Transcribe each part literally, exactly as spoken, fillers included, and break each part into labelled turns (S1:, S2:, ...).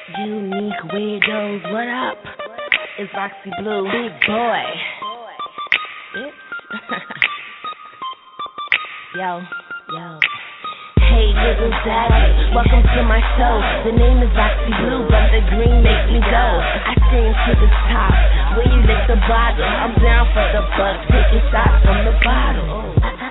S1: Unique weirdos, what up? It's Roxy Blue, big boy. Bitch. Yo, yo. Hey, little daddy, welcome to my show. The name is Roxy Blue, but the green makes me go. I scream to the top when you lick the bottle. I'm down for the buck, taking shots from the bottle.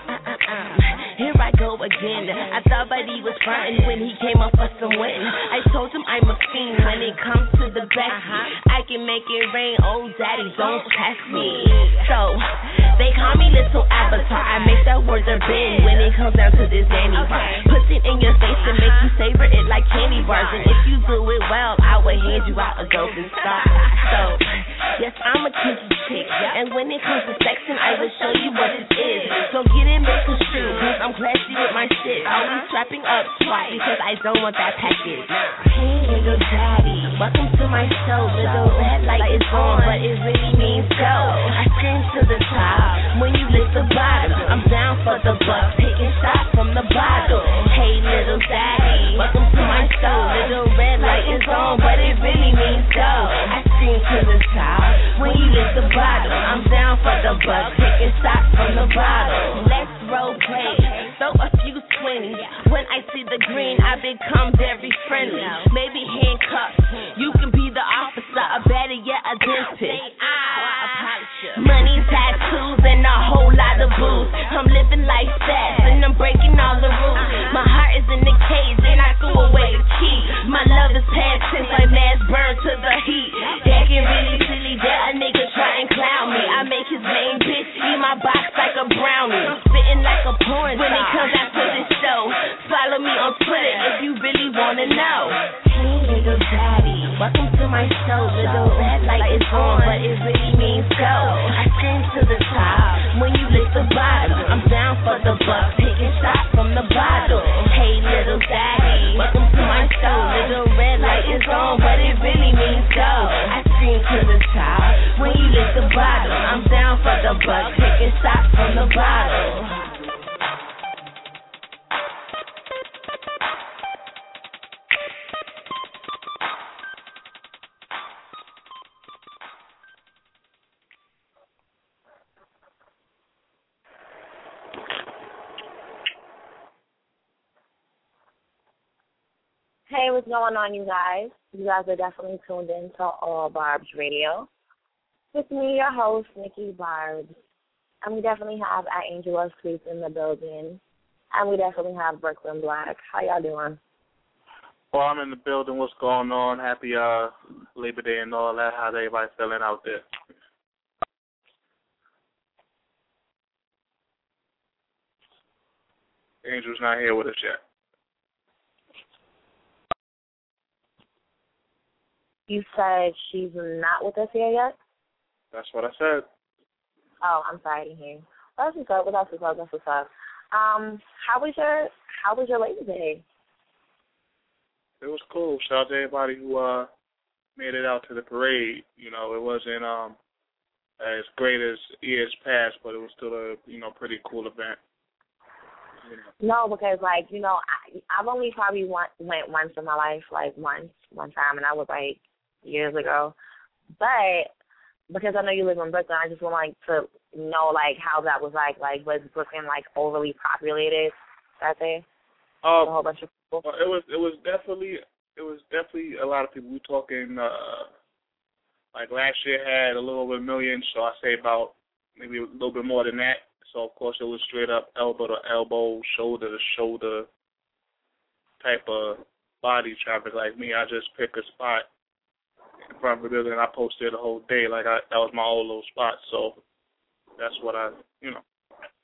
S1: Here I go again. I thought Buddy was frontin' when he came up for some win. I told him I'm a fiend when it comes to the best. I can make it rain, oh daddy, don't test me. So, they call me Little Avatar. I make that word a bend when it comes down to this Danny bar. Put it in your face and make you savor it like candy bars. And if you do it well, I will hand you out a golden star. So, yes, I'm a kinky chick. And when it comes to sexing, I will show you what it is. So get it, make a shoe, cause I'm classy with my shit. Always strapping up twice because I don't want that package. Hey, little daddy, welcome to my show. Little red light is on, but it really means go. I scream to the top when you lick the bottom. I'm down for the buck, taking shots from the bottle. Hey, little daddy, welcome to my show. Little red light is on, but it really means go. I scream to the top when you lick the bottom. I'm down for the buck, taking shots from the bottle. Let's role play, throw a few twenties. When I see the green, I become very friendly. Maybe handcuffs, you can be the officer, or better yet, a dentist. Money, tattoos, and a whole lot of booze. I'm living life fast, and I'm breaking all the rules. My heart is in the cage, and I threw away the key. My love is past tense, like mass burn to the heat. That get really silly, that a nigga try and clown me. I make his main bitch eat my box like a brownie. I'm spitting like a porn when it comes out to this show. Follow me on Twitter if you really wanna know. Hey, little daddy, welcome to my show. Little red light is on, but it really means go. I scream to the top when you lick the bottom. I'm down for the buck, taking shots from the bottle. Hey, little daddy, welcome to my show. Little red light is on, but it really means go. I scream to the top when you lick the bottom. I'm down for the buck, taking shots from the bottle.
S2: Hey, what's going on, you guys? You guys are definitely tuned in to All Barbs Radio. It's me, your host, Nikki Barbs. And we definitely have our Angel of Sweets in the building. And we definitely have Brooklyn Black. How y'all doing?
S3: Well, I'm in the building. What's going on? Happy uh, Labor Day and all that. How's everybody feeling out there? Angel's not here with us yet.
S2: You said she's not with us here yet?
S3: That's what I said.
S2: Oh, I'm sorry to hear. Well, that's what's up. Well, that's what's up. That's what's up. Um, how was your How was your Labor Day?
S3: It was cool. Shout out to everybody who uh made it out to the parade. You know, it wasn't um as great as years past, but it was still a you know pretty cool event.
S2: No, because like you know, I I've only probably went went once in my life, like once one time, and I was like years ago. But because I know you live in Brooklyn, I just would like to know like how that was like. Like, was Brooklyn like overly populated that day?
S3: Um,
S2: a whole bunch of people.
S3: It was it was definitely it was definitely a lot of people. We're talking uh, like last year had a little over a million, so I say about maybe a little bit more than that. So of course it was straight up elbow to elbow, shoulder to shoulder type of body traffic. Like me, I just pick a spot in front of the building and I posted the whole day. Like I, that was my old little spot. So that's what I, you know.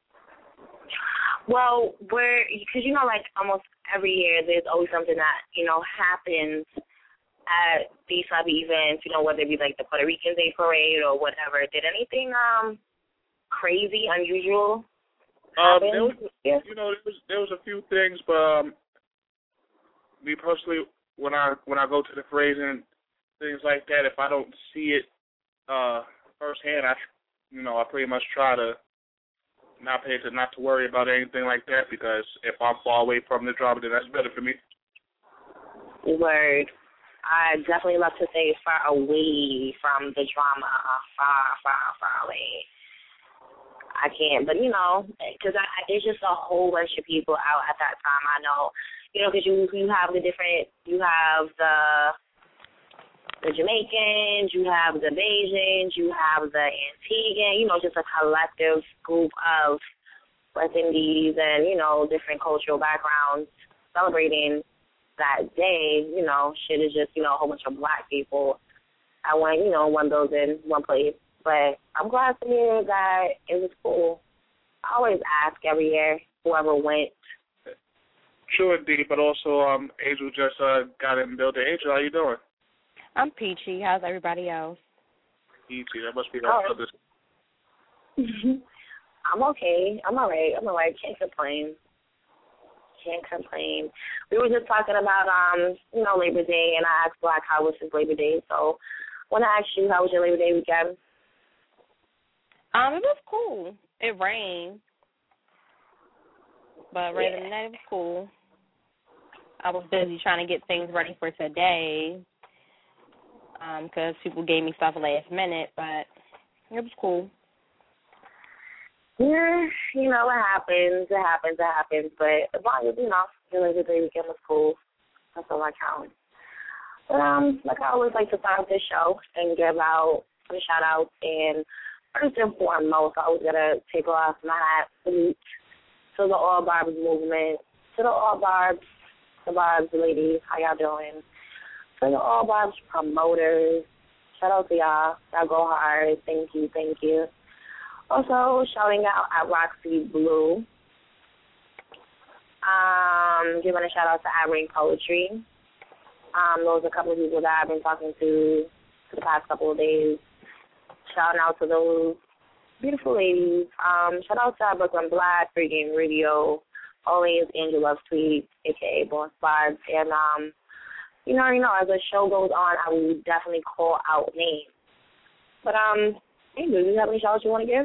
S2: Well, where, because you know, like almost every year there's always something that, you know, happens at these type of events, you know, whether it be like the Puerto Rican Day Parade or whatever. Did anything um crazy, unusual
S3: um,
S2: happen?
S3: There was, yeah. You know, there was, there was a few things, but um, me personally, when I when I go to the parades and things like that, if I don't see it uh, firsthand, I, you know, I pretty much try to not pay to not to worry about anything like that, because if I'm far away from the drama, then that's better for me.
S2: Word. I definitely love to stay far away from the drama, far, far, far away. I can't, but you know, because I, I, it's just a whole bunch of people out at that time. I know, you know, because you you have the different, you have the the Jamaicans, you have the Bajans, you have the Antiguan, you know, just a collective group of West Indies and, you know, different cultural backgrounds celebrating that day. You know, shit is just, you know, a whole bunch of black people at one, you know, one building, one place. But I'm glad to hear that it was cool. I always ask every year, whoever went.
S3: Sure, indeed, but also um, Angel just uh, got in the building. Angel, how you doing?
S4: I'm peachy. How's everybody else?
S3: Peachy. That must be that
S2: Oh.
S3: other.
S2: I'm okay. I'm all right. I'm all right. Can't complain. Can't complain. We were just talking about, um, you know, Labor Day, and I asked Black how was his Labor Day. So I want to ask you, how was your Labor Day weekend?
S4: Um, it was cool. It rained, but rather
S2: Yeah.
S4: than that, it was cool. I was busy trying to get things ready for today because um, people gave me stuff last minute, but it was cool.
S2: Yeah, you know, it happens. It happens. It happens. But as long as, you know, your Labor Day weekend was cool, that's all I count. But, um, like I always like to start this show and give out some shout-outs. And first and foremost, I was going to take off my hat salute to the All Barbs movement, to the All Barbs, the Barbs ladies, how y'all doing? To the All Barbs promoters, shout out to y'all. Y'all go hard. Thank you, thank you. Also, shouting out at Roxy Blue. Um, giving a shout out to Irene Poetry. Um, those are a couple of people that I've been talking to for the past couple of days. Shouting out to those beautiful ladies. Um, shout out to Brooklyn Black, Free Game Radio, always Angel Love Tweet, a k a. Boss Barbs. And, um, you know, you know, as the show goes on, I will definitely call out names. But, um, Angel, do you have any shout outs you want to give?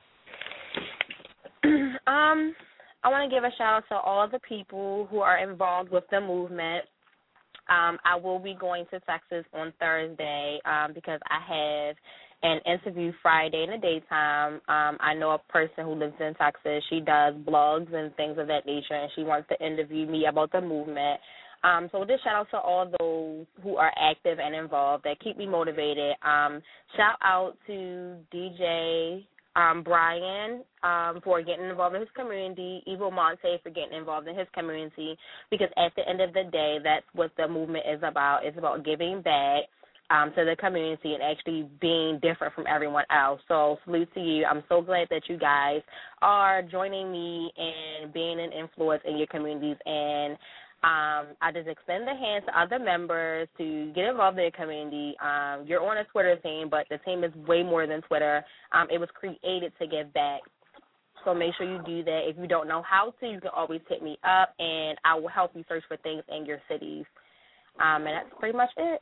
S4: um, I want to give a shout out to all the people who are involved with the movement. Um, I will be going to Texas on Thursday um, because I have an interview Friday in the daytime. Um, I know a person who lives in Texas. She does blogs and things of that nature, and she wants to interview me about the movement. Um, so just shout out to all those who are active and involved that keep me motivated. Um, shout out to D J um, Brian um, for getting involved in his community, Evo Monte for getting involved in his community, because at the end of the day, that's what the movement is about. It's about giving back um, to the community and actually being different from everyone else. So salute to you. I'm so glad that you guys are joining me and being an influence in your communities, and Um, I just extend the hand to other members to get involved in the community. Um, you're on a Twitter team, but the team is way more than Twitter. Um, it was created to give back. So make sure you do that. If you don't know how to, you can always hit me up, and I will help you search for things in your cities. Um, and that's pretty much it.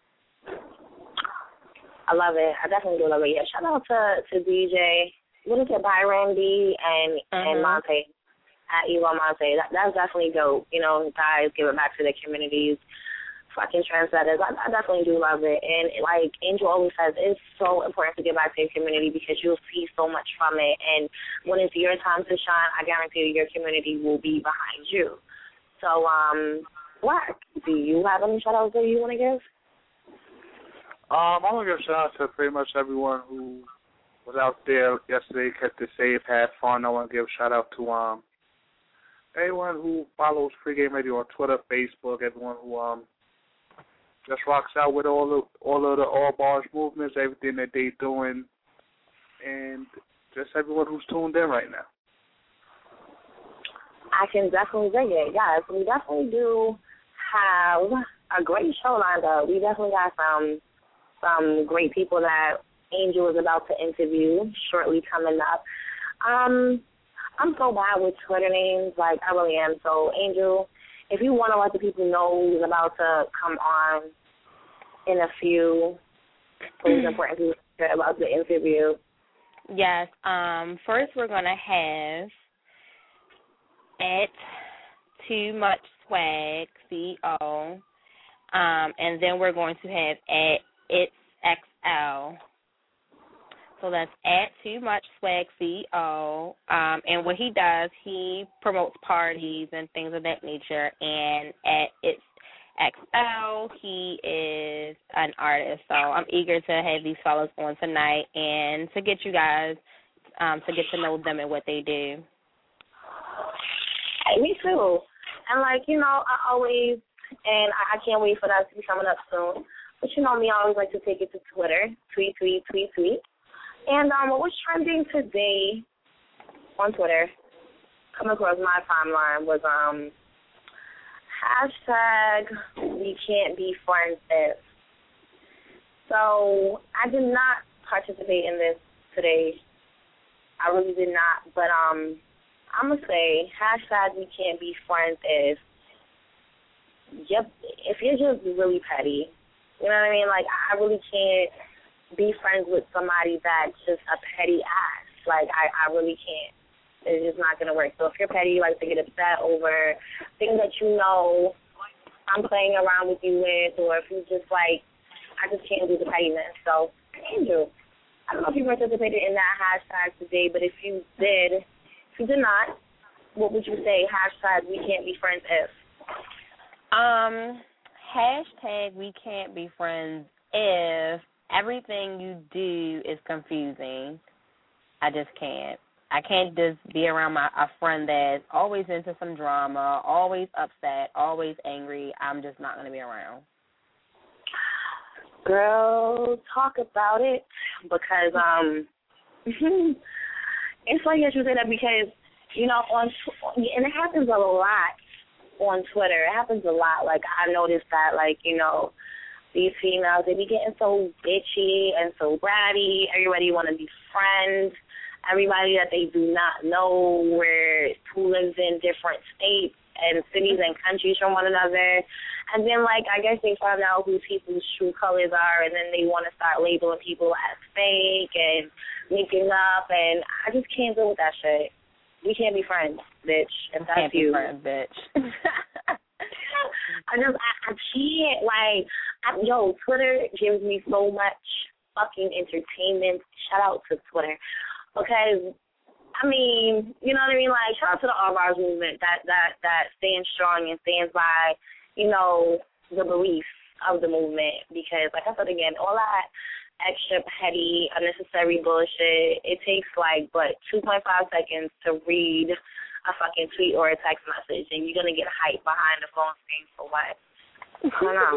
S2: I love it. I definitely do love it. Yeah, shout out to, to D J, what is it, Byron D and, mm-hmm. and Monte. At Evo Monte. That, that's definitely dope. You know, guys giving back to their communities, fucking trendsetters. I, I definitely do love it. And like Angel always says, it's so important to give back to your community because you'll see so much from it. And when it's your time to shine, I guarantee you your community will be behind you. So, um, Black, do you have any shout outs that you want to give?
S3: Um, I want to give shout out to pretty much everyone who was out there yesterday, kept it safe, had fun. I want to give a shout out to um. everyone who follows Free Game Radio on Twitter, Facebook, everyone who um just rocks out with all of all of the All Bars movements, everything that they doing, and just everyone who's tuned in right now.
S2: I can definitely dig it. Yes, we definitely do have a great show lined up. We definitely got some some great people that Angel is about to interview shortly coming up. Um. I'm so bad with Twitter names, like I really am. So, Angel, if you want to let the people know who's about to come on in a few, please important people about the interview.
S4: Yes. Um. First, we're gonna have at Too Much Swag C O. Um, and then we're going to have at It's X L. So that's at Too Much Swag C E O. Um, and what he does, he promotes parties and things of that nature. And at It's X L, he is an artist. So I'm eager to have these fellas on tonight and to get you guys um, to get to know them and what they do.
S2: Hey, me too. And, like, you know, I always, and I, I can't wait for that to be coming up soon. But you know me, I always like to take it to Twitter, tweet, tweet, tweet, tweet. And um, what was trending today on Twitter, coming across my timeline, was um, hashtag we can't be friends if. So I did not participate in this today. I really did not. But um, I'm going to say hashtag we can't be friends if, yep, if you're just really petty. You know what I mean? Like, I really can't be friends with somebody that's just a petty ass. Like, I, I really can't. It's just not going to work. So if you're petty, you like to get upset over things that you know I'm playing around with you with, or if you just like, I just can't do the pettiness. So, Andrew, I don't know if you participated in that hashtag today, but if you did, if you did not, what would you say? Hashtag we can't be friends if?
S4: Um, hashtag we can't be friends if everything you do is confusing. I just can't. I can't just be around my a friend that's always into some drama, always upset, always angry. I'm just not going to be around.
S2: Girl, talk about it, because um, it's like that you say that because, you know, on and it happens a lot on Twitter. It happens a lot. Like, I noticed that, like, you know, these females, they be getting so bitchy and so bratty. Everybody want to be friends. Everybody that they do not know, where who lives in different states and cities and countries from one another. And then, like, I guess they find out who people's true colors are, and then they want to start labeling people as fake and making up. And I just can't deal with that shit. We can't be friends, bitch. If that's
S4: can't be
S2: you.
S4: friends, bitch.
S2: I just, I, I can't, like, I, yo, Twitter gives me so much fucking entertainment. Shout out to Twitter. Because, I mean, you know what I mean? Like, shout out to the All Rise movement that, that, that stands strong and stands by, you know, the beliefs of the movement. Because, like I said again, all that extra petty, unnecessary bullshit, it takes, like, but two point five seconds to read a fucking tweet or a text message, and you're going to get hyped behind the phone screen for what? I don't know.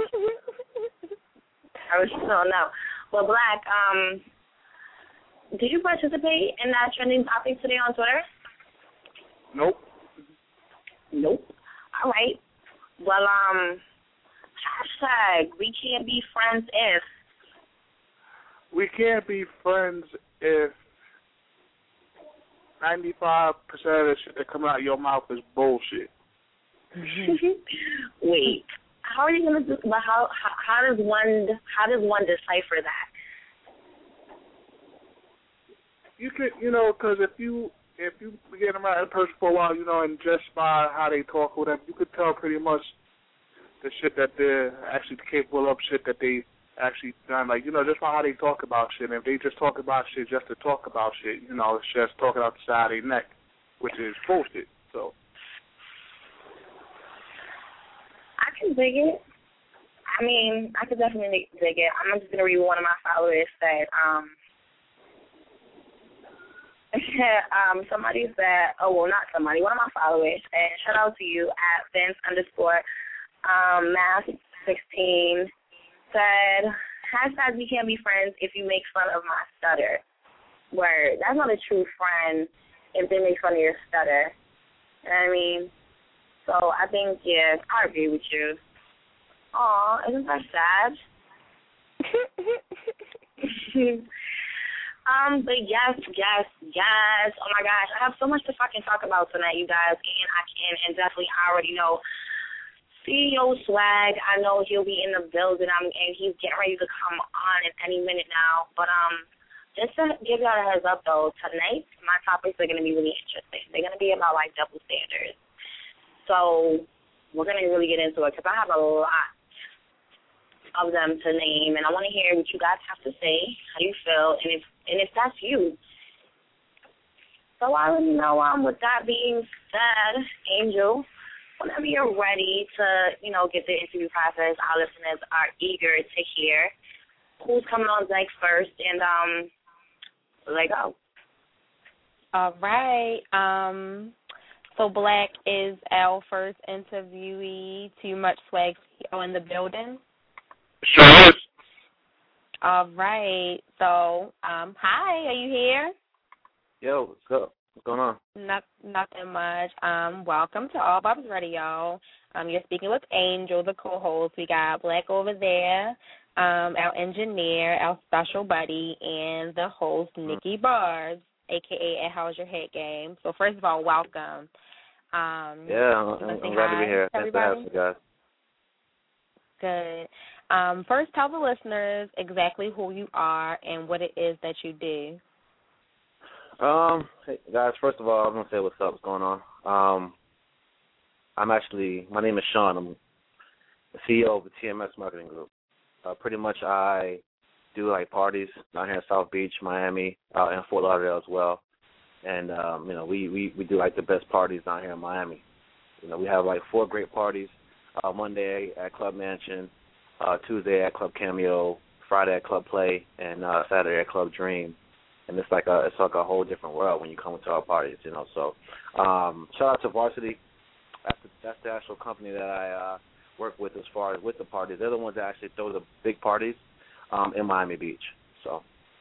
S2: I really don't know. Well, Black, um, did you participate in that trending topic today on Twitter?
S3: Nope.
S2: Nope. All right. Well, um, hashtag we can't be friends if.
S3: We can't be friends if ninety-five percent of the shit that comes out of your mouth is bullshit.
S2: Wait, how are you gonna? Do, but how, how how does one how does one decipher that?
S3: You could, you know, because if you if you get around a person for a while, you know, and just by how they talk or whatever, you could tell pretty much the shit that they're actually capable of, shit that they actually done. Like, you know, just by how they talk about shit. And if they just talk about shit just to talk about shit, you know, it's just talking out the side of their neck, which is bullshit. So
S2: I can dig it. I mean, I could definitely dig it. I'm just gonna read what one of my followers said. Um. um, somebody said, oh, well, not somebody, one of my followers said, shout out to you at Vince underscore um, math sixteen, said, hashtag we can't be friends if you make fun of my stutter. Word. That's not a true friend if they make fun of your stutter. You know what I mean? So I think, yeah, I agree with you. Aw, isn't that sad? Um, but yes, yes, yes. Oh my gosh, I have so much to fucking talk about tonight, you guys, and I can, and definitely I already know C E O Swag. I know he'll be in the building, I'm, and he's getting ready to come on at any minute now. But um, just to give y'all a heads up though, tonight my topics are gonna be really interesting. They're gonna be about like double standards. So we're gonna really get into it because I have a lot of them to name, and I want to hear what you guys have to say, how you feel, and if and if that's you. So I already know. Um, with that being said, Angel, whenever you're ready to, you know, get the interview process, our listeners are eager to hear who's coming on deck first, and um, let go.
S4: All right. Um, so Black is our first interviewee. Too Much Swag in the building.
S3: Sure is.
S4: All right. So, um, hi. Are you here?
S5: Yo, what's up? What's going on?
S4: Not, nothing much. Um, welcome to All Bob's Radio. Um, you're speaking with Angel, the co-host. We got Black over there, um, our engineer, our special buddy, and the host, Nikki Bars, a k a at How's Your Head Game. So, first of all, welcome. Um,
S5: yeah, I'm, I'm glad to be here. Thanks for having me, guys.
S4: Good. Um, first, tell the listeners exactly who you are and what it is that you do.
S5: Um, hey, guys, first of all, I'm going to say what's up, what's going on. Um, I'm actually, my name is Sean. I'm the C E O of the T M S Marketing Group. Uh, pretty much I do, like, parties down here in South Beach, Miami, uh, and Fort Lauderdale as well. And, um, you know, we, we, we do, like, the best parties down here in Miami. You know, we have, like, four great parties, uh, Monday at Club Mansion, uh, Tuesday at Club Cameo, Friday at Club Play, and uh, Saturday at Club Dream. And it's like a it's like a whole different world when you come into our parties, you know. So, um, shout out to Varsity. That's the, that's the actual company that I uh, work with as far as with the parties. They're the ones that actually throw the big parties um, in Miami Beach. So.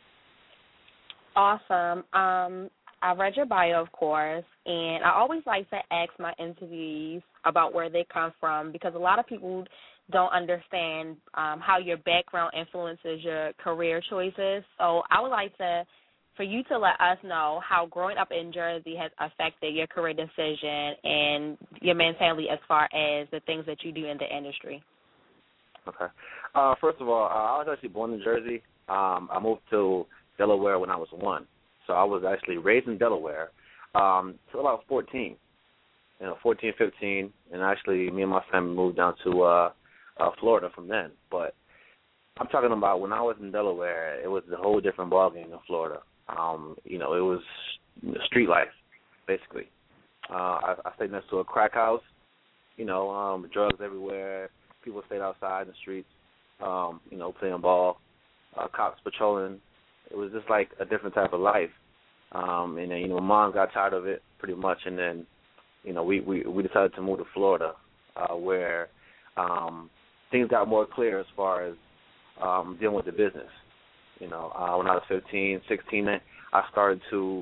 S4: Awesome. Um, I read your bio, of course, and I always like to ask my interviewees about where they come from because a lot of people don't understand um, how your background influences your career choices. So I would like to, for you to let us know how growing up in Jersey has affected your career decision and your mentality as far as the things that you do in the industry.
S5: Okay. Uh, first of all, uh, I was actually born in Jersey. Um, I moved to Delaware when I was one. So I was actually raised in Delaware um, until about fourteen, you know, fourteen, fifteen, and actually me and my family moved down to uh, uh, Florida from then. But I'm talking about when I was in Delaware, it was a whole different ballgame in Florida. Um, you know, it was street life, basically. Uh, I, I stayed next to a crack house, you know, um, drugs everywhere. People stayed outside in the streets, um, you know, playing ball, uh, cops patrolling. It was just like a different type of life. Um, and then, you know, mom got tired of it pretty much, and then, you know, we, we, we decided to move to Florida uh, where um, things got more clear as far as um, dealing with the business. You know, uh, when I was fifteen, sixteen, I started to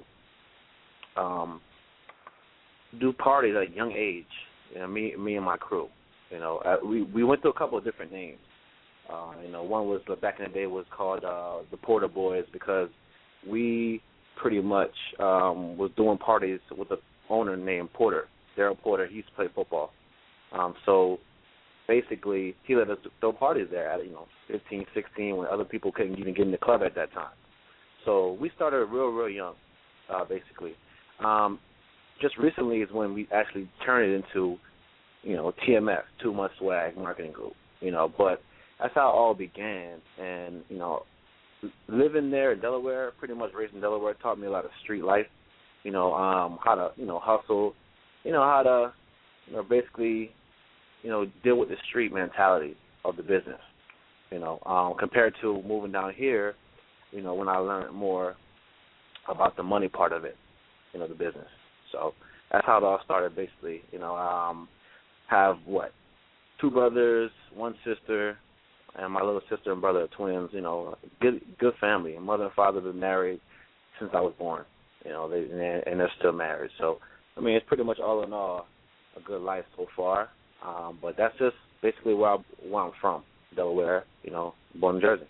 S5: um, do parties at a young age, you know, me, me and my crew. You know, uh, we, we went through a couple of different names. Uh, you know, one was, back in the day, was called uh, the Porter Boys because we pretty much um, was doing parties with an owner named Porter, Daryl Porter. He used to play football. Um, so basically, he let us throw parties there at, you know, fifteen, sixteen, when other people couldn't even get in the club at that time. So we started real, real young, uh, basically. Um, just recently is when we actually turned it into, you know, T M S, Too Much Swag Marketing Group, you know, but that's how it all began. And, you know, living there in Delaware, pretty much raised in Delaware, taught me a lot of street life, you know, um, how to, you know, hustle, you know, how to, you know, basically, you know, deal with the street mentality of the business, you know, um, compared to moving down here, you know, when I learned more about the money part of it, you know, the business. So that's how it all started, basically. You know, um, have, what, two brothers, one sister, and my little sister and brother are twins, you know, good good family. Mother and father have been married since I was born, you know, they, and they're still married. So, I mean, it's pretty much all in all a good life so far. Um, but that's just basically where, I, where I'm from, Delaware, you know, born in Jersey.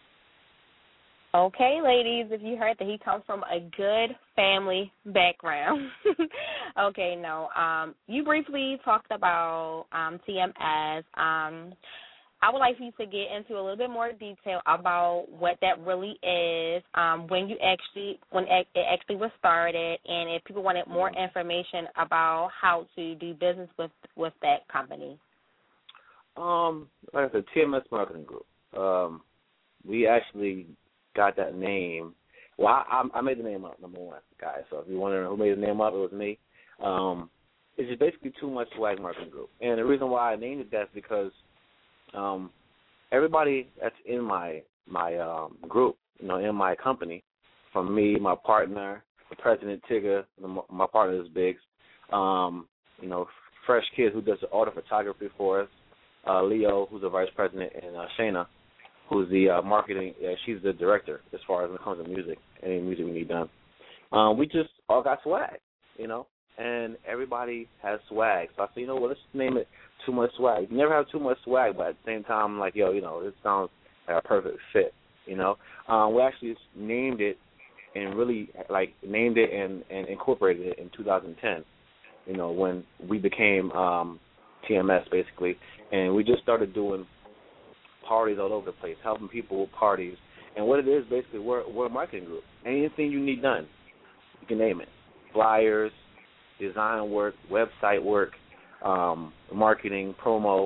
S4: Okay, ladies, if you heard that he comes from a good family background. Okay, no, um, you briefly talked about um, T M S. Um, I would like for you to get into a little bit more detail about what that really is, um, when you actually, when it actually was started, and if people wanted more information about how to do business with, with that company.
S5: Um, like I said, T M S Marketing Group. Um, we actually got that name. Well, I, I made the name up, number one, guys. So if you're wondering who made the name up, it was me. Um, it's just basically Too Much Swag Marketing Group. And the reason why I named it that is because um, everybody that's in my my um, group, you know, in my company, from me, my partner, the president, Tigger, my partner is Biggs, um, you know, Fresh Kid who does all the photography for us, uh, Leo, who's the vice president, and uh, Shayna, who's the uh, marketing, uh, she's the director as far as when it comes to music, any music we need done. Um, we just all got swag, you know, and everybody has swag. So I said, you know what, let's name it Too Much Swag. You never have too much swag, but at the same time, like, yo, you know, this sounds like a perfect fit, you know. Um, we actually named it and really, like, named it and, and incorporated it in two thousand ten, you know, when we became um, T M S, basically. And we just started doing parties all over the place, helping people with parties. And what it is, basically, we're, we're a marketing group. Anything you need done, you can name it. Flyers, design work, website work, um, marketing, promo.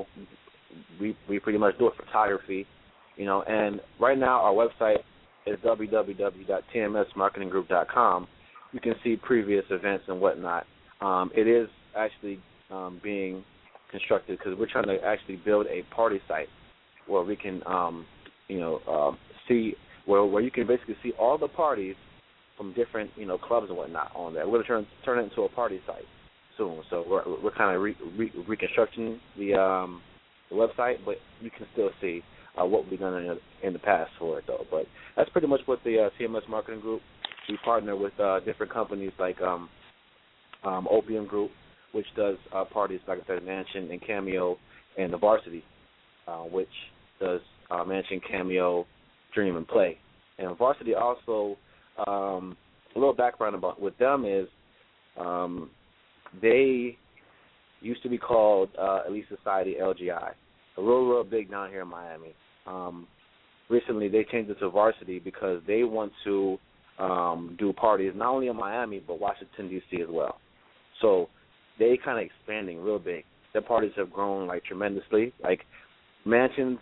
S5: We we pretty much do it, photography, you know. And right now our website is w w w dot t m s marketing group dot com. You can see previous events and whatnot. Um, it is actually um, being constructed because we're trying to actually build a party site where we can, um, you know, uh, see where where you can basically see all the parties from different, you know, clubs and whatnot on there. We're going to turn turn it into a party site soon. So we're we're kind of re, re, reconstructing the um, the website, but you can still see uh, what we've done in, in the past for it, though. But that's pretty much what the uh, T M S Marketing Group. We partner with uh, different companies like um, um, Opium Group, which does uh, parties, like I said, Mansion and Cameo, and the Varsity, uh, which does uh, Mansion, Cameo, Dream, and Play. And Varsity also, um, a little background about with them is um, they used to be called uh, Elite Society L G I, a real, real big down here in Miami. Um, recently, they changed it to Varsity because they want to um, do parties not only in Miami but Washington, D C as well. So they kind of expanding real big. Their parties have grown like tremendously. Like Mansions,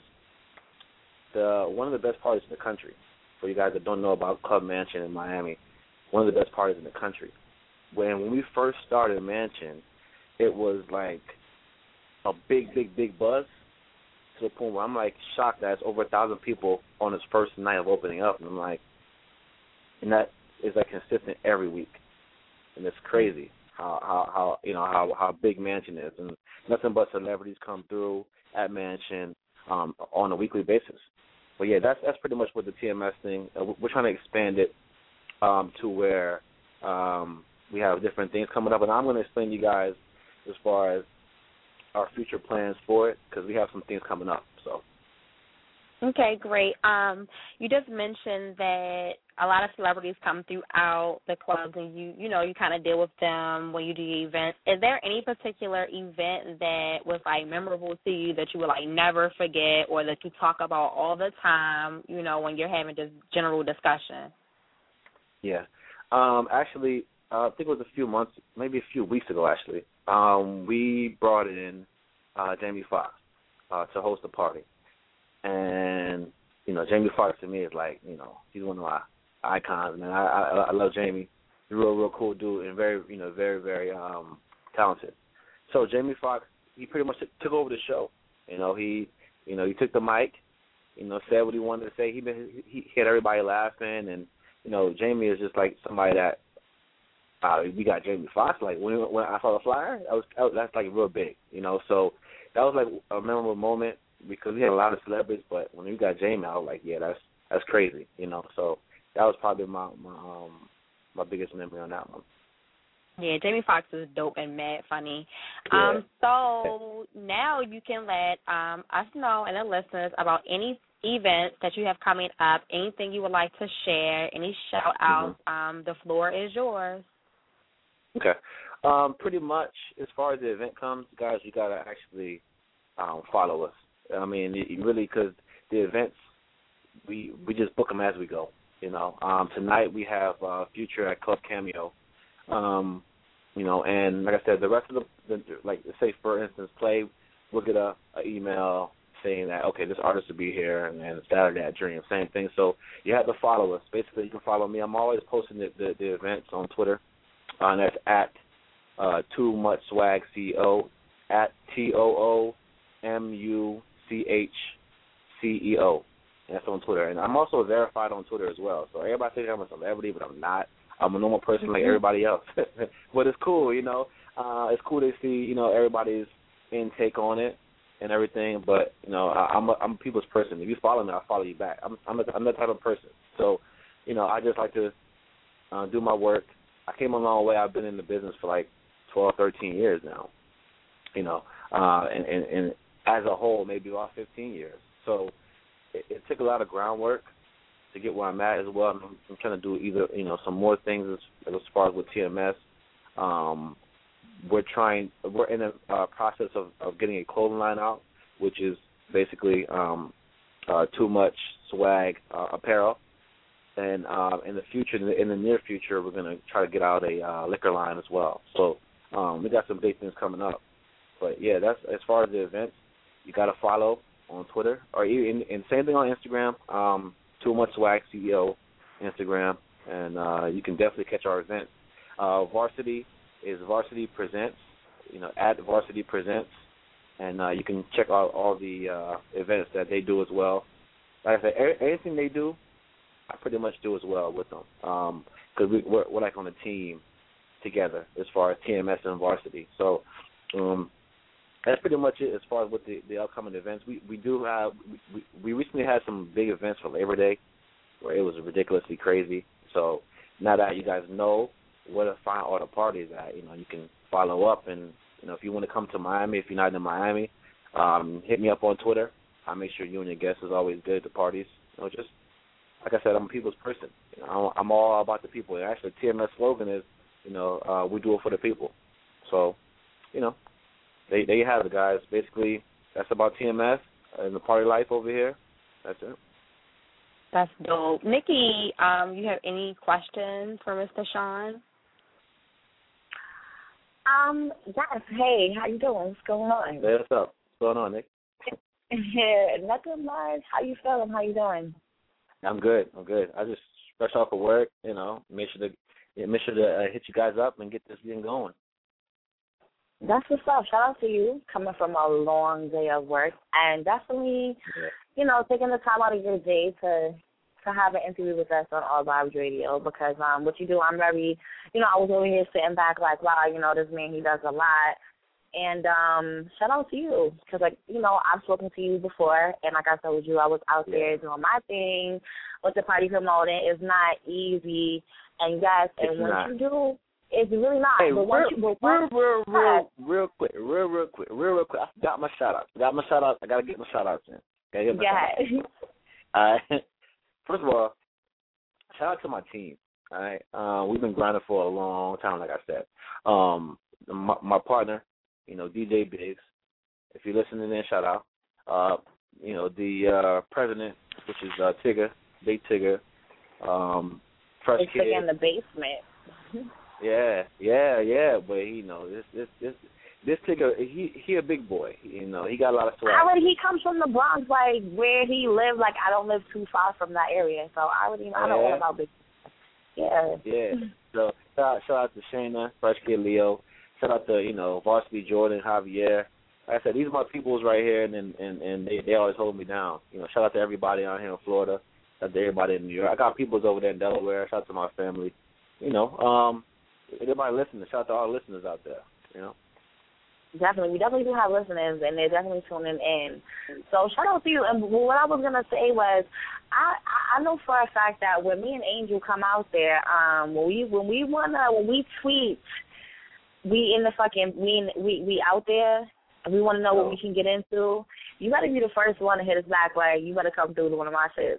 S5: the one of the best parties in the country. For you guys that don't know about Club Mansion in Miami, one of the best parties in the country. When when we first started Mansion, it was like a big, big, big buzz to the point where I'm like shocked that it's over a thousand people on its first night of opening up, and I'm like, and that is like consistent every week, and it's crazy how how, how you know how, how big Mansion is, and nothing but celebrities come through at Mansion um, on a weekly basis. But yeah, that's that's pretty much what the T M S thing. Uh, we're trying to expand it um, to where um, we have different things coming up, and I'm going to explain to you guys as far as our future plans for it because we have some things coming up. So.
S4: Okay, great. Um, you just mentioned that a lot of celebrities come throughout the clubs, and you, you know, you kind of deal with them when you do your events. Is there any particular event that was like memorable to you that you would like never forget, or that you talk about all the time? You know, when you're having just general discussion.
S5: Yeah, um, actually, uh, I think it was a few months, maybe a few weeks ago. Actually, um, we brought in uh, Jamie Foxx uh, to host a party. And, you know, Jamie Foxx to me is like, you know, he's one of my icons, man. I, I I love Jamie. He's a real, real cool dude and very, you know, very, very um, talented. So Jamie Foxx, he pretty much took over the show. You know, he, you know, he took the mic, you know, said what he wanted to say. He been, he had everybody laughing, and, you know, Jamie is just like somebody that, uh, we got Jamie Foxx. Like when when I saw the flyer, that was, that was that's like real big, you know. So that was like a memorable moment. Because we had a lot of celebrities, but when you got Jamie, I was like, yeah, that's that's crazy, you know. So that was probably my my um my biggest memory on that one.
S4: Yeah, Jamie Foxx is dope and mad funny.
S5: Yeah.
S4: Um, so now you can let um us know and the listeners about any events that you have coming up, anything you would like to share, any shout outs. Mm-hmm. Um, the floor is yours.
S5: Okay. Um, pretty much as far as the event comes, guys, you gotta actually um, follow us. I mean, it, really, because the events, we we just book them as we go, you know. Um, tonight we have uh, Future at Club Cameo, um, you know, and like I said, the rest of the, the like, say, for instance, Play, we'll get a, a email saying that, okay, this artist will be here, and then Saturday at Dream, same thing. So you have to follow us. Basically, you can follow me. I'm always posting the, the, the events on Twitter, uh, and that's at uh, Too Much Swag C O, at T O O M U C H C E O. And that's on Twitter. And I'm also verified on Twitter as well. So everybody thinks I'm a celebrity, but I'm not. I'm a normal person like everybody else. But it's cool, you know. Uh, it's cool to see, you know, everybody's intake on it and everything. But, you know, I, I'm, a, I'm a people's person. If you follow me, I'll follow you back. I'm, I'm, a, I'm that type of person. So, you know, I just like to uh, do my work. I came a long way. I've been in the business for like twelve, thirteen years now, you know, uh, and, and, and as a whole, maybe about fifteen years. So it, it took a lot of groundwork to get where I'm at as well. I'm, I'm trying to do either, you know, some more things as, as far as with T M S. Um, we're trying, we're in a uh, process of, of getting a clothing line out, which is basically um, uh, Too Much Swag uh, apparel. And uh, in the future, in the, in the near future, we're going to try to get out a uh, liquor line as well. So um, we got some big things coming up. But, yeah, that's as far as the events, you got to follow on Twitter. Or even, and same thing on Instagram, um, Too Much Swag C E O, Instagram. And uh, you can definitely catch our events. Uh, Varsity is Varsity Presents, you know, at Varsity Presents. And uh, you can check out all the uh, events that they do as well. Like I said, anything they do, I pretty much do as well with them because um, we, we're, we're like on a team together as far as T M S and Varsity. So um, that's pretty much it as far as with the, the upcoming events. We we do have we, we recently had some big events for Labor Day where it was ridiculously crazy. So now that you guys know where to find all the parties at, you know, you can follow up and you know if you want to come to Miami, if you're not in Miami, um, hit me up on Twitter. I'll make sure you and your guests is always good at the parties. You know, just like I said, I'm a people's person. You know, I'm all about the people. And actually, T M S slogan is, you know, uh, we do it for the people. So, you know, they, there you have it, guys. Basically, that's about T M S and the party life over here. That's it.
S4: That's dope. Nikki, um, you have any questions for Mister Sean?
S2: Um, yes. Hey, how you doing? What's going on?
S5: Hey, what's up? What's going on, Nick?
S2: Nothing much. How you feeling? How you doing?
S5: I'm good. I'm good. I just fresh off of work, you know, make sure to yeah, make sure to uh, hit you guys up and get this thing going.
S2: That's what's up. Shout out to you coming from a long day of work and definitely, yeah. you know, taking the time out of your day to to have an interview with us on All Vibes Radio because um, what you do, I'm very, you know, I was over here sitting back like, wow, you know, this man, he does a lot. And um, shout out to you because, like, you know, I've spoken to you before, and like I told you, I was out there yeah. doing my thing with the party promoting. It's not easy, and yes, and
S5: it's
S2: once
S5: not.
S2: you do, it's really not.
S5: Hey,
S2: but
S5: real,
S2: once you, but
S5: real,
S2: once,
S5: real, real, real quick, real, real quick, real, real quick. I got my shout out. I got my shout out. I got to get my shout outs in. Okay, get my
S2: yeah.
S5: All right. First of all, shout out to my team. All right. Uh, we've been grinding for a long time, like I said. Um, my, my partner. You know, D J Biggs, if you're listening in, shout out. Uh, you know, the uh, president, which is uh, Tigger, Big Tigger, um, Fresh
S2: it's
S5: Kid.
S2: Tigger in the basement.
S5: yeah, yeah, yeah, but you know, this this this this Tigger, he he a big boy. You know, he got a lot of swag.
S2: I already, he comes from the Bronx, like where he lives. Like I don't live too far from that area, so I already know. I know all about Big. Yeah.
S5: Yeah. So shout, shout out to Shayna, Fresh Kid Leo. Shout out to, you know, Varsity Jordan, Javier. Like I said, these are my peoples right here, and and, and they, they always hold me down. You know, shout out to everybody out here in Florida. Shout out to everybody in New York. I got peoples over there in Delaware. Shout out to my family. You know, um, everybody listening. Shout out to all listeners out there, you know.
S2: Definitely. We definitely do have listeners, and they're definitely tuning in. So shout out to you. And what I was going to say was, I, I know for a fact that when me and Angel come out there, um, when we when we wanna when we tweet, we in the fucking, we, in, we we out there, and we want to know what we can get into. You got to be the first one to hit us back, like, you got to come through to one of my shits.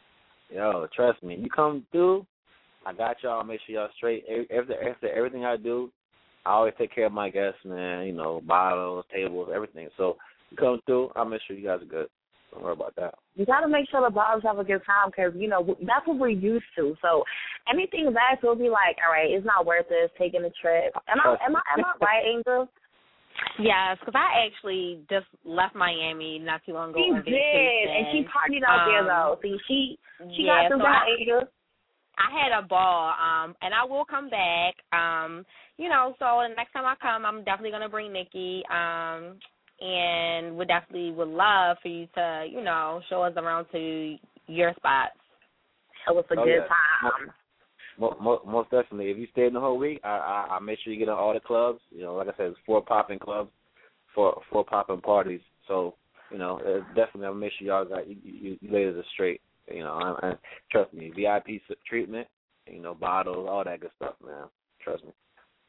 S5: Yo, trust me. You come through, I got y'all. Make sure y'all straight. After, after everything I do, I always take care of my guests, man. You know, bottles, tables, everything. So you come through, I'll make sure you guys are good. Don't worry about that.
S2: You got to make sure the bottles have a good time because, you know, that's what we're used to. So anything less will be like, all right, it's not worth it taking a trip. Am I, am I, am I right, Angel?
S4: Yes, because I actually just left Miami not too long ago.
S2: She
S4: on
S2: did,
S4: vacation.
S2: and she partied out
S4: um,
S2: there though. See, she she
S4: yeah,
S2: got some
S4: so I,
S2: behavior.
S4: I had a ball, um, and I will come back. Um, you know, so the next time I come, I'm definitely gonna bring Nikki. Um, and we definitely would love for you to, you know, show us around to your spots.
S2: It was a
S5: oh,
S2: good
S5: yeah.
S2: time.
S5: Most, most, most definitely. If you stay in the whole week, I, I I make sure you get on all the clubs. You know, like I said, it's four popping clubs, four four popping parties. So you know, uh, definitely, I'll make sure y'all got you, you, you ladies are straight. You know, I, I, trust me, V I P treatment. You know, bottles, all that good stuff, man. Trust me.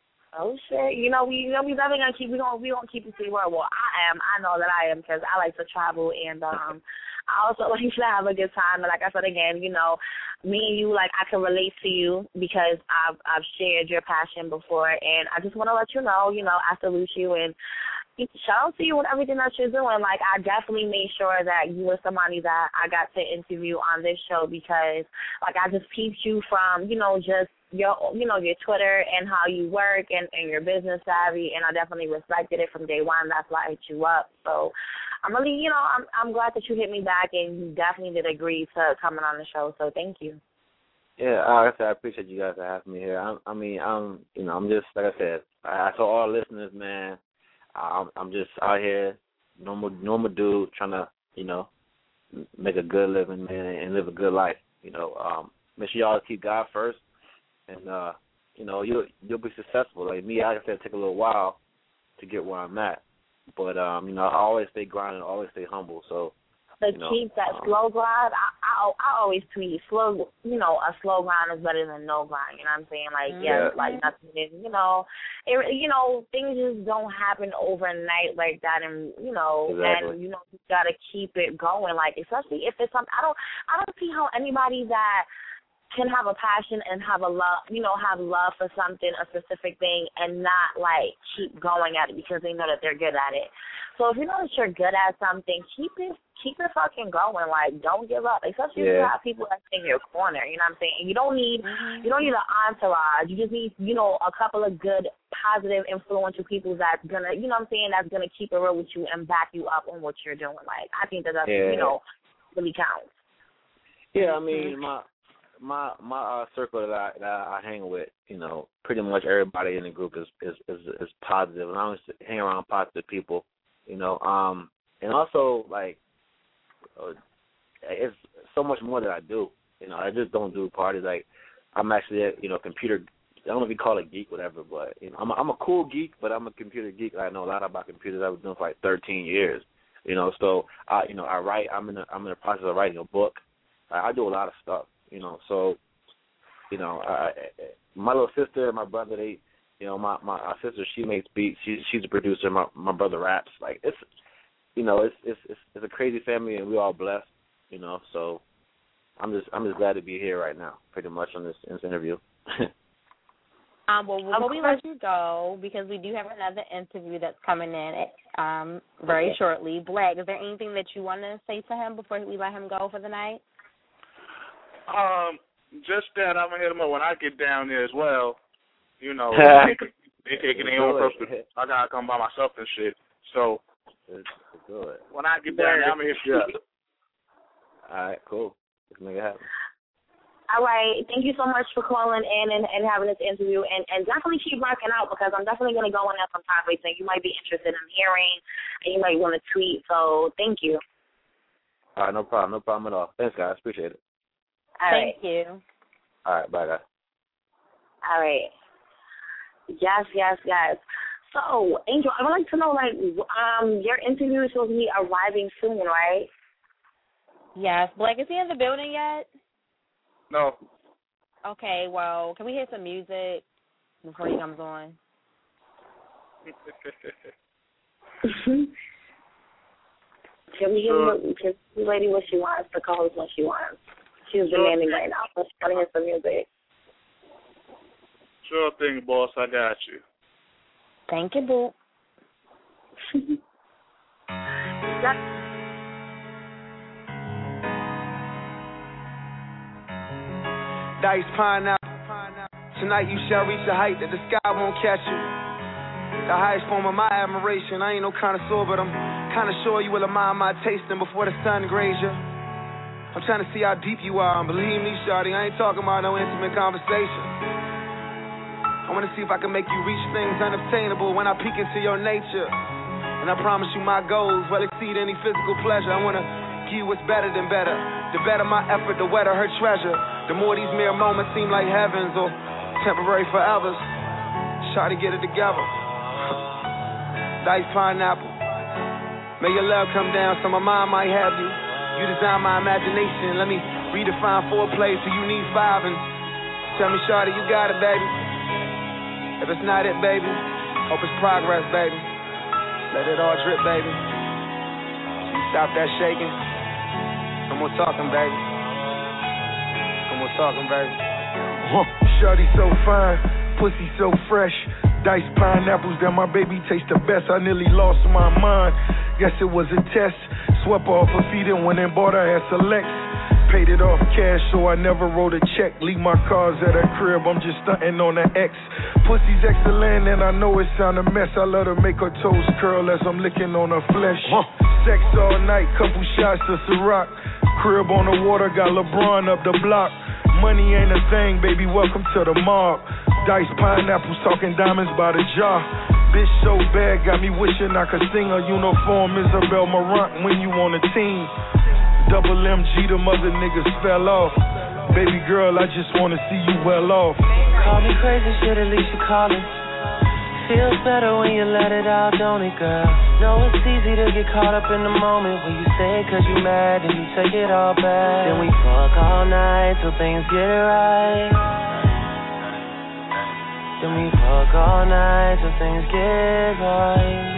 S2: Oh shit! You know we, you know we definitely gonna keep we gonna we gonna keep it to the word. Well, I am. I know that I am because I like to travel and um. I also like to have a good time, and like I said again, you know, me and you, like, I can relate to you because I've I've shared your passion before, and I just want to let you know, you know, I salute you and shout out to you with everything that you're doing. Like, I definitely made sure that you were somebody that I got to interview on this show because, like, I just peeped you from, you know, just your, you know, your Twitter and how you work and, and your business savvy, and I definitely respected it from day one. That's why I hit you up. So I'm really, you know, I'm I'm glad that you hit me back, and you definitely did agree to coming on the show. So thank you.
S5: Yeah, like I said, I appreciate you guys for having me here. I, I mean, I'm, you know, I'm just like I said. I, I told all listeners, man, I'm, I'm just out here, normal, normal dude, trying to, you know, make a good living, man, and live a good life. You know, um, make sure y'all keep God first, and uh, you know, you'll you'll be successful. Like me, like I said, it take a little while to get where I'm at. But, um, you know, I always stay grinding, always stay humble. So,
S2: to
S5: you know,
S2: keep that
S5: um,
S2: slow grind, I, I I always tweet, slow, you know, a slow grind is better than no grind, you know what I'm saying? Like, yeah,
S5: Yeah.
S2: like nothing is, you know, it, you know, things just don't happen overnight like that, and, you know,
S5: Exactly.
S2: and, you know, you got to keep it going, like, especially if it's something, I don't, I don't see how anybody that can have a passion and have a love, you know, have love for something, a specific thing, and not, like, keep going at it because they know that they're good at it. So if you know that you're good at something, keep it keep it fucking going. Like, don't give up, especially if you
S5: Yeah.
S2: have people that's in your corner, you know what I'm saying? And you don't need,
S4: Mm-hmm.
S2: you don't need an entourage. You just need, you know, a couple of good, positive, influential people that's going to, you know what I'm saying, that's going to keep it real with you and back you up on what you're doing. Like, I think that that's,
S5: Yeah.
S2: you know, really counts.
S5: Yeah, I mean, my my my uh, circle that I, that I hang with, you know, pretty much everybody in the group is is is, is positive, and I always hang around positive people, you know. Um, and also like, uh, it's so much more that I do. You know, I just don't do parties. Like, I'm actually a, you know, computer. I don't know if you call it geek, whatever, but you know, I'm a, I'm a cool geek, but I'm a computer geek. I know a lot about computers. I was doing for like thirteen years. You know, so I, you know, I write. I'm in the I'm in the process of writing a book. I, I do a lot of stuff. You know, so, you know, I, my little sister and my brother, they, you know, my my uh, sister, she makes beats. She, she's a producer. My my brother raps. Like, it's, you know, it's it's it's, it's a crazy family, and we're all blessed. You know, so I'm just I'm just glad to be here right now, pretty much on this, in this interview.
S4: Um, well, before we let you go, because we do have another interview that's coming in um, very
S5: Okay.
S4: shortly. Black, is there anything that you want to say to him before we let him go for the night?
S3: Um, just that I'm gonna hit them up when I get down there as well. You know, they, they taking their own personal. I gotta come by myself and shit. So
S5: It's good.
S3: when I get down there, I'm gonna hit you up.
S5: All right, cool. Let's make it happen.
S2: All right. Thank you so much for calling in and, and having this interview. And, and definitely keep rocking out because I'm definitely going to go in there sometime later. You might be interested in hearing and you might want to tweet. So thank you.
S5: All right, no problem. No problem at all. Thanks, guys. Appreciate it.
S2: All
S4: Thank
S2: right.
S4: you.
S5: All right, bye, guys.
S2: All right. Yes, yes, yes. So, Angel, I would like to know, like, um, your interview is supposed to be arriving soon, right?
S4: Yes. Black, is he in the building yet?
S3: No.
S4: Okay, well, can we hear some music before he comes on?
S2: Can we give can the lady what she wants, the call us what she wants? She's demanding right now. Let's try to hear some music.
S3: Sure thing, boss. I got you.
S4: Thank you, boo.
S6: Dice pineapple. Tonight you shall reach a height that the sky won't catch you. The highest form of my admiration. I ain't no connoisseur, but I'm kinda sure you will admire my tasting before the sun grazes you. I'm trying to see how deep you are, and believe me, shawty, I ain't talking about no intimate conversation. I wanna see if I can make you reach things unobtainable when I peek into your nature. And I promise you my goals will exceed any physical pleasure. I wanna give you what's better than better. The better my effort, the wetter her treasure. The more these mere moments seem like heavens or temporary forevers. Shawty, get it together. Diced pineapple. May your love come down so my mind might have you. You design my imagination. Let me redefine foreplay so you need five. And tell me, shawty, you got it, baby. If it's not it, baby, hope it's progress, baby. Let it all drip, baby. You stop that shaking. No more talking, baby. No more talking, baby.
S7: Huh. Shawty so fine, pussy so fresh. Diced pineapples that my baby taste the best. I nearly lost my mind. Guess it was a test. Swept off her feet and went and bought her ass a Lex. Paid it off cash, so I never wrote a check. Leave my cars at her crib, I'm just stunting on her ex. Pussy's excellent and I know it sound a mess. I let her make her toes curl as I'm licking on her flesh. Huh. Sex all night, couple shots of Ciroc. Crib on the water, got LeBron up the block. Money ain't a thing, baby, welcome to the mob. Diced pineapples, talking diamonds by the jar. Bitch so bad, got me wishing I could sing a uniform Isabel Marant when you on a team. Double M G, them other niggas fell off. Baby girl, I just wanna see you well off.
S8: Call me crazy, shit, at least you callin'. Feels better when you let it out, don't it, girl? Know it's easy to get caught up in the moment when you say it cause you mad and you take it all back. Then we fuck all night till things get right. Then we fuck all night till things get right.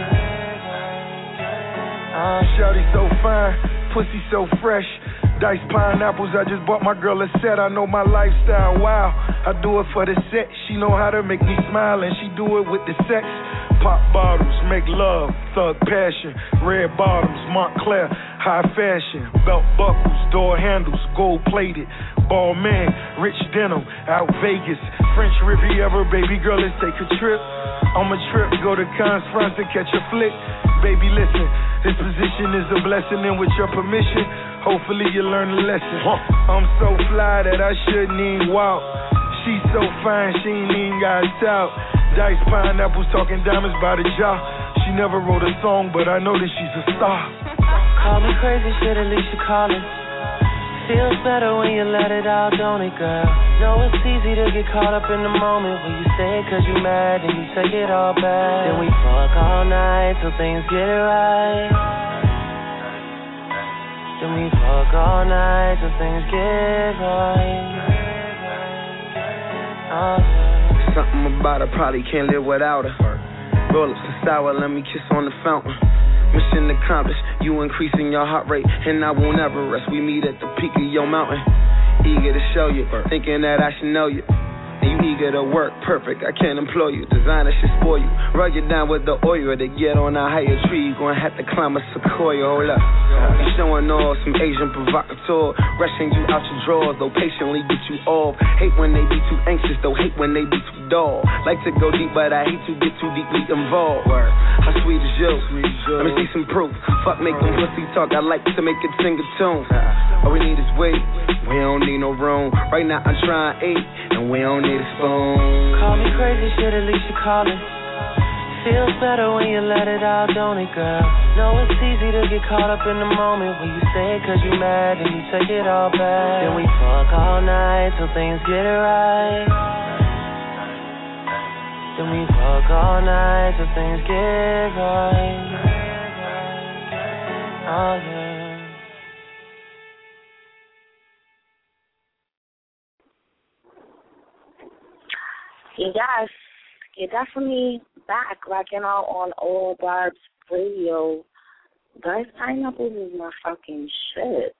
S7: Uh, Shawty so fine, pussy so fresh. Diced pineapples, I just bought my girl a set. I know my lifestyle, wow. I do it for the set. She know how to make me smile and she do it with the sex. Pop bottles, make love, thug passion. Red bottoms, Montclair, high fashion. Belt buckles, door handles, gold plated. Ball man, rich denim, out Vegas. French Riviera, baby girl, let's take a trip. On a trip, go to Cannes, France and catch a flick. Baby, listen, this position is a blessing, and with your permission, hopefully you learn a lesson. Huh. I'm so fly that I shouldn't even walk. She's so fine, she ain't even got out. Diced pineapples, talking diamonds by the jar. She never wrote a song, but I know that she's a star.
S8: Call me crazy, shit, at least you callin'. Feels better when you let it out, don't it, girl? Know it's easy to get caught up in the moment when you say it cause you mad and you take it all back. Then we fuck all night till things get right. Then we fuck all night till things get right. Oh, yeah.
S6: Something about her, probably can't live without her. Roll up some sour, let me kiss on the fountain. Mission accomplished, you increasing your heart rate, and I won't ever rest. We meet at the peak of your mountain, eager to show you, thinking that I should know you. And you eager to work, perfect, I can't employ you. Designer should spoil you, rug you down with the oil. To get on a higher tree, you gon' have to climb a sequoia. Hold up, you showing off some Asian provocateur, rushing you out your drawers, though patiently get you off. Hate when they be too anxious, though hate when they be too dull. Like to go deep, but I hate to get too deeply involved. How sweet is you? Let me see some proof. Fuck making pussy talk, I like to make it sing a tune. All we need is weight, we don't need no room. Right now I'm trying to eat, and we don't need a spoon.
S8: Call me crazy, shit, at least you callin'. Feels better when you let it out, don't it, girl? Know it's easy to get caught up in the moment when you say it cause you mad and you take it all back. Then we fuck all night till things get right. Then we fuck all night till things get right. Oh, yeah.
S2: Yes, you're definitely back, rocking out on Old Barb's radio. Diced pineapples is my fucking shit.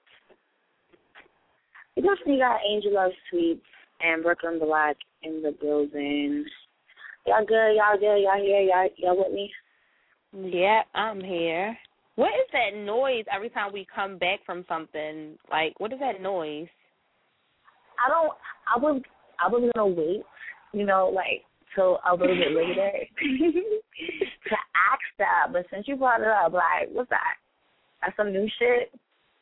S2: We definitely got Angel Love Sweets and Brooklyn Black in the building. Y'all good? Y'all good? Y'all here? Y'all, y'all with me?
S4: Yeah, I'm here. What is that noise every time we come back from something? Like, what is that noise?
S2: I don't, I was, I was going to wait, you know, like, till a little bit later to ask that. But since you brought it up, like, what's that? That's some new shit?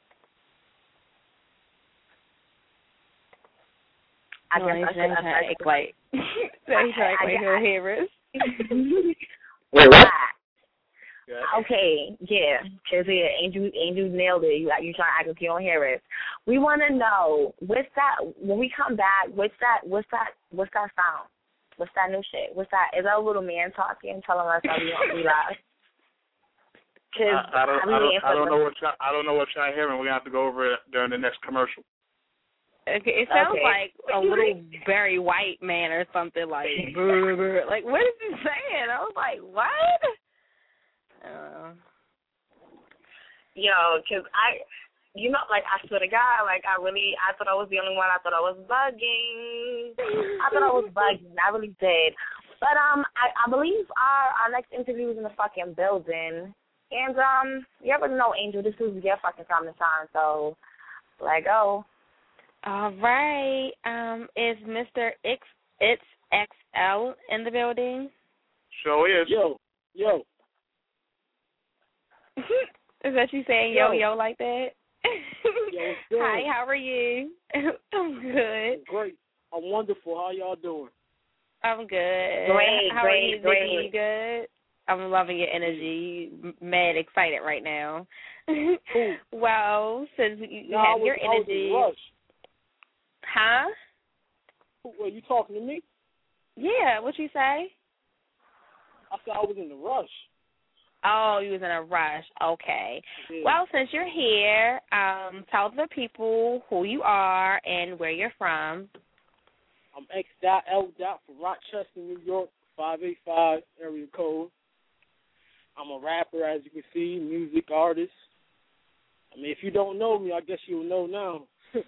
S2: I
S4: no,
S2: guess I should
S4: act like, so he's like, like he'll hear us.
S5: Wait, what?
S3: Yeah.
S2: Okay, yeah, because yeah, Angel, Angel nailed it. You you trying to act like you don't hear us. We want to know what's that when we come back. What's that? What's that? What's that sound? What's that new shit? What's that? Is that a little man talking, telling us that we want to be live?
S3: I, I don't, I don't, I don't know what y'all, I don't know what y'all hearing. We're gonna have to go over it during the next commercial.
S4: Okay, it sounds
S2: okay.
S4: like a little Barry White man or something like, brr, brr. Like, what is he saying? I was like, what? Uh,
S2: Yo, because I, you know, like, I swear to God, like, I really, I thought I was the only one. I thought I was bugging. I thought I was bugging. I really did. But, um, I, I believe our, our next interview is in the fucking building. And, um, you ever know, Angel, this is your fucking time to shine, so let go.
S4: all right. Um, is Mister X, it's X L in the building?
S3: Sure is.
S9: Yo, yo.
S4: Is that you saying yo,
S9: yo,
S4: yo like that?
S9: Yo, what's good?
S4: Hi, how are you? I'm good.
S9: Great. I'm wonderful. How y'all doing?
S4: I'm good.
S2: Great,
S4: how
S2: great,
S4: are you,
S2: great.
S4: Vicky? You good? I'm loving your energy. You mad excited right now.
S9: Cool.
S4: Well, since you
S9: No,
S4: have
S9: I was,
S4: your
S9: I was
S4: energy.
S9: in a rush.
S4: Huh?
S9: Were you talking to me?
S4: Yeah, what you say?
S9: I said I was in a rush.
S4: Oh, you was in a rush. Okay.
S9: Yeah.
S4: Well, since you're here, um, tell the people who you are and where you're from.
S9: I'm X dot L dot from Rochester, New York, five eight five area code. I'm a rapper, as you can see, music artist. I mean, if you don't know me, I guess you'll know now. And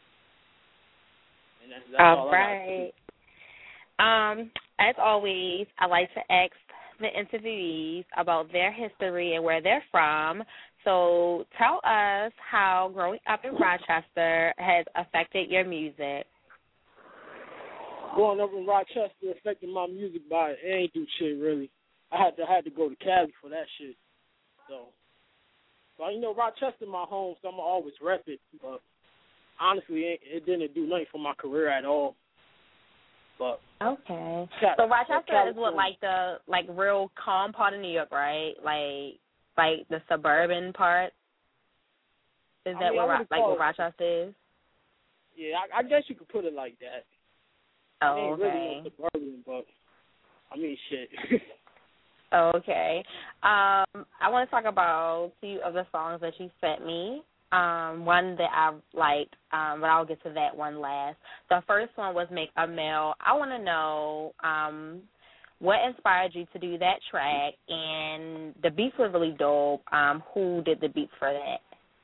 S9: that's, that's all,
S4: all
S9: all
S4: right. Um, as always, I like to ask the interviewees about their history and where they're from. So tell us how growing up in Rochester has affected your music.
S9: Growing up in Rochester affected my music by it ain't do shit really. I had to I had to go to Cali for that shit. So, but you know, Rochester my home, so I'm gonna always rep it. But honestly, it, it didn't do nothing for my career at all. But
S4: okay,
S9: Cal-
S4: so Rochester
S9: California.
S4: is what, like the like real calm part of New York, right? Like like the suburban part. Is that
S9: I mean,
S4: what
S9: I
S4: Ro-
S9: wouldn't
S4: like
S9: call
S4: what
S9: it-
S4: Rochester is?
S9: Yeah, I, I guess you could put it like that.
S4: Oh,
S9: it ain't
S4: okay.
S9: really no suburban, but I mean, shit.
S4: Okay. Um, I want to talk about two of the songs that you sent me. Um, one that I liked, um, but I'll get to that one last. The first one was Make a Meal. I want to know um, what inspired you to do that track, and the beats were really dope. Um, who did the beats for that?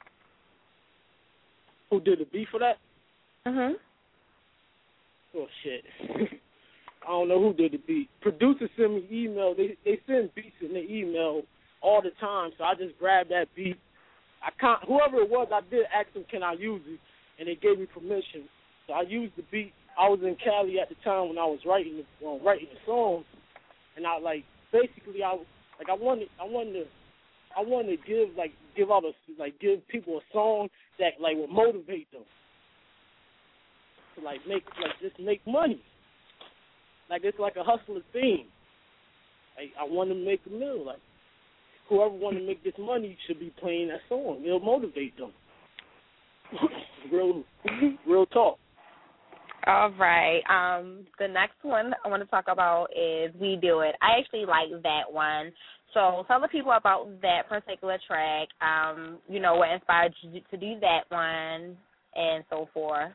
S9: Who did the beat for that?
S4: Mhm.
S9: Oh shit. I don't know who did the beat. Producers send me email. They they send beats in the email all the time, so I just grabbed that beat. I can't. Whoever it was, I did ask them, can I use it, and they gave me permission. So I used the beat. I was in Cali at the time when I was writing the uh, writing the song, and I like basically I like I wanted I wanted to I wanted to give like give out a like give people a song that like would motivate them to like make like just make money. Like it's like a hustler theme. Like I want to make a meal. Like whoever want to make this money should be playing that song. It'll motivate them. real, real talk.
S4: All right. Um, the next one I want to talk about is We Do It. I actually like that one. So tell the people about that particular track, um, you know, what inspired you to do that one and so forth.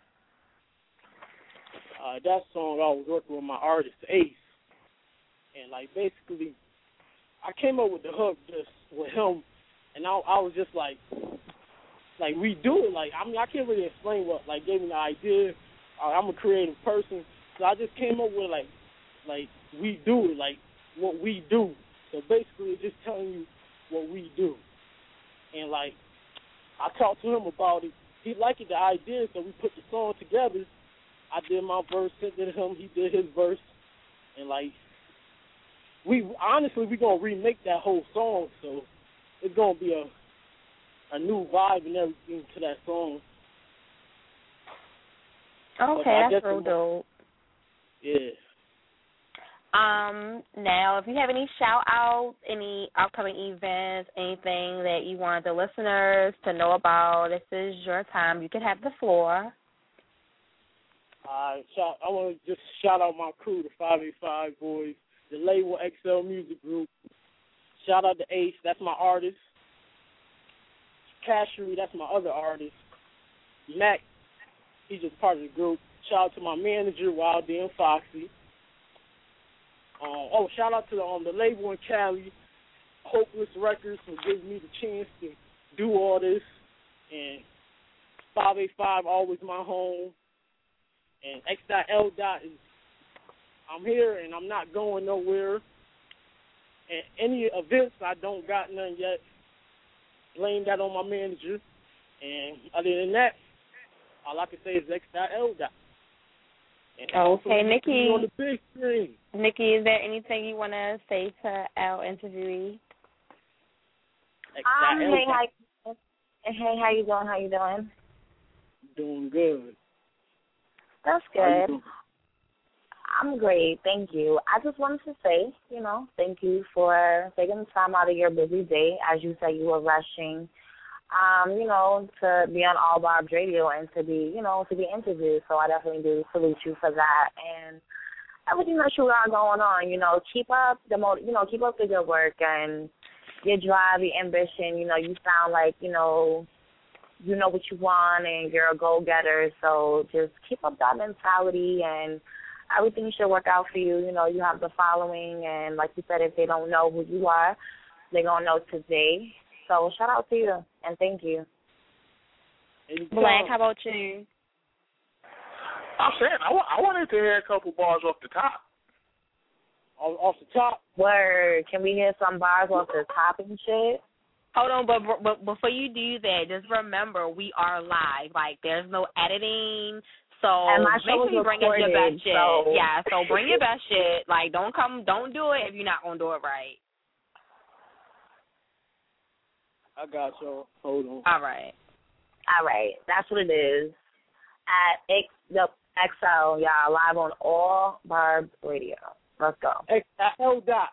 S9: Uh, that song I was working with my artist, Ace. And, like, basically, I came up with the hook just with him, and I, I was just like, like, we do it. Like, I mean, I can't really explain what, like, gave me the idea. Uh, I'm a creative person, so I just came up with, like, like, we do it, like, what we do. So basically, just telling you what we do. And, like, I talked to him about it. He liked the idea, so we put the song together. I did my verse, sent it to him. He did his verse. and like we honestly we gonna remake that whole song, so it's gonna be a a new vibe and everything to that song.
S4: Okay, that's real dope.
S9: Yeah.
S4: Um, now, if you have any shout-outs, any upcoming events, anything that you want the listeners to know about, this is your time. You can have the floor.
S9: Uh, shout, I want to just shout out my crew, the five eight five Boys, the label X L Music Group. Shout out to Ace, that's my artist. Cashery, that's my other artist. Mac, he's just part of the group. Shout out to my manager, Wild D and Foxy. Uh, oh, shout out to the, um, the label in Cali, Hopeless Records, for giving me the chance to do all this. And five eight five, always my home. And X L is, I'm here and I'm not going nowhere. And any events, I don't got none yet. Blame that on my manager. And other than that, all I can say is X L.
S4: Okay, Nikki.
S9: On the big screen.
S4: Nikki, is there anything you want to say to our interviewee?
S2: Um, hey, how, hey, how you doing? How you doing?
S9: Doing good.
S2: That's good. I'm great, thank you. I just wanted to say, you know, thank you for taking the time out of your busy day. As you said, you were rushing, um, you know, to be on All Barb's Radio and to be, you know, to be interviewed. So I definitely do salute you for that. And everything that you got going on, you know, keep up the, mo- you know, keep up the good work and your drive, your ambition. You know, you sound like, you know, you know what you want and you're a go-getter. So just keep up that mentality and everything should work out for you. You know, you have the following, and like you said, if they don't know who you are, they're going to know today. So shout out to you, and thank you.
S4: Blank, how about you?
S3: I'm saying, I, w- I wanted to hear a couple bars off the top.
S9: Off, off the top?
S2: Word. Can we hear some bars off the top and shit?
S4: Hold on, but, but before you do that, just remember, we are live. Like, there's no editing. So make sure you bring in your best shit.
S2: So.
S4: Yeah, so bring your best shit. Like, don't come, don't do it if you're not gonna do it right.
S9: I got you. Hold on.
S4: All right.
S2: All right. That's what it is. At X, the X L, y'all, live on All Barb's Radio. Let's go.
S9: X L dot.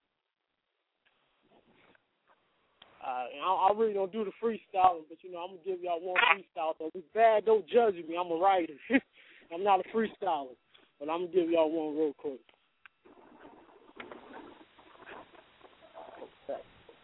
S9: Uh, I, I really don't do the freestyling, but, you know, I'm going to give y'all one freestyle. So if it's bad, don't judge me. I'm a writer. I'm not a freestyler, but I'm going to give y'all one real quick. Okay.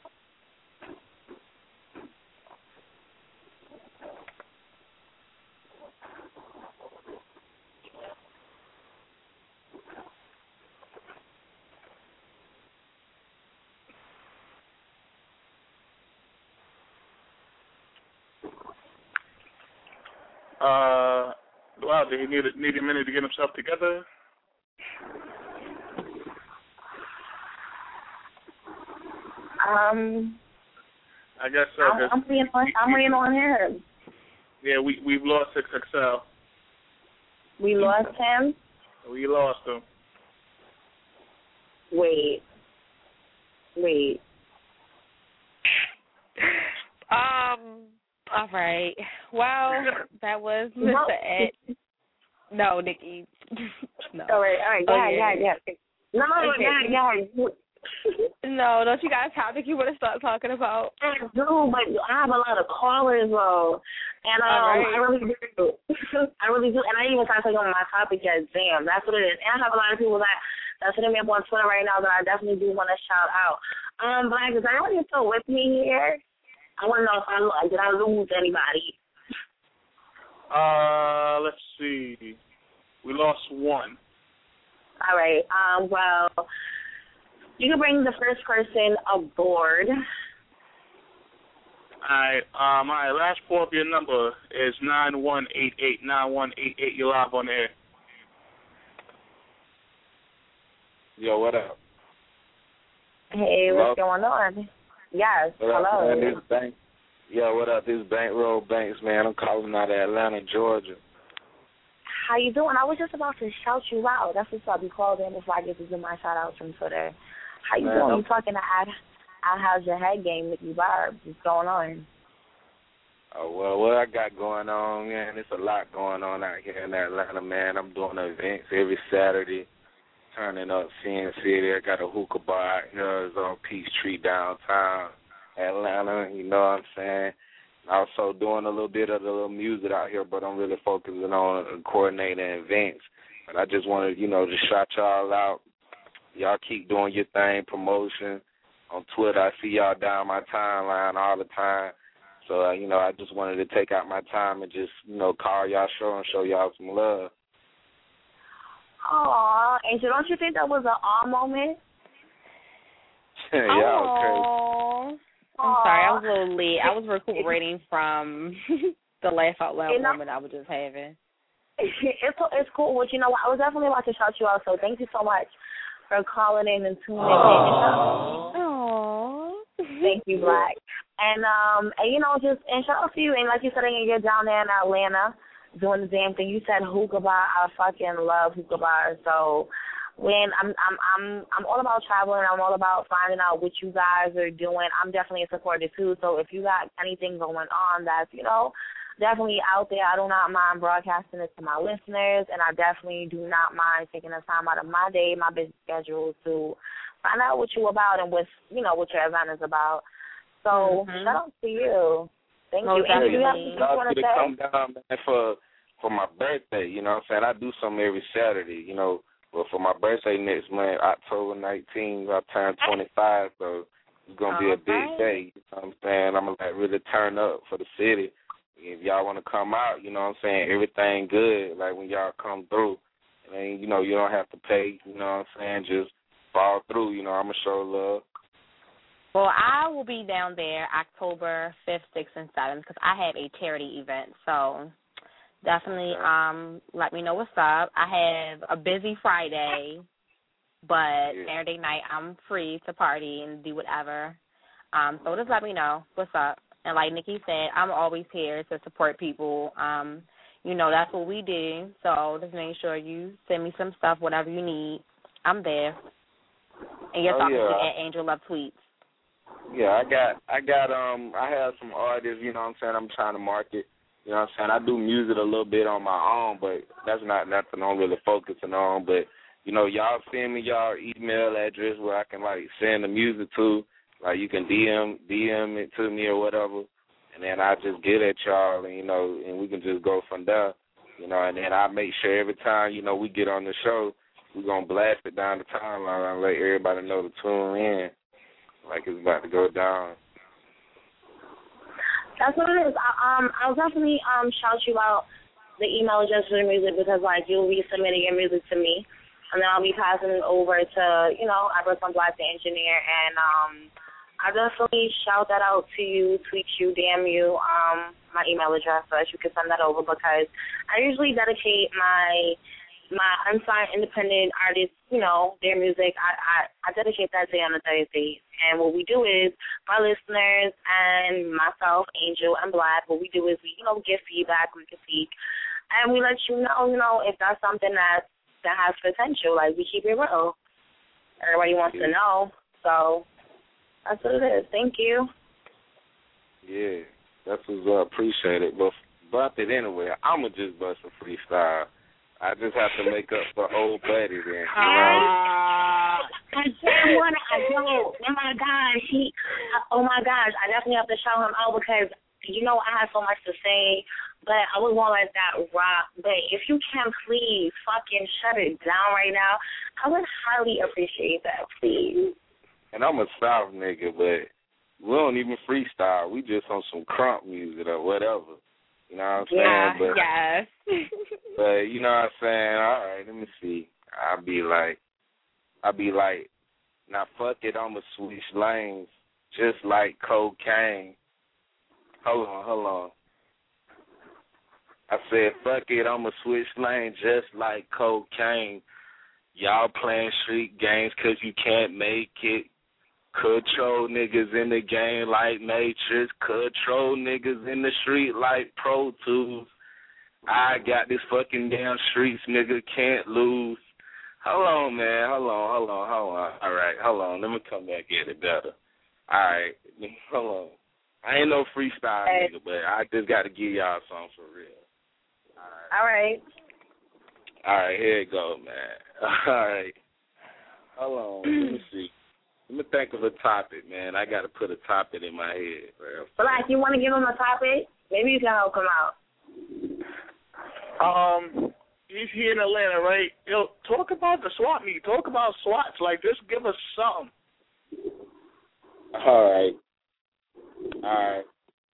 S3: Uh, wow, did he need a, need a minute to get himself together?
S2: Um,
S3: I guess so.
S2: I'm, I'm waiting on, I'm waiting on him.
S3: Yeah, we we've lost six X L.
S2: We lost him?
S3: We lost him.
S2: Wait. Wait.
S4: Um. All right. Well, that was Mister Ed. No, Nikki. No.
S2: All right. All right. Yeah.
S4: Okay.
S2: Yeah. Yeah. No.
S4: Okay.
S2: Yeah. Yeah.
S4: No, don't you got a topic you want to start talking about?
S2: I do, but I have a lot of callers though, and um,
S4: right.
S2: I really do. I really do, and I didn't even start talking on my topic yet. Damn, that's what it is. And I have a lot of people that that's hitting me up on Twitter right now that I definitely do want to shout out. Um, Black, is anyone still with me here? I want to know if I did I lose anybody.
S3: Uh, let's see. We lost one.
S2: All right. Um. Well. You can bring the first person aboard.
S3: All right. Um, all right. Last four of your number is nine one eight eight. nine one eight eight. You're live on air.
S5: Yo, what up?
S2: Hey,
S5: Hello?
S2: what's going on? Yes.
S5: What up,
S2: hello.
S5: man? This is Bank. Yo, what up? This is Bankroll Banks, man. I'm calling out of Atlanta, Georgia.
S2: How you doing? I was just about to shout you out. That's what's up. You called in before I get to do my shout-outs from Twitter. How you Man, doing? I'm... You talking to Ad, Ad How's Your Head Game, Nikki Barb. What's going on?
S10: Oh, well, what I got going on, man, there's a lot going on out here in Atlanta, man. I'm doing events every Saturday, turning up Sin City. I got a hookah bar out here. It's on Peachtree downtown Atlanta, you know what I'm saying? Also doing a little bit of the little music out here, but I'm really focusing on coordinating events. But I just wanted, you know, to shout y'all out. Y'all keep doing your thing, promotion. On Twitter, I see y'all down my timeline all the time. So, uh, you know, I just wanted to take out my time and just, you know, call y'all show and show y'all some love.
S2: Aw, Angel, don't you think that was an aw moment?
S10: Y'all crazy.
S4: I'm sorry, I was a little late. I was recuperating from the laugh out loud you know, moment I was just having.
S2: It's it's cool. But you know what? I was definitely about to shout you out, so thank you so much for calling in and tuning in.
S4: Aww.
S2: Thank you, Black. And, um, and, you know, just, and shout out to you. And like you said, you're down there in Atlanta doing the damn thing. You said hookah bar. I fucking love hookah bars. So, when I'm I'm I'm I'm all about traveling, I'm all about finding out what you guys are doing. I'm definitely a supporter too. So if you got anything going on that's, you know, definitely out there, I do not mind broadcasting it to my listeners, and I definitely do not mind taking the time out of my day, my busy schedule, to find out what you about and what, you know, what your event is about. So
S4: mm-hmm.
S2: shout out to you. Thank
S4: Most
S2: you. And do you have
S10: anything
S2: you want to say?
S10: Come down, man, for for my birthday. You know what I'm saying? I do something every Saturday. You know. Well, for my birthday next month, October nineteenth, I turn twenty-five, so it's going to be a big day. You know what I'm saying? I'm going to like, really turn up for the city. If y'all want to come out, you know what I'm saying, everything good, like when y'all come through. And, you know, you don't have to pay, you know what I'm saying, just fall through. You know, I'm going to show love.
S4: Well, I will be down there October fifth, sixth, and seventh because I have a charity event, so... Definitely um, let me know what's up. I have a busy Friday, but
S10: yeah.
S4: Saturday night I'm free to party and do whatever. Um, so just let me know what's up. And like Nikki said, I'm always here to support people. Um, you know, that's what we do. So just make sure you send me some stuff, whatever you need. I'm there. And you're
S10: oh,
S4: talking
S10: yeah.
S4: to at Angel Love Tweets.
S10: Yeah, I got, I got, um, I have some artists, you know what I'm saying, I'm trying to market. You know what I'm saying? I do music a little bit on my own, but that's not nothing I'm really focusing on. But, you know, y'all send me y'all email address where I can, like, send the music to. Like, you can D M D M it to me or whatever. And then I just get at y'all, and, you know, and we can just go from there. You know, and then I make sure every time, you know, we get on the show, we're going to blast it down the timeline and let everybody know to tune in. Like it's about to go down.
S2: That's what it is. I, um, I'll definitely um shout you out the email address for the music because, like, you'll be submitting your music to me, and then I'll be passing it over to, you know, Iverson Black, the engineer, and um, I definitely shout that out to you, tweet you, D M you, um, my email address so that you can send that over because I usually dedicate my my unsigned independent artists, you know, their music, I, I, I dedicate that day on a Thursday. And what we do is, my listeners and myself, Angel, and Black, what we do is we, you know, give feedback, we critique, and we let you know, you know, if that's something that, that has potential. Like, we keep it real. Everybody wants yeah. to know. So that's what it is. Thank you.
S10: Yeah, that's what's up. Appreciate it. But bump it anyway. I'm going to just bust a freestyle. I just have to make up for old buddy then. You know?
S2: Uh, I don't want to. I don't. Oh my gosh, he. Oh my gosh, I definitely have to shout him out because you know I have so much to say, but I would want to let that rock. But if you can, please fucking shut it down right now. I would highly appreciate that, please.
S10: And I'm a South nigga, but we don't even freestyle. We just on some crunk music or whatever. You know what I'm saying?
S4: Yeah,
S10: but,
S4: yes.
S10: but you know what I'm saying? All right, let me see. I'll be like, I'll be like, now fuck it, I'ma switch lanes just like cocaine. Hold on, hold on. I said, fuck it, I'ma switch lanes just like cocaine. Y'all playing street games cause you can't make it. Control niggas in the game like Matrix. Control niggas in the street like Pro Tools. I got this fucking damn streets, nigga, can't lose. Hold on, man. Hold on, hold on, hold on. All right, hold on. Let me come back at it better. All right, hold on. I ain't no freestyle hey. nigga, but I just got to give y'all something for real.
S2: All right.
S10: All right, here you go, man. All right. Hold on. Let me see. Let me think of a topic, man. I got to put a topic in my head, bro.
S2: Black, you want to give him a topic? Maybe you can help him out.
S3: Um, he's here in Atlanta, right? Yo, talk about the SWAT meet. Talk about SWATs. Like, just give us something.
S10: All right. All right.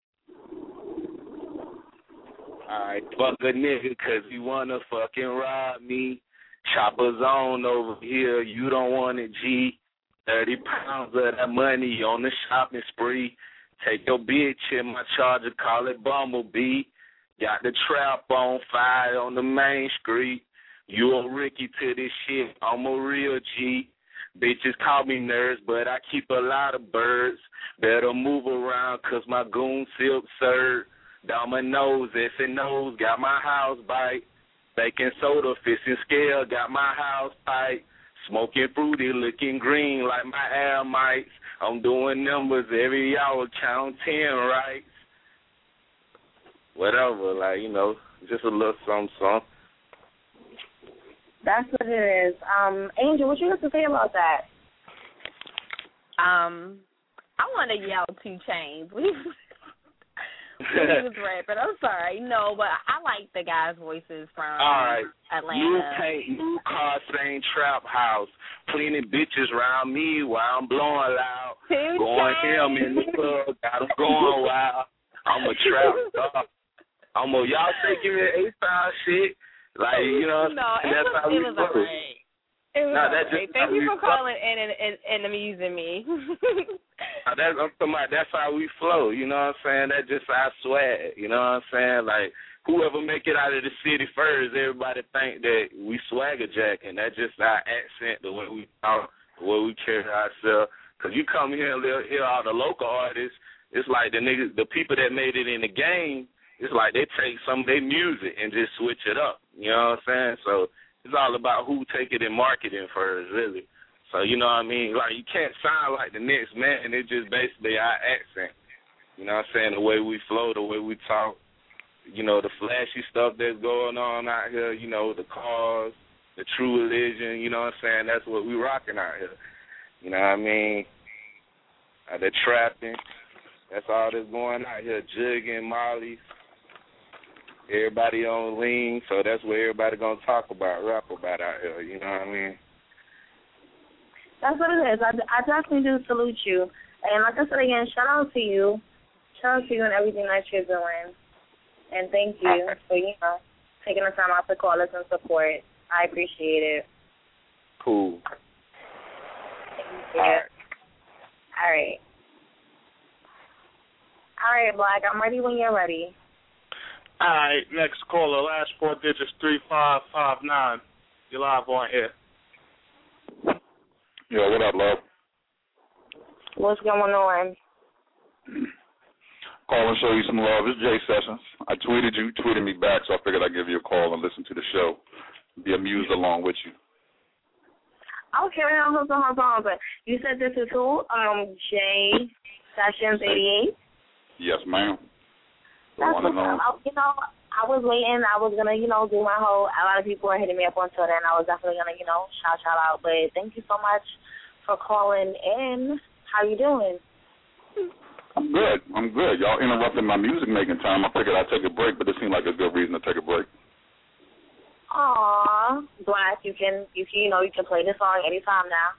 S10: All right, fuck a nigga because you want to fucking rob me. Chopper's on over here. You don't want it, G. thirty pounds of that money on the shopping spree. Take your bitch in my Charger, call it Bumblebee. Got the trap on fire on the main street. You a Ricky to this shit. I'm a real G. Bitches call me nerds, but I keep a lot of birds. Better move around because my goon silk served. Down my nose, S and O's, got my house bite. Baking soda, fish and scale, got my house tight. Smoking fruity, looking green like my air mites. I'm doing numbers every hour, count ten rights. Whatever, like, you know, just a little something, something.
S2: That's what it is. Um, Angel, what you have to say about that?
S4: Um, I want to yell two chains. He was rapping. I'm sorry. No, but I like the guys' voices from
S10: All right.
S4: Atlanta.
S10: New paint, new car, same trap house. Cleaning bitches around me while I'm blowing loud.
S4: Two
S10: going
S4: chains.
S10: him in the club, got him going wild. I'm a trap dog. I'm a, y'all say give me an A-style shit. Like, you know,
S4: no, it
S10: that's
S4: was,
S10: how
S4: it
S10: we
S4: was
S10: flow.
S4: all right. It was
S10: no,
S4: all
S10: that's
S4: right.
S10: just
S4: Thank you for
S10: flow.
S4: calling in and, and, and amusing me.
S10: Now, that's, I'm talking about, that's how we flow, you know what I'm saying? That's just our swag, you know what I'm saying? Like, whoever make it out of the city first, everybody think that we swagger jacking. That's just our accent, the way we talk, the way we carry ourselves. Because you come here and hear all the local artists, it's like the niggas, the people that made it in the game, it's like they take some of their music and just switch it up, you know what I'm saying? So it's all about who take it in marketing first, really. So, you know what I mean? Like, you can't sound like the next man. It's just basically our accent. You know what I'm saying? The way we flow, the way we talk, you know, the flashy stuff that's going on out here, you know, the cars, the true religion, you know what I'm saying? That's what we rocking out here. You know what I mean? Uh, the trapping. That's all that's going out here. Jugging, Molly. Everybody on lean, so that's what everybody going to talk about, rap about out here. You know what I mean?
S2: That's what it is. I, I definitely do salute you. And like I said again, shout out to you. Shout out to you and everything that you're doing. And thank you for, you know, taking the time out to call us and support. I appreciate it.
S10: Cool.
S2: Thank you. All right. All right. All right, Black, I'm ready when you're ready.
S3: All right, next caller, last four digits, three five five nine. You're live on here.
S11: Yo, what up, love?
S2: What's going on?
S11: Call and show you some love. It's Jay Sessions. I tweeted you, tweeted me back, so I figured I'd give you a call and listen to the show. Be amused along with you.
S2: Okay, hold on, hold on. But you said this is who? Um, Jay Sessions eighty-eight?
S11: Yes, ma'am.
S2: That's what's up. You know, I was waiting. I was going to, you know, do my whole, a lot of people are hitting me up on Twitter, and I was definitely going to, you know, shout, shout out. But thank you so much for calling in. How you doing?
S11: I'm good. I'm good. Y'all interrupted my music-making time. I figured I'd take a break, but it seemed like a good reason to take a break.
S2: Aw, Black, you can, you can, you know, you can play this song anytime now.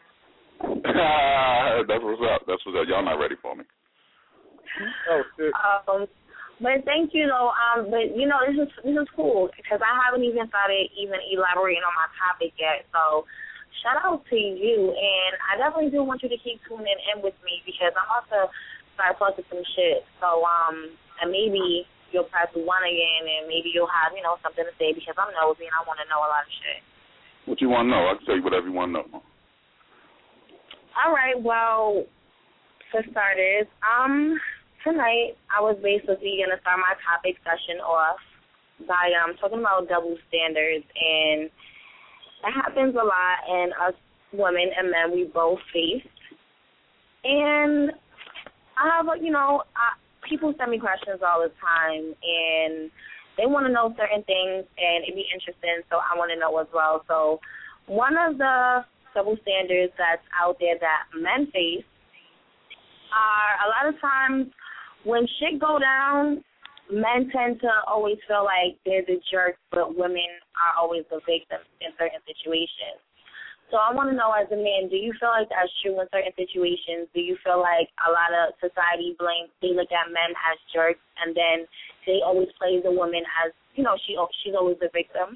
S11: That's what's up. That's what's up. Y'all not ready for me.
S3: Oh, shit.
S2: Um, But thank you, though. Um, but, you know, this is this is cool because I haven't even started even elaborating on my topic yet. So shout out to you. And I definitely do want you to keep tuning in with me because I'm about to start talking some shit. So um, and maybe you'll press one again and maybe you'll have, you know, something to say because I'm nosy and I want to know a lot of shit.
S11: What you want to know? I can tell you whatever you want to know.
S2: All right. Well, for starters, um... tonight, I was basically going to start my topic session off by um talking about double standards, and that happens a lot, and us women and men, we both face. And I have, you know, I, people send me questions all the time, and they want to know certain things, and it'd be interesting, so I want to know as well. So one of the double standards that's out there that men face are a lot of times when shit go down, men tend to always feel like they're the jerk, but women are always the victims in certain situations. So I want to know, as a man, do you feel like that's true in certain situations? Do you feel like a lot of society blame, they look at men as jerks, and then they always play the woman as, you know, she she's always the victim?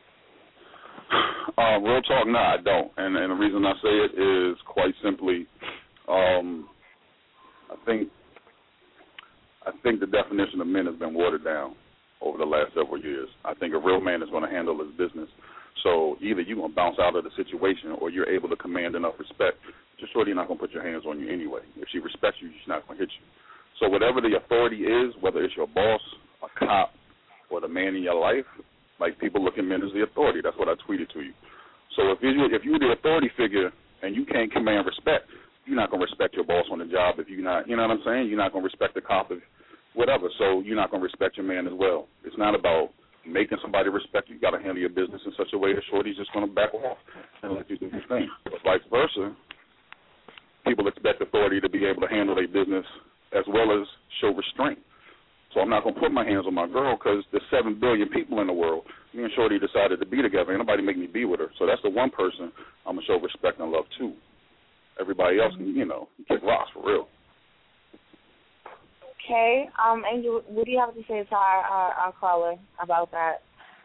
S11: Uh, real talk, no, I don't. And, and the reason I say it is quite simply, um, I think I think the definition of men has been watered down over the last several years. I think a real man is going to handle his business. So either you're going to bounce out of the situation or you're able to command enough respect. Just shorty not going to put your hands on you anyway. If she respects you, she's not going to hit you. So whatever the authority is, whether it's your boss, a cop, or the man in your life, like people look at men as the authority. That's what I tweeted to you. So if you're, if you're the authority figure and you can't command respect, you're not going to respect your boss on the job if you're not, you know what I'm saying? You're not going to respect the cop if whatever. So you're not going to respect your man as well. It's not about making somebody respect you. You got to handle your business in such a way that shorty's just going to back off and let you do your thing. But vice versa, people expect authority to be able to handle their business as well as show restraint. So I'm not going to put my hands on my girl because there's seven billion people in the world. Me and Shorty decided to be together. Ain't nobody make me be with her. So that's the one person I'm going to show respect and love to. Everybody else can, you know, kick rocks for real.
S2: Okay. Um, Angel, what do you have to say to our, our, our caller about that?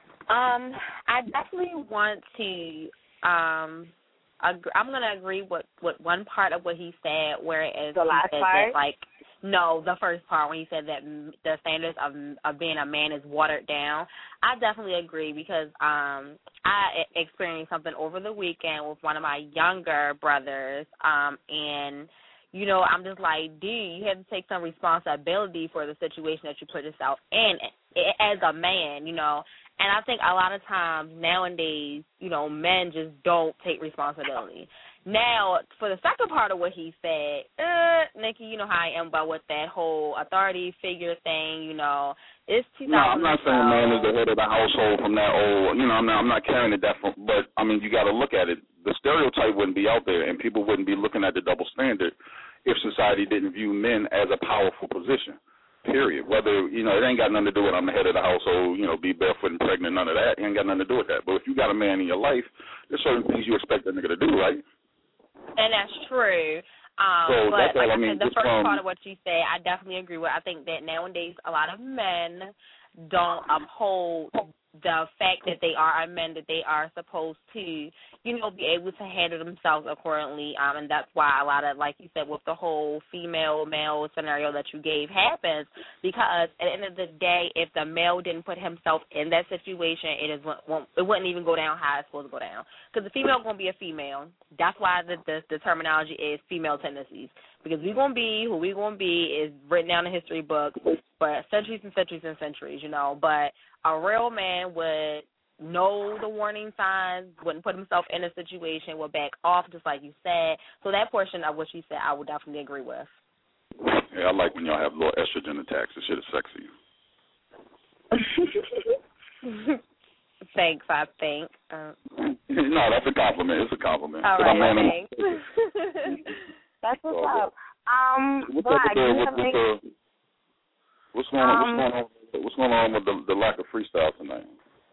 S4: Um, I definitely want to, um, ag- I'm going to agree with, with one part of what he said, whereas
S2: the last
S4: he said
S2: part?
S4: that, like, no, the first part when he said that the standards of, of being a man is watered down. I definitely agree because um, I experienced something over the weekend with one of my younger brothers, um, and, you know, I'm just like, dude, you have to take some responsibility for the situation that you put yourself in as a man, you know. And I think a lot of times nowadays, you know, men just don't take responsibility. Now, for the second part of what he said, uh, Nikki, you know how I am about with that whole authority figure thing, you know. It's two thousand.
S11: No, I'm not saying man is the head of the household from that old, you know, I'm not, I'm not carrying it that from, but, I mean, you got to look at it. The stereotype wouldn't be out there and people wouldn't be looking at the double standard if society didn't view men as a powerful position, period. Whether, you know, it ain't got nothing to do with I'm the head of the household, you know, be barefoot and pregnant, none of that. It ain't got nothing to do with that. But if you got a man in your life, there's certain things you expect that nigga to do, right?
S4: And that's true. Um,
S11: so
S4: but
S11: that's all
S4: like
S11: I mean.
S4: I said, the first
S11: from,
S4: part of what you say, I definitely agree with. I think that nowadays a lot of men don't uphold the fact that they are men, that they are supposed to, you know, be able to handle themselves accordingly. Um, and that's why a lot of, like you said, with the whole female-male scenario that you gave happens, because at the end of the day, if the male didn't put himself in that situation, it is it wouldn't even go down how it's supposed to go down. Because the female is going to be a female. That's why the, the, the terminology is female tendencies. Because we're going to be who we're going to be is written down in history books for centuries and centuries and centuries, you know. But a real man would know the warning signs, wouldn't put himself in a situation, would back off, just like you said. So that portion of what you said, I would definitely agree with.
S11: Yeah, I like when y'all have little estrogen attacks. This shit is sexy.
S4: Thanks, I think. Uh,
S11: no, that's a compliment. It's a compliment.
S4: All right, thanks.
S2: That's what's oh, up. Um,
S11: what's,
S2: Black,
S11: up with the, with the, what's going on?
S2: Um,
S11: what's going on? What's going on with the, the lack of freestyle tonight?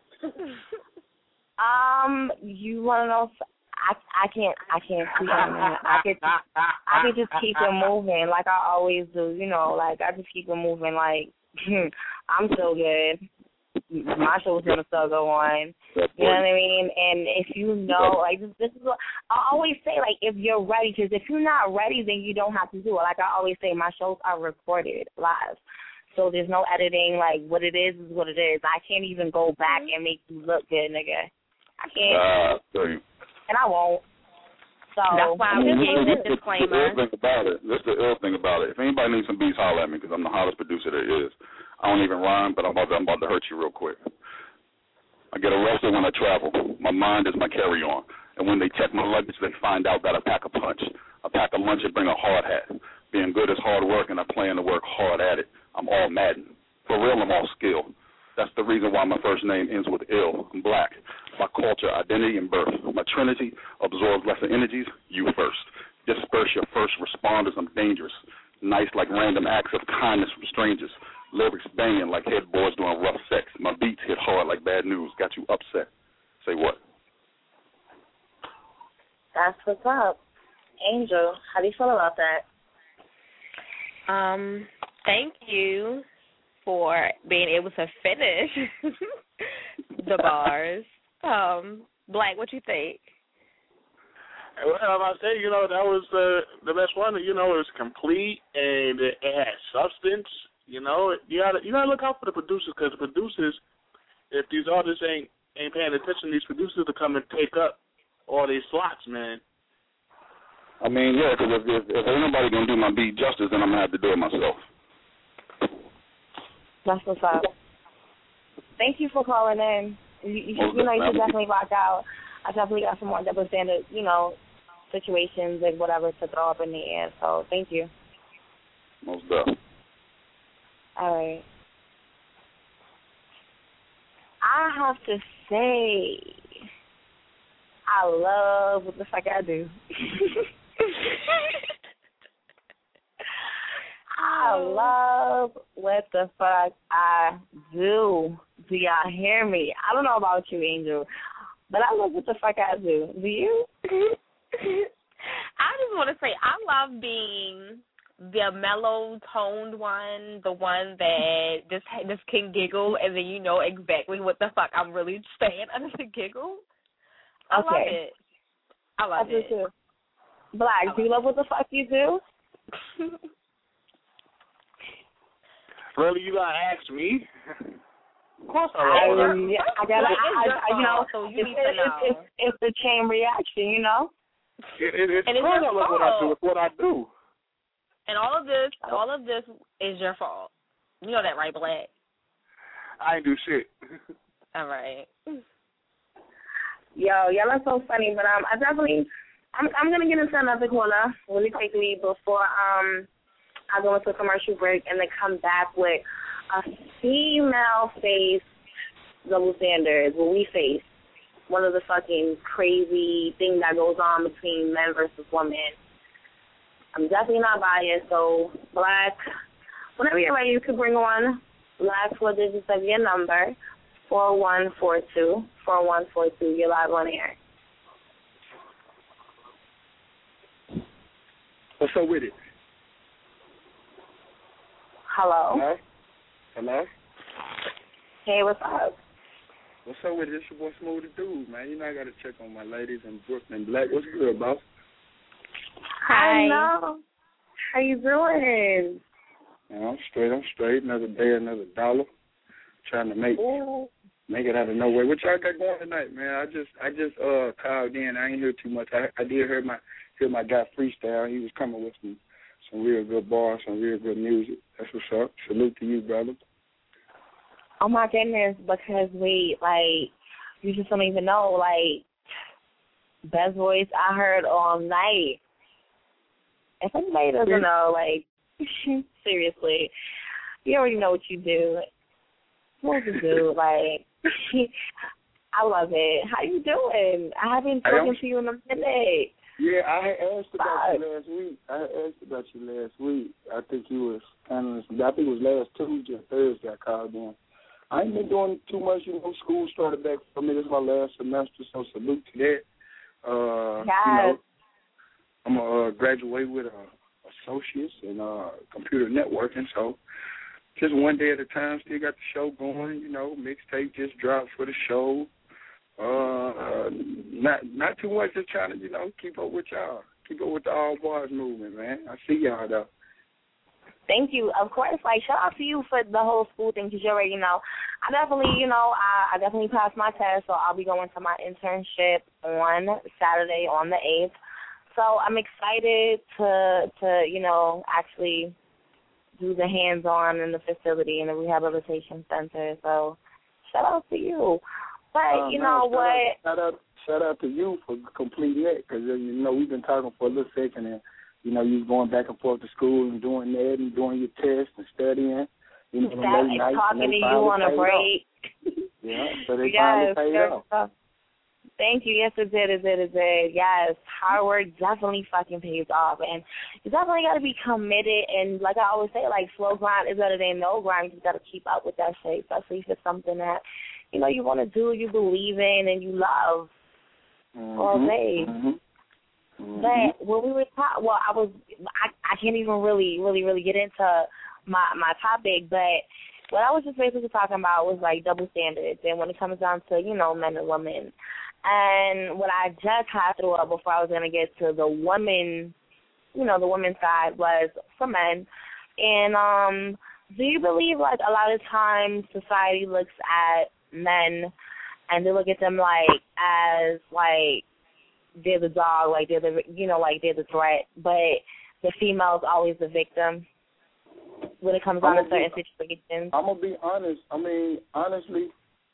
S2: um, you want to know? I I can't I can't see it, man. I could I could just keep it moving like I always do. You know, like I just keep it moving. Like I'm so good. My show's gonna still go on. You know what I mean? And if you know, like this, this is what I always say. Like if you're ready, because if you're not ready, then you don't have to do it. Like I always say, my shows are recorded live, so there's no editing. Like what it is is what it is. I can't even go back and make you look good, nigga. I can't,
S11: uh, sorry.
S2: and I won't. So
S4: that's why I was giving the disclaimer.
S11: That's the ill thing about it. That's the ill thing about it. If anybody needs some beats, holler at me because I'm the hottest producer there is. I don't even rhyme, but I'm about to, I'm about to hurt you real quick. I get arrested when I travel. My mind is my carry-on. And when they check my luggage, they find out that I pack a punch. I pack a lunch and bring a hard hat. Being good is hard work, and I plan to work hard at it. I'm all Madden. For real, I'm all skill. That's the reason why my first name ends with ill. I'm black. My culture, identity, and birth. My trinity absorbs lesser energies. You first. Disperse your first responders. I'm dangerous. Nice like random acts of kindness from strangers. Lyrics banging like headboards doing rough sex. My beats hit hard like bad news. Got you upset. Say what?
S2: That's what's up. Angel, how do you feel about that?
S4: Um, thank you for being able to finish the bars. Um, Black, what you think?
S3: Well, I say, you know, that was the the best one. You know, it was complete and it, it had substance. You know, you gotta you gotta look out for the producers, because the producers, if these artists ain't ain't paying attention, these producers will come and take up all these slots, man.
S11: I mean, yeah, because if, if, if ain't nobody gonna do my beat justice, then I'm gonna have to do it myself.
S2: That's what's up. Thank you for calling in. You, you, you know, you should definitely rock out. I definitely got some more double standard, you know, situations and whatever to throw up in the air. So thank you.
S11: Most definitely.
S2: All right. I have to say, I love what the fuck I do. I love what the fuck I do. Do y'all hear me? I don't know about you, Angel, but I love what the fuck I do. Do you?
S4: I just want to say I love being the mellow-toned one, the one that just just can giggle, and then you know exactly what the fuck I'm really saying under the giggle. I
S2: okay.
S4: love it. I love
S2: I do
S4: it.
S2: too. Black, do you love what the fuck you do?
S3: Really, you gotta ask me? Of course I
S2: love
S3: love
S2: it. I gotta, I, I, you know, so you it's, it's, it's, it's the chain reaction, you know?
S3: It, it, it's
S4: and it's
S3: I love what I do. It's what I do.
S4: And all of this, all of this is your fault. You know that, right, Black?
S3: I ain't do shit.
S4: All right.
S2: Yo, y'all are so funny, but um, I definitely, I'm, I'm gonna get into another corner really quickly before um, I go into a commercial break and then come back with a female face double standards. What we face, one of the fucking crazy things that goes on between men versus women. I'm definitely not biased, so Black, whenever you're ready, you can bring on last four digits of your number, four one four two, four one four two. You're live on air.
S12: What's up with it?
S2: Hello.
S12: Hello? Hello?
S2: Hey, what's up?
S12: What's up with it? It's your boy Smooth the Dude, man. You know I got to check on my ladies in Brooklyn. Black, what's good, boss?
S2: Hi. Hello. How you doing?
S12: Man, I'm straight. I'm straight. Another day, another dollar. Trying to make Ooh. make it out of nowhere. What y'all got going tonight, man? I just I just uh called in. I ain't hear too much. I I did hear my hear my guy freestyle. He was coming with some some real good bars, some real good music. That's what's up. Salute to you, brother.
S2: Oh my goodness, because wait, like you just don't even know, like best voice I heard all night. If anybody doesn't yeah. know, like seriously, you already know what you do. What you do, like I love it. How you doing? I haven't spoken to you in a minute.
S12: Yeah, I had asked about Bye. you last week. I had asked about you last week. I think you was kind of, I think it was last Tuesday or Thursday I called in. I ain't been doing too much, you know, school started back for me. This is my last semester, so salute to that. Uh,
S2: yes.
S12: You know, I'm going to uh, graduate with uh, associates in uh, computer networking, so just one day at a time, still got the show going, you know, mixtape just dropped for the show. Uh, uh, not not too much, just trying to, you know, keep up with y'all. Keep up with the All Bars movement, man. I see y'all, though.
S2: Thank you. Of course, like, shout out to you for the whole school thing, because you already know. I definitely, you know, I, I definitely passed my test, so I'll be going to my internship on Saturday on the eighth. So I'm excited to, to you know, actually do the hands-on in the facility in the rehabilitation center. So shout out to you. But
S12: uh,
S2: you
S12: man,
S2: know
S12: shout
S2: what?
S12: Out, shout out, shout out to you for completing that, because you know we've been talking for a little second, and you know you going back and forth to school and doing that and doing your tests and studying. You know,
S2: that
S12: late nights,
S2: talking
S12: and
S2: to
S12: they
S2: you on a break.
S12: Yeah, so they
S2: yes,
S12: finally paid off.
S2: Stuff. Thank you. Yes, it did. It did. It did. Yes, hard work definitely fucking pays off, and you definitely got to be committed. And like I always say, like slow grind is better than no grind. You just got to keep up with that shit, especially if it's something that you know you want to do, you believe in, and you love
S12: mm-hmm.
S2: all day.
S12: Mm-hmm. Mm-hmm.
S2: But when we were talking, well, I was, I, I can't even really, really, really get into my my topic, but what I was just basically talking about was like double standards, and when it comes down to you know men and women. And what I just had through up before I was going to get to the women, you know, the women's side was for men. And um, do you believe, like, a lot of times society looks at men and they look at them, like, as, like, they're the dog, like, they're the, you know, like, they're the threat, but the female's always the victim when it comes down to certain be, situations?
S12: I'm going to be honest. I mean, honestly,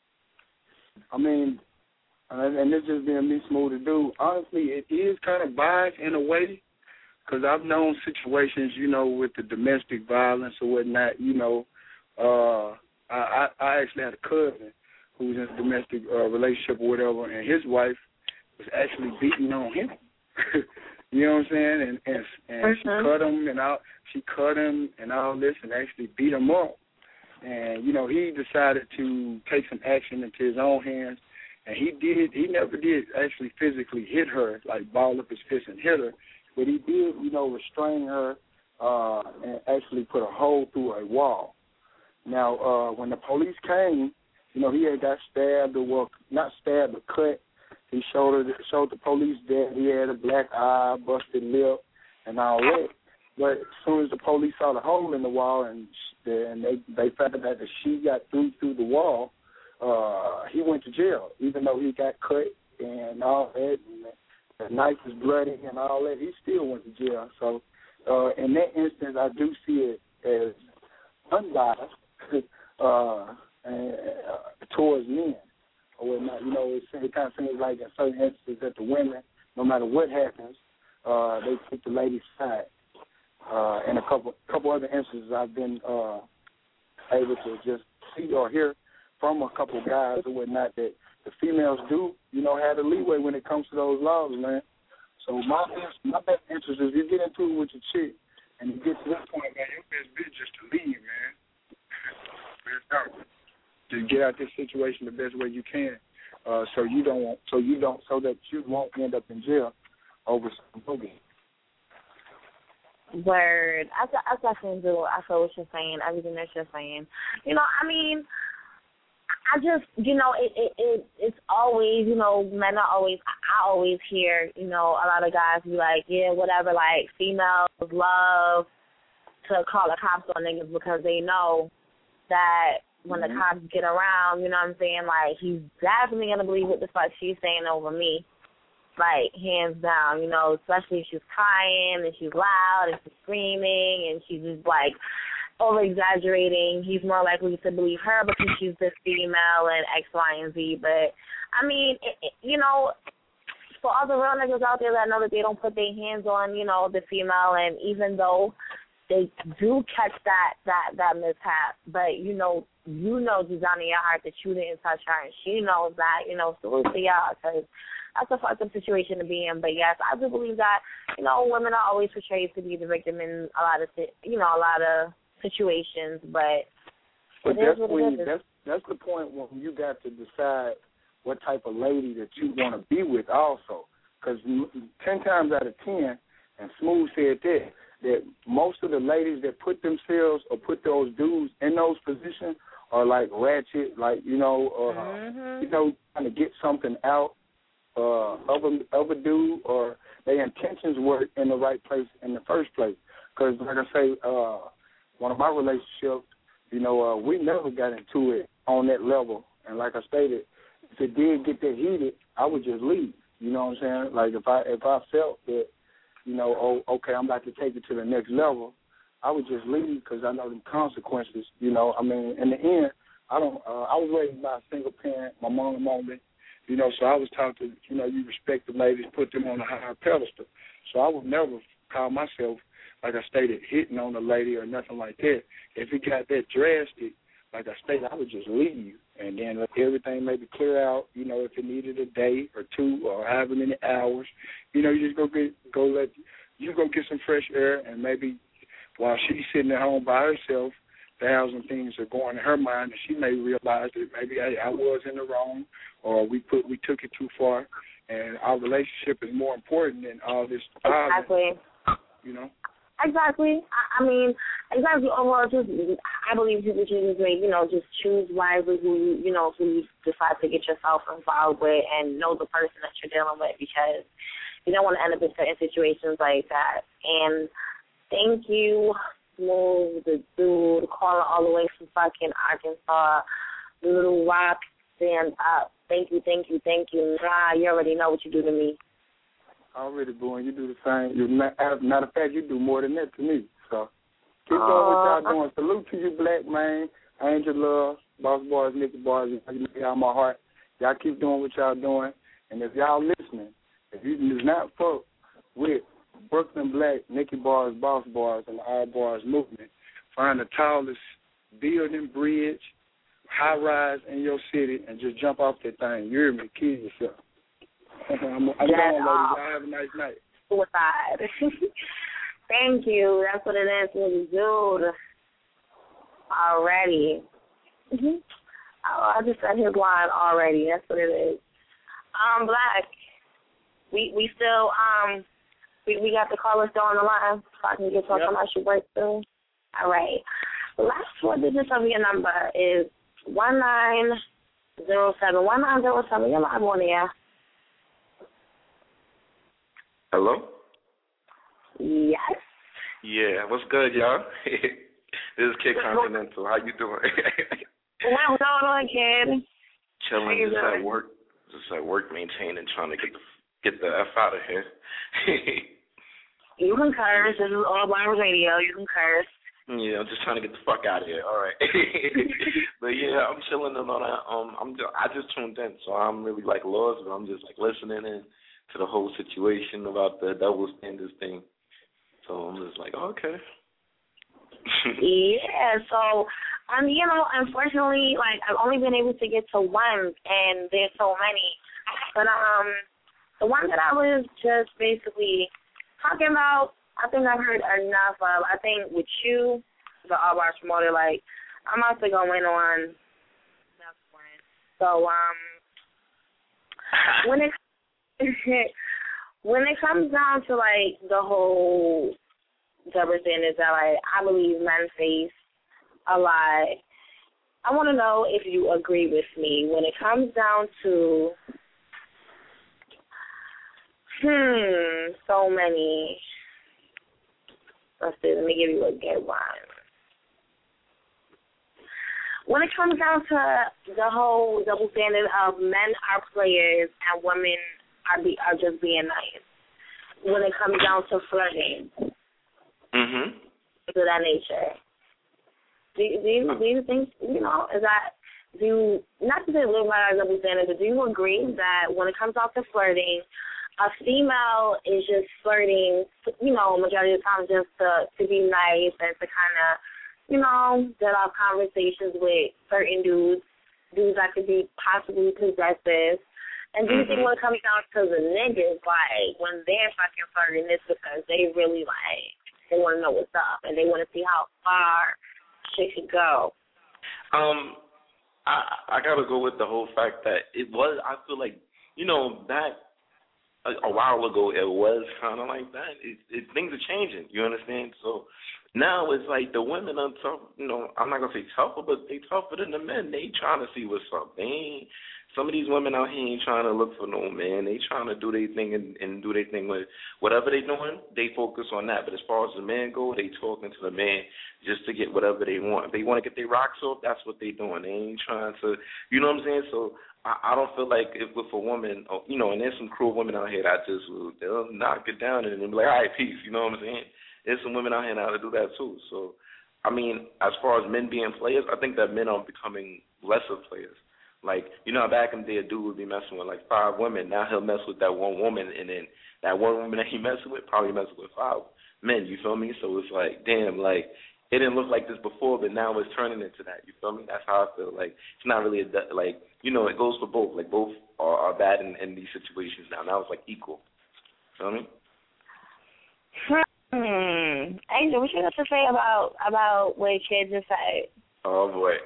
S12: I mean, And, and this just being me smooth to do, honestly, it is kind of biased in a way, because I've known situations, you know, with the domestic violence or whatnot, you know. Uh, I, I actually had a cousin who was in a domestic uh, relationship or whatever, and his wife was actually beating on him. You know what I'm saying? And and, and mm-hmm. she cut him and all, she cut him and all this, and actually beat him up. And you know, he decided to take some action into his own hands. And he did, he never did actually physically hit her, like ball up his fist and hit her, but he did, you know, restrain her uh, and actually put a hole through a wall. Now, uh, when the police came, you know, he had got stabbed or, well, not stabbed, but cut. He showed, her, showed the police that he had a black eye, busted lip, and all that. But as soon as the police saw the hole in the wall and, and they, they found out that she got through through the wall, Uh, he went to jail, even though he got cut and all that, and the knife was bloody and all that. He still went to jail. So, uh, in that instance, I do see it as unbiased uh, and, uh, towards men or whatnot. You know, it, it kind of seems like in certain instances that the women, no matter what happens, uh, they take the lady's side. Uh, in a couple couple other instances, I've been uh, able to just see or hear from a couple guys or whatnot that the females do, you know, have the leeway when it comes to those laws, man. So my my best interest is you get into it with your chick and you get to this point, man, your best bet just to leave, man. Just get out this situation the best way you can, uh, so you don't so you don't so that you won't end up in jail over some boogie.
S2: Word. I I definitely do. I feel what you're saying, everything that you're saying. You know, I mean, I just, you know, it, it, it it's always, you know, men are always, I always hear, you know, a lot of guys be like, yeah, whatever, like, females love to call the cops on niggas because they know that when mm-hmm. the cops get around, you know what I'm saying, like, he's definitely going to believe what the fuck she's saying over me, like, hands down, you know, especially if she's crying and she's loud and she's screaming and she's just, like, over-exaggerating. He's more likely to believe her because she's this female and X, Y, and Z. But, I mean, it, it, you know, for all the real niggas out there that know that they don't put their hands on, you know, the female, and even though they do catch that, that, that mishap, but, you know, you know deep down in your heart that you didn't touch her, and she knows that, you know, salute to y'all, because that's a fucked up situation to be in. But, yes, I do believe that, you know, women are always portrayed to be the victim in a lot of, you know, a lot of situations, but,
S12: but that's when that's that's the point when you got to decide what type of lady that you want to be with also, because ten times out of ten, and Smooth said that, that most of the ladies that put themselves or put those dudes in those positions are like ratchet, like, you know, uh, mm-hmm. you know, trying to get something out uh, of a of a dude, or their intentions were in the right place in the first place. Because like I say, uh, one of my relationships, you know, uh, we never got into it on that level. And like I stated, if it did get that heated, I would just leave. You know what I'm saying? Like if I if I felt that, you know, oh, okay, I'm about to take it to the next level, I would just leave because I know the consequences. You know, I mean, in the end, I don't. Uh, I was raised by a single parent. My mom and mom, you know, so I was taught to, you know, you respect the ladies, put them on a higher pedestal. So I would never call myself, like I stated, hitting on a lady or nothing like that. If it got that drastic, like I stated, I would just leave and then let everything maybe clear out. You know, if it needed a day or two or however many hours, you know, you just go get go let you go get some fresh air, and maybe while she's sitting at home by herself, a thousand things are going in her mind, and she may realize that maybe hey, I was in the wrong, or we put we took it too far, and our relationship is more important than all this.
S2: Exactly.
S12: Violence, you know.
S2: Exactly. I, I mean, exactly. Overall, just I believe people should just make, you know, just choose wisely who you, you know, who you decide to get yourself involved with, and know the person that you're dealing with, because you don't want to end up in certain situations like that. And thank you, Smooth, the dude, calling all the way from fucking Arkansas, Little Rock, stand up. Thank you, thank you, thank you. Nah, you already know what you do to me.
S12: Already, boy, you do the same. You, matter of fact, you do more than that to me. So keep doing what y'all doing. Salute to you, Black man, Angel Love, Boss Boys, Nicky Boys, you know, out my heart. Y'all keep doing what y'all doing. And if y'all listening, if you do not fuck with Brooklyn Black, Nicky Boys, Boss Boys, and the All Boys movement, find the tallest building, bridge, high rise in your city, and just jump off that thing. You hear me? Kill yourself. I'm, I'm
S2: yes,
S12: going, ladies.
S2: Uh,
S12: Y'all have a nice night.
S2: Suicide. Thank you. That's what it is, little dude. Already. Mm-hmm. Oh, I just said his line already. That's what it is. Um, Black. We we still um we we got the caller still on the line, so I can get something yep. I should work through. All right. The last four digits of your number is one nine zero seven. One nine zero seven. You're live on the air.
S13: Hello?
S2: Yes.
S13: Yeah, what's good, y'all? This is Kid Continental. How you doing?
S2: What's going on, kid?
S13: Chilling, just doing? at work. Just at work, maintaining, trying to get the get the F out of here.
S2: You can curse. This is All Bars Radio. You can curse.
S13: Yeah, I'm just trying to get the fuck out of here. All right. But yeah, I'm chilling and all that. Um, I'm just, I just tuned in, so I'm really like lost, but I'm just like listening in to the whole situation about the double standards thing. So I'm just like, oh, okay.
S2: Yeah, so, um, you know, unfortunately, like, I've only been able to get to one, and there's so many. But um, the one that I was just basically talking about, I think I've heard enough of. I think with you, the All Bars promoter, like, I'm also going on. So, um, when it when it comes down to, like, the whole double standards that, like, I believe men face a lot, I want to know if you agree with me. When it comes down to, hmm, so many, let's see, let me give you a good one. When it comes down to the whole double standard of men are players and women are be, are just being nice, when it comes down to flirting,
S13: mm-hmm.
S2: of that nature, do, do, you, do you think, you know, is that, do you, not to say live by that double standard, but do you agree that when it comes down to flirting, a female is just flirting, you know, majority of the time just to, to be nice and to kind of, you know, get off conversations with certain dudes, dudes that could be possibly possessive. And do you think when it comes down to the niggas, like, when they're fucking flirting, it's because they really, like, they want to know what's up and they want to see how far shit could go?
S13: Um, I I got to go with the whole fact that it was, I feel like, you know, back a, a while ago, it was kind of like that. It, it, things are changing, you understand? So now it's like the women are tough, you know, I'm not going to say tougher, but they tougher than the men. They trying to see what's up. They ain't, some of these women out here ain't trying to look for no man. They trying to do their thing and, and do their thing with whatever they doing, they focus on that. But as far as the man go, they talking to the man just to get whatever they want. If they want to get their rocks off, that's what they doing. They ain't trying to, you know what I'm saying? So I, I don't feel like if with a woman, you know, and there's some cruel women out here that just will, they'll knock it down and they'll be like, all right, peace, you know what I'm saying? there's some women out here now that do that too. So, I mean, as far as men being players, I think that men are becoming lesser players. Like, you know, back in the day, a dude would be messing with like five women. Now he'll mess with that one woman, and then that one woman that he messing with probably messing with five men. You feel me? So it's like, damn, like it didn't look like this before, but now it's turning into that. You feel me? That's how I feel. Like it's not really a, like, you know, it goes for both. Like both are, are bad in, in these situations now. Now it's like equal. Feel me?
S2: Hmm. Angel, what you got to say about about what kids decide?
S13: Oh boy.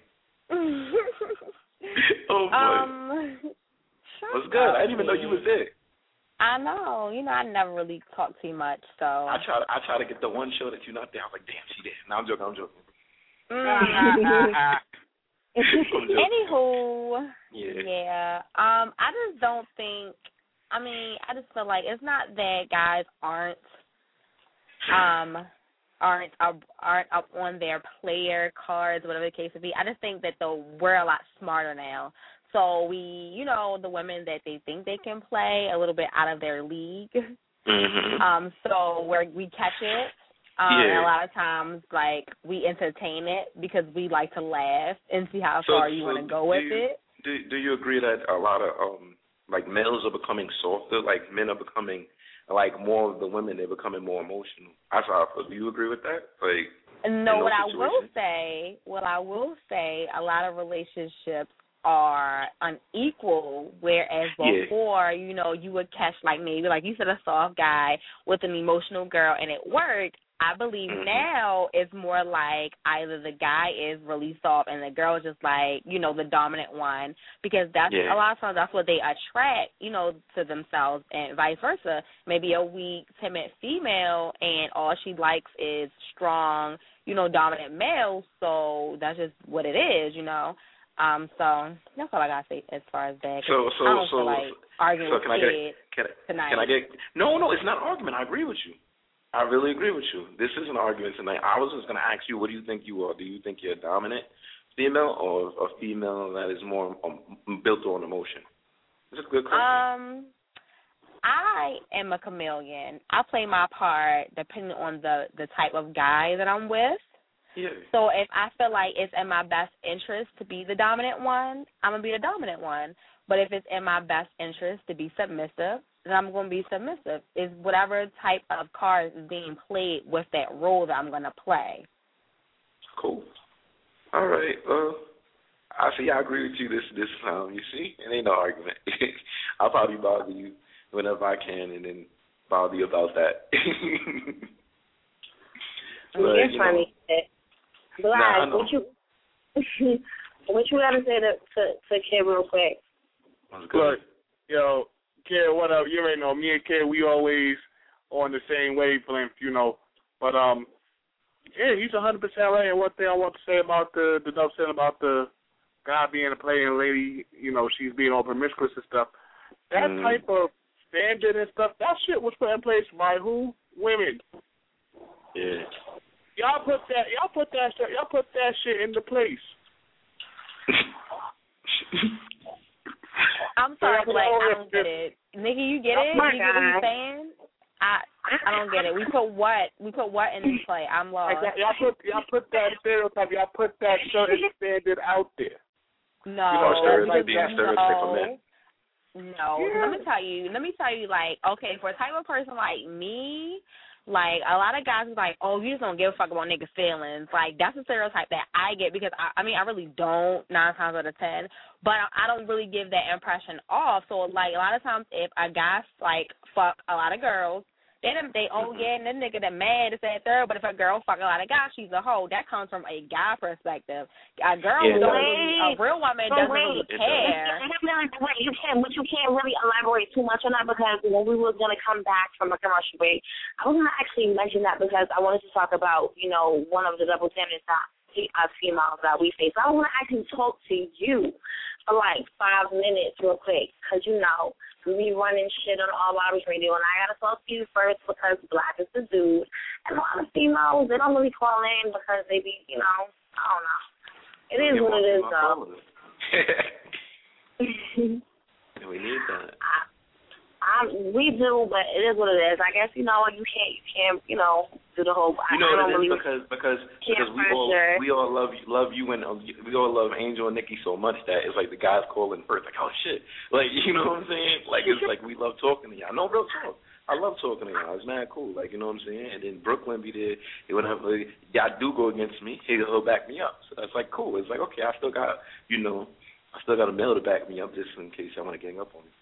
S13: Oh boy.
S4: Um,
S13: What's good? I didn't even know you was there.
S4: I know. You know, I never really talk too much, so.
S13: I try to I try to get the one show that you're not there. I was like, damn, she there. No, I'm joking. I'm joking. I'm joking.
S4: Anywho,
S13: yeah.
S4: yeah. Um, I just don't think. I mean, I just feel like it's not that guys aren't um aren't up, aren't up on their player cards, whatever the case would be. I just think that though we're a lot smarter now. So we, you know, the women that they think they can play a little bit out of their league.
S13: Mm-hmm.
S4: Um, so where we catch it. Um,
S13: yeah.
S4: and a lot of times, like, we entertain it because we like to laugh and see how
S13: so,
S4: far you
S13: so
S4: want to go with
S13: you,
S4: it.
S13: Do Do you agree that a lot of um like males are becoming softer, like men are becoming like more of the women, they're becoming more emotional? That's how I feel. Do you agree with that? Like,
S4: no, what I will say, what I will say, a lot of relationships are unequal, whereas before, yeah. you know, you would catch, like, maybe, like you said, a soft guy with an emotional girl, and it worked. I believe
S13: mm-hmm.
S4: now it's more like either the guy is really soft and the girl is just like, you know, the dominant one, because that's
S13: yeah.
S4: a lot of times that's what they attract, you know, to themselves, and vice versa. Maybe a weak, timid female, and all she likes is strong, you know, dominant males, so that's just what it is, you know. Um, so that's all I gotta say as far as that.
S13: So, so,
S4: I don't
S13: so,
S4: feel like
S13: so,
S4: arguing
S13: so
S4: with
S13: can I
S4: kids
S13: get, can,
S4: tonight.
S13: Can I get? No, no, it's not an argument. I agree with you. I really agree with you. This is an argument tonight. I was just gonna ask you, what do you think you are? Do you think you're a dominant female or a female that is more um, built on emotion? It's a good question.
S4: Um, I am a chameleon. I play my part depending on the the type of guy that I'm with.
S13: Yeah.
S4: So if I feel like it's in my best interest to be the dominant one, I'm going to be the dominant one. But if it's in my best interest to be submissive, then I'm going to be submissive. It's whatever type of cards is being played with that role that I'm going to play.
S13: Cool. All right. Well, I see I agree with you this this time. You see? It ain't no argument. I'll probably bother you whenever I can and then bother you about that.
S2: But, You're you funny. Know, Glad,
S13: nah,
S2: what you what you gotta say to to, to Kid real quick?
S3: Look, yo, Kid, what up? You already know me and Kid, we always on the same wavelength, you know. But um, yeah, he's a hundred percent right. And one thing I want to say about the the dub saying about the guy being a player and lady, you know, she's being all promiscuous and stuff. That mm. type of standard and stuff, that shit was put in place by who? Women.
S13: Yeah.
S3: Y'all put that. Y'all put that. Y'all put that shit into place.
S4: I'm sorry, so like I don't get it, nigga. You get it?
S2: Oh
S4: you get what I'm saying? I I don't get it. We put what? We put what in play? I'm lost.
S3: Like, y'all put y'all put that stereotype. Y'all put that certain standard out there.
S4: No,
S13: you know, stereotype being a stereotype for men.
S4: No, yeah. Let me tell you. Let me tell you. Like, okay, for a type of person like me. Like, a lot of guys are like, oh, you just don't give a fuck about niggas' feelings. Like, that's a stereotype that I get because, I, I mean, I really don't nine times out of ten, but I don't really give that impression off. So, like, a lot of times if a guy, like, fuck a lot of girls, then they, oh, yeah, and that nigga that mad is that third, but if a girl fuck a lot of guys, she's a hoe. That comes from a guy perspective. A girl
S13: yeah,
S4: don't really, a real woman doesn't really care.
S2: Wait, you can't, but you can't really elaborate too much on that because when we were going to come back from a commercial break, I was going to actually mention that because I wanted to talk about, you know, one of the double standards that us females that we face. I want to actually talk to you for like five minutes real quick because, you know, we running shit on All Bobby's Radio, and I got to talk to you first because Black is the dude. And a lot of females, they don't really call in because they be, you know, I don't know. It is what it is, though.
S13: We need that.
S2: I, I, we do, but it is what it is. I guess, you know, you can't, you can't, you know, do the whole.
S13: You know
S2: I
S13: what
S2: don't
S13: it is
S2: really
S13: because because because we all we all love you, love you and um, we all love Angel and Nikki so much that it's like the guys calling first like, oh shit, like you know what I'm saying? Like it's like we love talking to y'all. No, real talk. I love talking to y'all. It's mad cool. Like you know what I'm saying? And then Brooklyn be there. Whenever y'all do go against me, he'll, he'll back me up. So that's like cool. It's like okay, I still got you know, I still got a male to back me up just in case y'all want to gang up on me.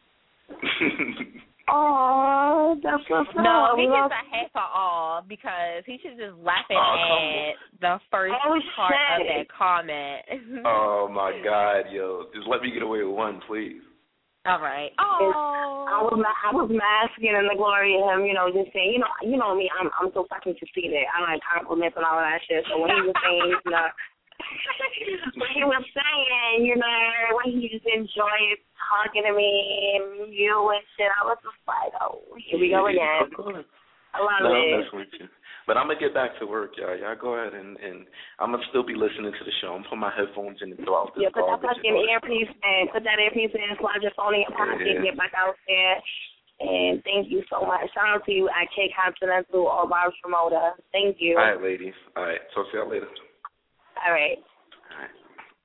S2: Oh, that's so sad.
S4: No, he gets a half for all because he should just laughing
S13: oh,
S4: at the first
S2: oh,
S4: part
S2: shit.
S4: of that comment.
S13: Oh my God, yo! Just let me get away with one, please.
S4: All right. Oh.
S2: I was I was basking in the glory of him, you know, just saying, you know, you know me, I'm I'm so fucking conceited. I like compliments and all of that shit. So when he was saying, you know, when he was saying, you know, when he just enjoyed talking to me and you and shit, I was just like, oh, here we go again. I love
S13: no,
S2: it.
S13: I'm messing with you. But I'm going to get back to work, y'all. Y'all go ahead and, and I'm going to still be listening to the show. I'm going to put my headphones in and throw out this
S2: Yeah, put that
S13: garbage.
S2: fucking earpiece in. Put that earpiece in, slide your phone in your pocket, yeah. Get back out there. And thank you so much. Shout out to you at K Continental or Barb's Promoter. Thank you.
S13: All right, ladies. All right. Talk to y'all later.
S2: All right.
S13: All right.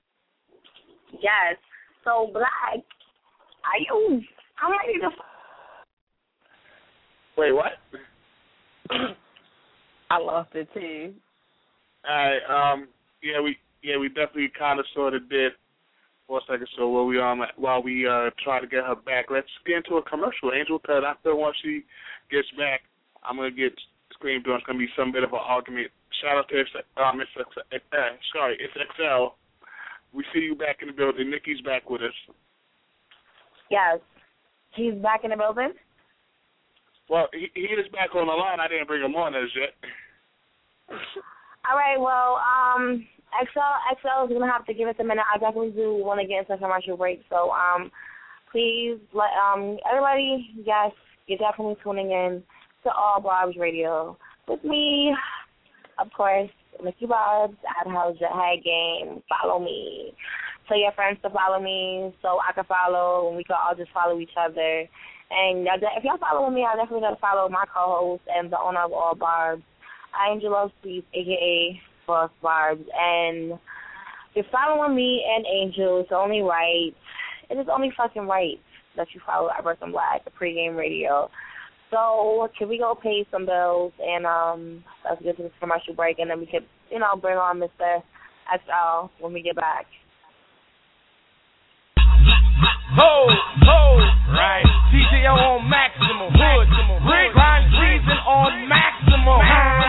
S2: Yes. So, Black, are you, I'm ready to...
S3: Wait, what?
S4: I lost it too.
S3: All right, um, yeah, we yeah we definitely kind of sort of did for a second. So while we um while we uh try to get her back, let's get into a commercial, Angel. Because I feel once she gets back, I'm gonna get screamed on. It's gonna be some bit of an argument. Shout out to uh, Miss uh, sorry, it's X L. We see you back in the building. Nikki's back with us.
S2: Yes, he's back in the building.
S3: Well, he, he is back on the line. I didn't bring him on as yet.
S2: All right, well, um, X L, X L is going to have to give us a minute. I definitely do want to get into a commercial break. So, um, please, let um everybody, yes, you're definitely tuning in to All Barb's Radio. With me, of course, Nikki Barbs at How's Your Head Game. Follow me. Tell your friends to follow me so I can follow and we can all just follow each other. And if y'all follow me, I definitely got to follow my co-host and the owner of All Barbs, Angelo Sweet, a k a. Boss Barbs. And if you're following me and Angel, it's only right, it is only fucking right that you follow Everton Black, the pregame radio. So can we go pay some bills and um, let's get to this commercial break, and then we can, you know, bring on Mister X L when we get back.
S14: Ho, ho, right. D J on maximum, hood, Rick, grind treason on maximum.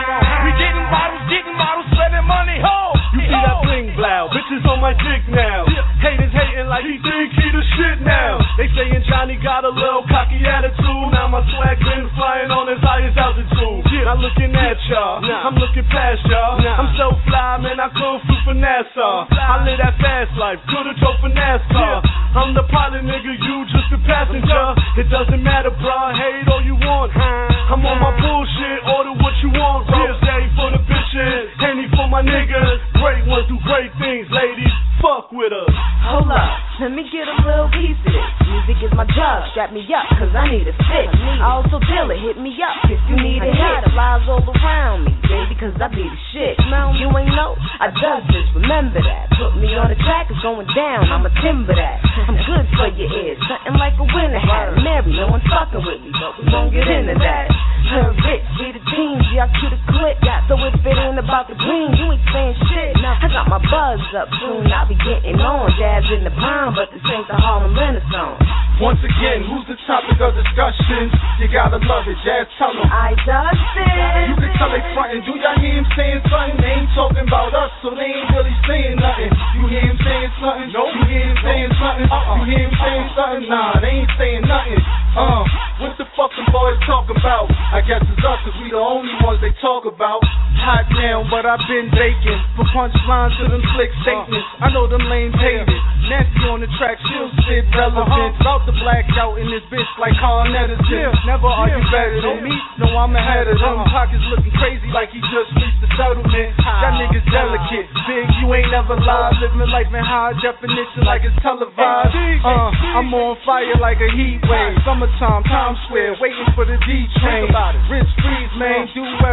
S14: We getting bottles, getting bottles, spending money, ho. You see that bling blow, bitches on my dick now. Haters hating like he think he the shit now. They saying Johnny got a little cocky attitude. Now my swag been flying on his highest altitude. Not looking at y'all, I'm looking past y'all. I'm so fly, man, I kung fu for NASA. I live that fast life, could've drove for NASCAR. I'm the pilot, nigga, you just a passenger. It doesn't matter, bro, hate all you want. I'm on my bullshit, order what you want. Rose for the bitches, Henny for my niggas. Great ones do great things, ladies, fuck with us.
S15: Hold up, let me get a little piece of this. Music is my drug, strap me up, cause I need a fix. I also deal it, hit me up if you need a hit. Lies all around me, baby, cause I be the shit. You ain't know, I does this, remember that. Put me on the track, it's going down, I'ma timber that. I'm good for your ears, something like a winter hat. Mary, no one's fucking with me, but we won't get into that. Her rich, be the teams, y'all cue the clip. So if it ain't about the green, you ain't saying shit. I got my buzz up soon, I'll be getting on. Jazz in the palm, but this ain't the Harlem Renaissance.
S14: Once again, who's the topic of discussion? You gotta love it, Jazz, tell them.
S15: I just said.
S14: You can tell they frontin', do y'all hear him saying something? They ain't talking about us, so they ain't really saying nothing. You hear him saying something? Nope. You hear him saying something? Uh-uh. You hear him saying something? Nah, they ain't saying nothing. Uh, what the fuck them boys talk about? I guess it's us, cause we the only ones they talk about. Hot now, but I've been baking. For punchlines to them slick statements. I know them lames hate it. Nancy on the track, she'll spit relevant. About to black out in this bitch like Carl Edison. Never are you better than me? No, I'm ahead of them. Pockets looking crazy like he just reached the settlement. That nigga's delicate. Big, you ain't never lied. Living life in high definition like it's televised. Uh, I'm on fire like a heat wave. Summertime, Times Square, waiting for the D train. Rich Freeze, man, do as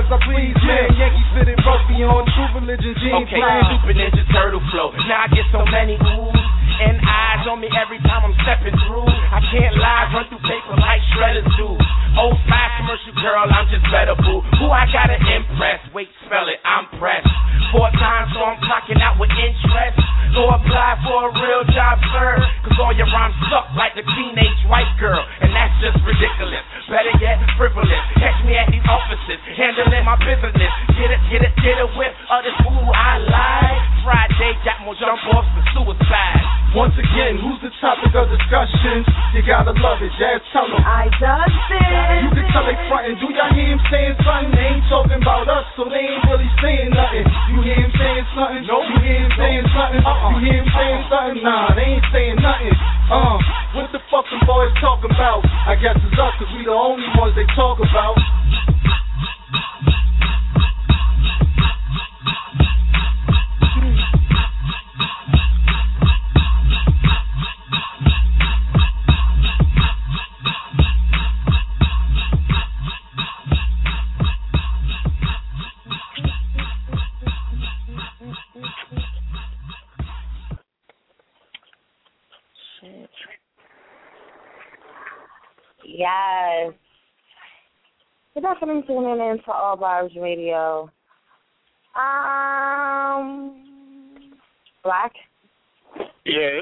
S14: cause I please men. Yankees fitted rugby on True Religion jeans.
S16: Okay, stupid Ninja Turtle flow. Now I get so many oohs and eyes on me every time I'm stepping through. I can't lie, run through paper like shredders do. Old five commercial girl, I'm just better boo. Who I gotta impress? Wait, spell it, I'm pressed. Four times, so I'm clocking out with interest. Go apply for a real job, sir. Cause all your rhymes suck like the teenage white girl. And that's just ridiculous. Better yet, frivolous. Catch me at these offices, handling my business. Get it, get it, get it with others. Ooh, I like. Friday got more jump offs than suicide.
S14: Once again, who's the topic of discussion? You gotta love it, Jazz, tell them.
S15: I done it.
S14: You can tell they frontin'. Do y'all hear him saying something? They ain't talking about us, so they ain't really saying nothing. You hear him saying something? No. You hear him saying something? Uh-uh. You hear him saying something? Nah, they ain't saying nothing. Uh, what the fuck them boys talking about? I guess it's us, cause we the only ones they talk about.
S2: Yes. You're definitely tuning in to All Barbs Radio. Um, Black?
S3: Yes.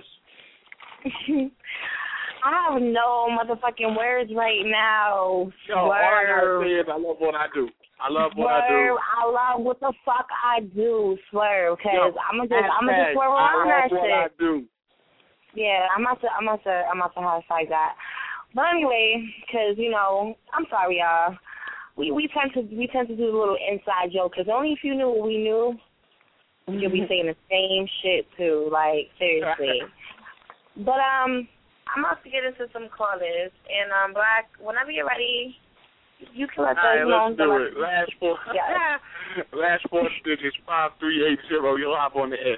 S2: I have no motherfucking words right now.
S3: Yo, all I gotta say is I love what I do. I love what
S2: Swerve,
S3: I do.
S2: I love what the fuck I do, Swerve, because I'm going to just, I'm gonna
S3: Hashtag,
S2: just swerve around
S3: I
S2: that
S3: love what
S2: shit.
S3: I do.
S2: Yeah, I'm about to, I'm about to, I'm about to hashtag that. But anyway, because, you know, I'm sorry, y'all. We we tend to we tend to do a little inside joke, because only if you knew what we knew, you'll be saying the same shit too. Like, seriously. But um, I'm about to get into some callers, and um, Black, whenever you're ready, you can let
S3: All
S2: us
S3: right,
S2: know.
S3: let's do it. Last four,
S2: yeah.
S3: last four digits, five three eight zero. You're live on the air.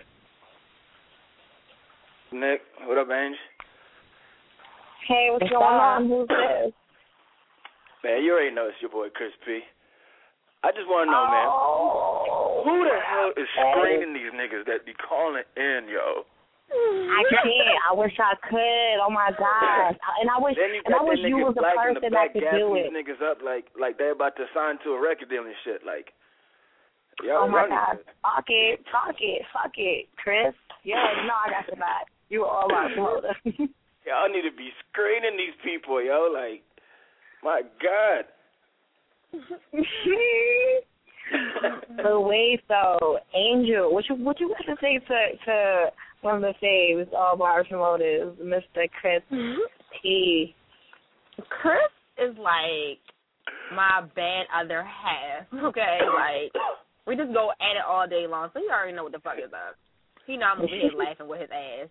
S17: Nick, what up, Ange?
S2: Hey, what's going on? Who's this?
S17: Man, you already know it's your boy Chris P. I just want to know,
S2: oh,
S17: man, who the hell is screening these niggas that be calling in, yo?
S2: I can't. I wish I could. Oh my gosh! And I wish, and I wish you was the person that could do it.
S17: These niggas up like like they're about to sign to a record deal and shit. Like, yo,
S2: oh my god! Fuck it, fuck it, fuck it, Chris. Yeah, no, I got your back. You were all right, brother.
S17: Y'all need to be screening these people, yo. Like, my God.
S2: But wait, though, Angel, what you what you got to say to to one of the faves, all bars motives, Mister Chris P.
S4: Chris is like my bad other half. Okay, like we just go at it all day long, so you already know what the fuck is up. He know I'm over here laughing with his ass.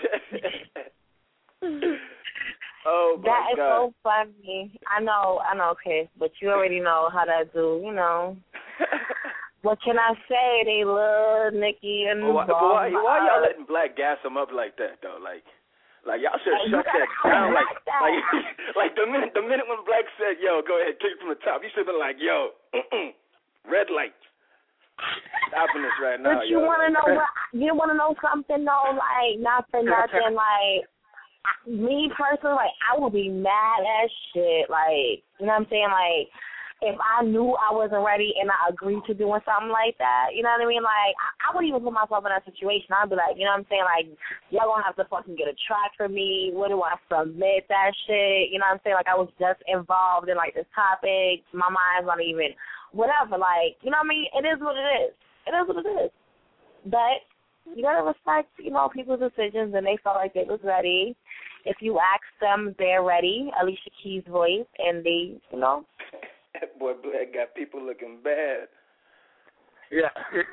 S17: Oh my
S2: that is
S17: God.
S2: so funny. I know, I know, Chris, but you already know how that do. You know. What can I say? They love Nicki and
S17: well, why, why, why y'all letting Black gas him up like that though? Like, like y'all should
S2: like,
S17: shut that down. Like,
S2: that.
S17: like, like the minute the minute when Black said, "Yo, go ahead, kick it from the top," you should have been like, "Yo, red light." Stopping this right now.
S2: But you
S17: want
S2: to know what? You want to know something though? Like, not for nothing. Like, me personally, like, I would be mad as shit. Like, you know what I'm saying? Like, if I knew I wasn't ready and I agreed to doing something like that, you know what I mean? Like, I, I wouldn't even put myself in that situation. I'd be like, you know what I'm saying? Like, y'all gonna have to fucking get a track for me. What do I submit that shit? You know what I'm saying? Like, I was just involved in, like, this topic. My mind's not even, whatever. Like, you know what I mean? It is what it is. It is what it is. But you gotta respect, you know, people's decisions, and they felt like they was ready. If you ask them, they're ready. Alicia Keys' voice, and they, you know.
S17: That boy Black got people looking bad.
S3: Yeah.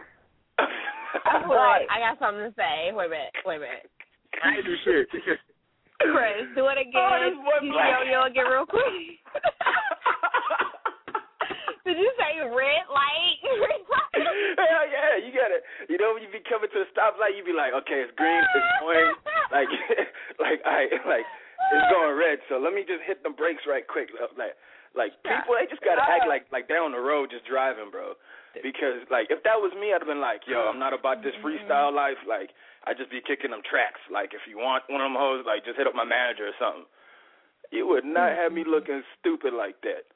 S4: Wait, I got something to say. Wait a minute. Wait a minute.
S3: I ain't do shit.
S4: Chris, do it again.
S17: Oh, this boy Black.
S4: Yo, yo, again real quick. Did you say red light?
S17: Hell yeah, you gotta. You know when you be coming to the stoplight, you be like, okay, it's green, it's orange, like, like, I, like, it's going red. So let me just hit the brakes right quick. Like, Like people, they just gotta act like like they're on the road just driving, bro. Because like if that was me, I'd have been like, yo, I'm not about this freestyle life. Like I'd just be kicking them tracks. Like if you want one of them hoes, like just hit up my manager or something. You would not have me looking stupid like that.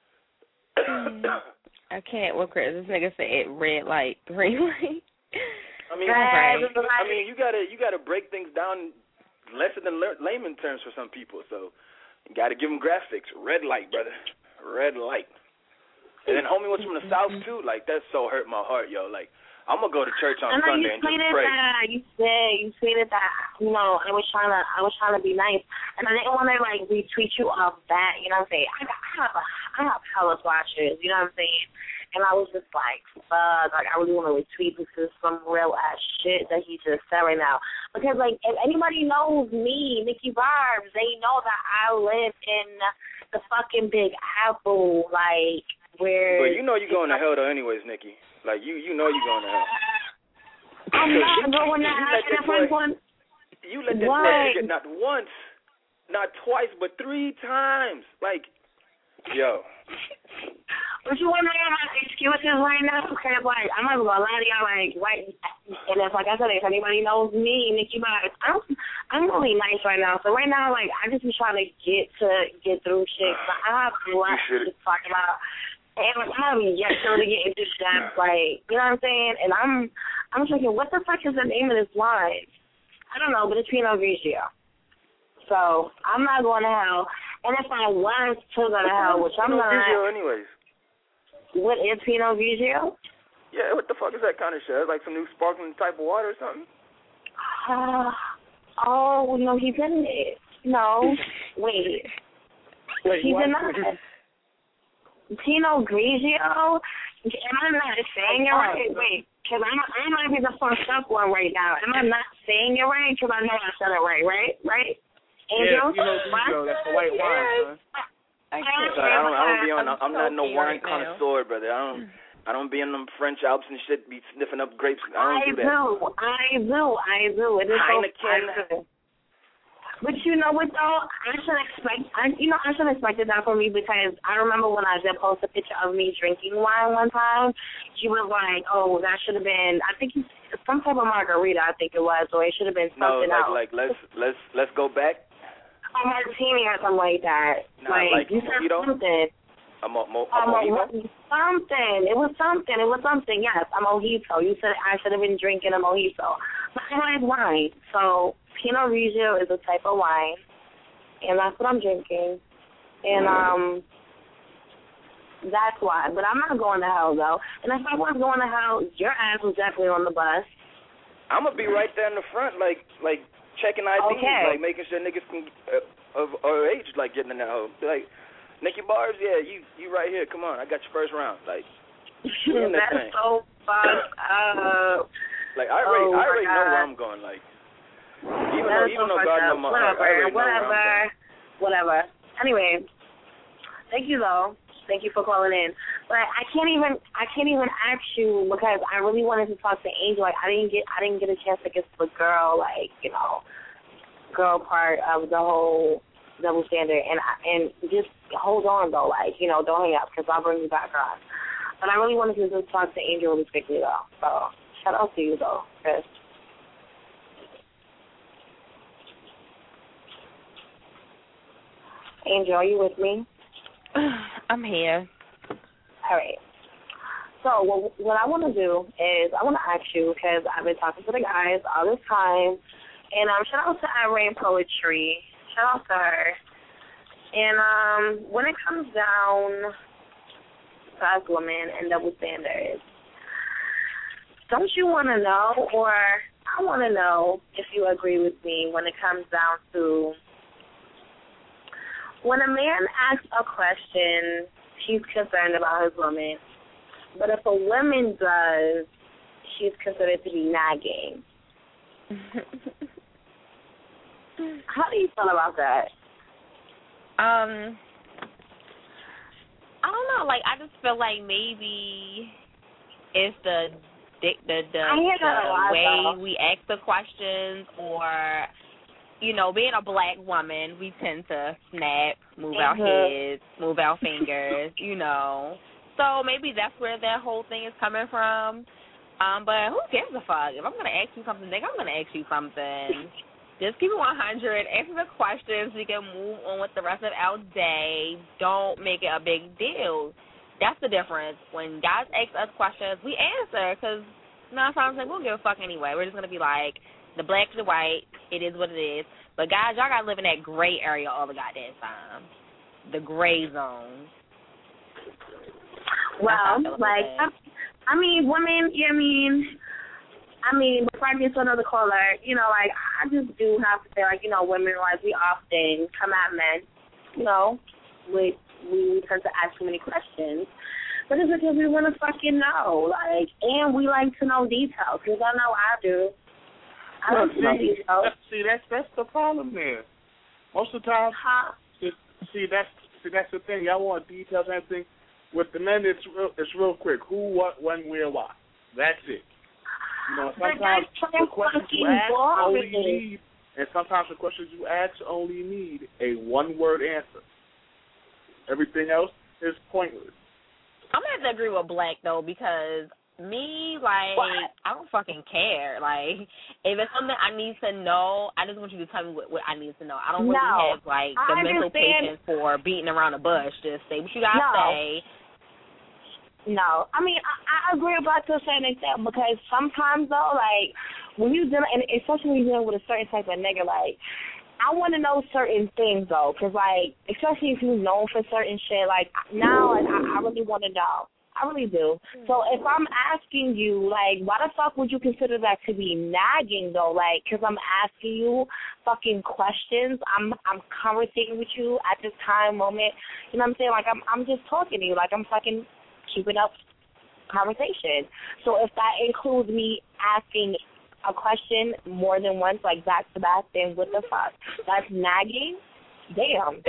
S4: I can't with Chris. This nigga said red light, green light.
S17: I mean, right. I mean, you gotta you gotta break things down lesser than layman terms for some people. So. You got to give them graphics. Red light, brother. Red light. And then homie was from the South, too. Like, that so hurt my heart, yo. Like, I'm going to go to church on Sunday and just pray.
S2: That. You said, you tweeted that, you know, I was trying to I was trying to be nice. And I didn't want to, like, retweet you off that. You know what I'm saying? I, got, I have a, I have hella watchers. You know what I'm saying? And I was just like, fuck, like, I really want to retweet this is some real-ass shit that he just said right now. Because, like, if anybody knows me, Nikki Barbs, they know that I live in the fucking Big Apple, like, where...
S17: But you know you're going to hell, though, anyways, Nikki. Like, you you know you're going to hell.
S2: I'm not going to hell.
S17: You let that boy get not once, not twice, but three times. Like, yo...
S2: But you want to hear my excuses right now? Because, like, I'm not going to lie to y'all, like, right, and if, like I said, if anybody knows me, Nikki Barbs, I'm, I'm really nice right now. So right now, like, I just be trying to get to get through shit. So I have a lot to talk about. And like, I haven't yet to get into depth, like, you know what I'm saying? And I'm, I'm thinking, what the fuck is the name of this line? I don't know, but it's Pinot Grigio. So I'm not going to hell. And if I was to go to hell, which I'm not.
S17: Grigio anyways.
S2: What is Pinot Grigio?
S17: Yeah, what the fuck is that kind of shit? Like some new sparkling type of water or something?
S2: Uh, oh, no, he's in it. No, wait.
S17: Wait,
S2: he's
S17: what?
S2: in that. Pinot Grigio? Am I not saying it right? Wait, because I'm, I might be the fucked up one right now. Am I not saying it right? Because I know I said it right, right? Right? Angel?
S3: Yeah, Pinot Grigio, that's the white wine, son.
S17: I, can't, so I don't. I don't be on. I'm, I'm not no wine connoisseur, brother. I don't. I don't be in them French Alps and shit. Be sniffing up grapes. I don't
S2: I
S17: do that.
S2: do. I do. I do. It is
S17: Heineken.
S2: So but you know what though? I should expect. I, you know, I should expect that from me because I remember when I did post a picture of me drinking wine one time. She was like, "Oh, that should have been. I think you, some type of margarita. I think it was, or it should have been something
S17: no, like,
S2: else."
S17: like let's let's let's go back.
S2: A martini or something like that.
S17: Nah, like, like
S2: you said
S17: mojito?
S2: something.
S17: A, mo- mo- a
S2: um,
S17: mojito?
S2: Something. It was something. It was something. Yes, a mojito. You said I should have been drinking a mojito. But I like wine. So Pinot Grigio is a type of wine, and that's what I'm drinking. And um, that's why. But I'm not going to hell though. And if I was going to hell, your ass was definitely on the bus.
S17: I'm gonna be right there in the front, like like. Checking I Ds,
S2: okay.
S17: like making sure niggas can, uh, of our age, like getting in that hole. Like, Nikki Barbs, yeah, you you right here. Come on, I got your first round. Like,
S2: that's thing. So fucked up.
S17: Like, I already,
S2: oh
S17: I already know
S2: God.
S17: where I'm going. Like, even
S2: that
S17: though, even
S2: so
S17: though God knows my heart, I already know
S2: whatever,
S17: where I'm going.
S2: Whatever. Anyway, thank you though. Thank you for calling in. But I can't even I can't even ask you because I really wanted to talk to Angel. Like I didn't get I didn't get a chance to get to the girl like you know girl part of the whole double standard. And I, and just hold on though, like you know don't hang up because I'll bring you back on. But I really wanted to just talk to Angel really quickly though. So shout out to you though, Chris. Angel, are you with me?
S4: I'm here.
S2: All right. So what, what I want to do is I want to ask you because I've been talking to the guys all this time, and um, shout out to Irene Poetry. Shout out to her. And um, when it comes down to us women and double standards, don't you want to know, or I want to know if you agree with me when it comes down to when a man asks a question, he's concerned about his woman. But if a woman does, she's considered to be nagging. How do you feel about that?
S4: Um, I don't know. Like, I just feel like maybe it's the the the, the, the
S2: lot,
S4: way
S2: though.
S4: we ask the questions, or you know, being a black woman, we tend to snap, move
S2: mm-hmm.
S4: our heads, move our fingers, you know. So maybe that's where that whole thing is coming from. Um, but who gives a fuck? If I'm going to ask you something, nigga, I'm going to ask you something. Just keep it one hundred. Answer the questions. We can move on with the rest of our day. Don't make it a big deal. That's the difference. When guys ask us questions, we answer because nine times we don't give a fuck anyway. We're just going to be like, the black to the white, it is what it is. But guys, y'all got to live in that gray area all the goddamn time. The gray zone.
S2: Well, like, I, I mean, women, yeah, I mean, I mean, before I get to another caller, you know, like, I just do have to say, like, you know, women, like, we often come at men, you know, we, we tend to ask too many questions. But it's because we want to fucking know, like, and we like to know details, because I know I do. I
S3: well,
S2: like to know
S3: see,
S2: details.
S3: That's, see, that's, that's the problem there. Most of the time,
S2: huh?
S3: just, see, that's, see, that's the thing. Y'all want details and everything. With the men, it's real, it's real quick. Who, what, when, where, why. That's it. You know, sometimes the questions you ask only need, and sometimes the questions you ask only need a one-word answer. Everything else is pointless.
S4: I'm going to have to agree with Black, though, because me, like, what? I don't fucking care. Like, if it's something I need to know, I just want you to tell me what, what I need to know. I don't really
S2: no,
S4: have, like, the
S2: I
S4: mental
S2: understand.
S4: patience for beating around the bush. Just say what you got to
S2: no.
S4: say.
S2: No, I mean, I, I agree about to a certain extent because sometimes, though, like, when you deal, and especially when you're dealing with a certain type of nigga, like, I want to know certain things, though, because, like, especially if you're known for certain shit, like, now, like, I, I really want to know. I really do. So if I'm asking you, like, why the fuck would you consider that to be nagging, though? Like, because I'm asking you fucking questions. I'm I'm conversating with you at this time, moment. You know what I'm saying? Like, I'm I'm just talking to you. Like, I'm fucking keeping up conversation. So if that includes me asking a question more than once, like back to back, then what the fuck? That's nagging? Damn.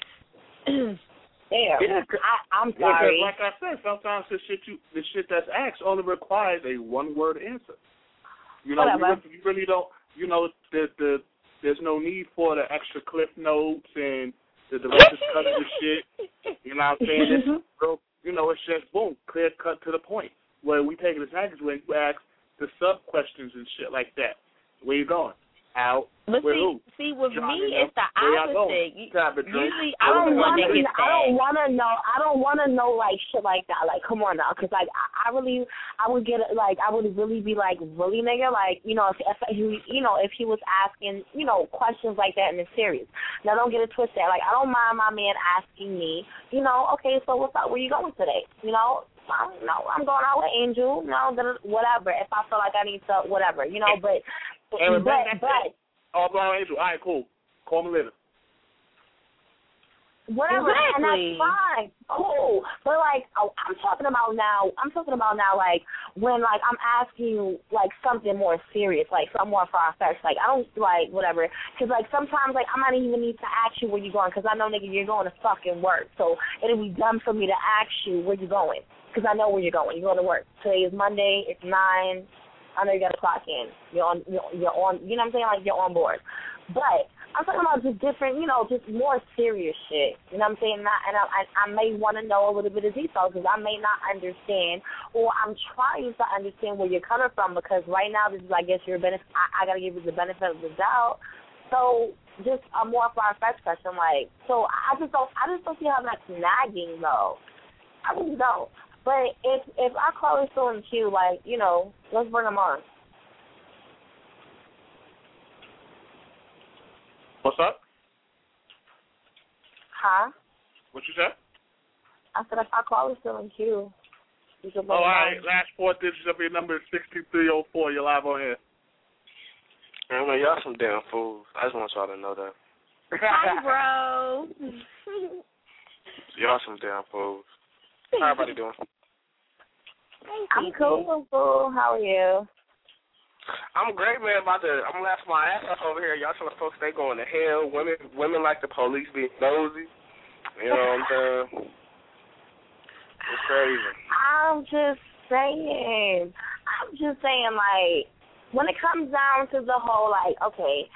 S2: Damn.
S3: Yeah,
S2: I, I'm
S3: yeah,
S2: sorry.
S3: like I said, sometimes the shit you the shit that's asked only requires a one word answer. You know, you really, you really don't. You know, the the there's no need for the extra clip notes and the director's cut of the shit. You know what I'm saying? It's real. You know, it's just boom, clear cut to the point. Where we take it as package when you ask the sub questions and shit like that. Where you going? Out?
S4: But
S3: where
S4: see,
S3: who?
S4: see, with
S3: John,
S4: me,
S3: you know,
S4: it's the opposite. Usually,
S2: I
S4: I'm
S2: don't
S4: the one
S2: wanna,
S4: that gets
S2: I don't want to know. I don't want to know like shit like that. Like, come on now, because like I, I really, I would get like I would really be like, really, nigga, like you know, if, if he, you know, if he was asking, you know, questions like that in the series. Now, don't get it twisted. Like, I don't mind my man asking me, you know, okay, so what's up? Where you going today? You know. I don't know, I'm going out with Angel, you know, whatever. If I feel like I need to, whatever, you know. But,
S3: hey,
S2: but,
S3: man,
S2: but,
S3: oh, going out Angel. All right, cool. Call me later.
S2: Whatever,
S4: exactly.
S2: And that's fine, cool. But like, oh, I'm talking about now. I'm talking about now, like when like I'm asking you like something more serious, like some more far fetched. Like I don't like whatever, because like sometimes like I might even need to ask you where you going, because I know nigga you're going to fucking work, so it'll be dumb for me to ask you where you going, because I know where you're going. You're going to work. Today is Monday. It's nine. I know you got to clock in. You're on. You're, you're on. You know what I'm saying? Like you're on board, but. I'm talking about just different, you know, just more serious shit. You know what I'm saying? Not, and I, I may want to know a little bit of detail because I may not understand, or I'm trying to understand where you're coming from, because right now this is, I guess, your benefit. I, I got to give you the benefit of the doubt. So just a more far-fetched question, like, so I just don't, I just don't see how that's nagging though. I really don't. But if if our call is still in queue, like, you know, let's bring them on.
S3: What's up?
S2: Huh?
S3: What you said?
S2: I said if our call is still in queue.
S3: Oh, all right. Last four digits of your number is six two three oh four. You're live on here.
S18: I don't know, y'all some damn fools. I just want y'all to know that.
S4: Hi, bro.
S18: Y'all some damn fools. How everybody doing?
S2: I'm cool, I'm cool. How are you?
S18: I'm great, man. About to, I'm laughing my ass off over here. Y'all telling folks they going to hell. Women, women like the police be nosy. You know what I'm saying? It's crazy.
S2: I'm just saying. I'm just saying, like, when it comes down to the whole, like, okay,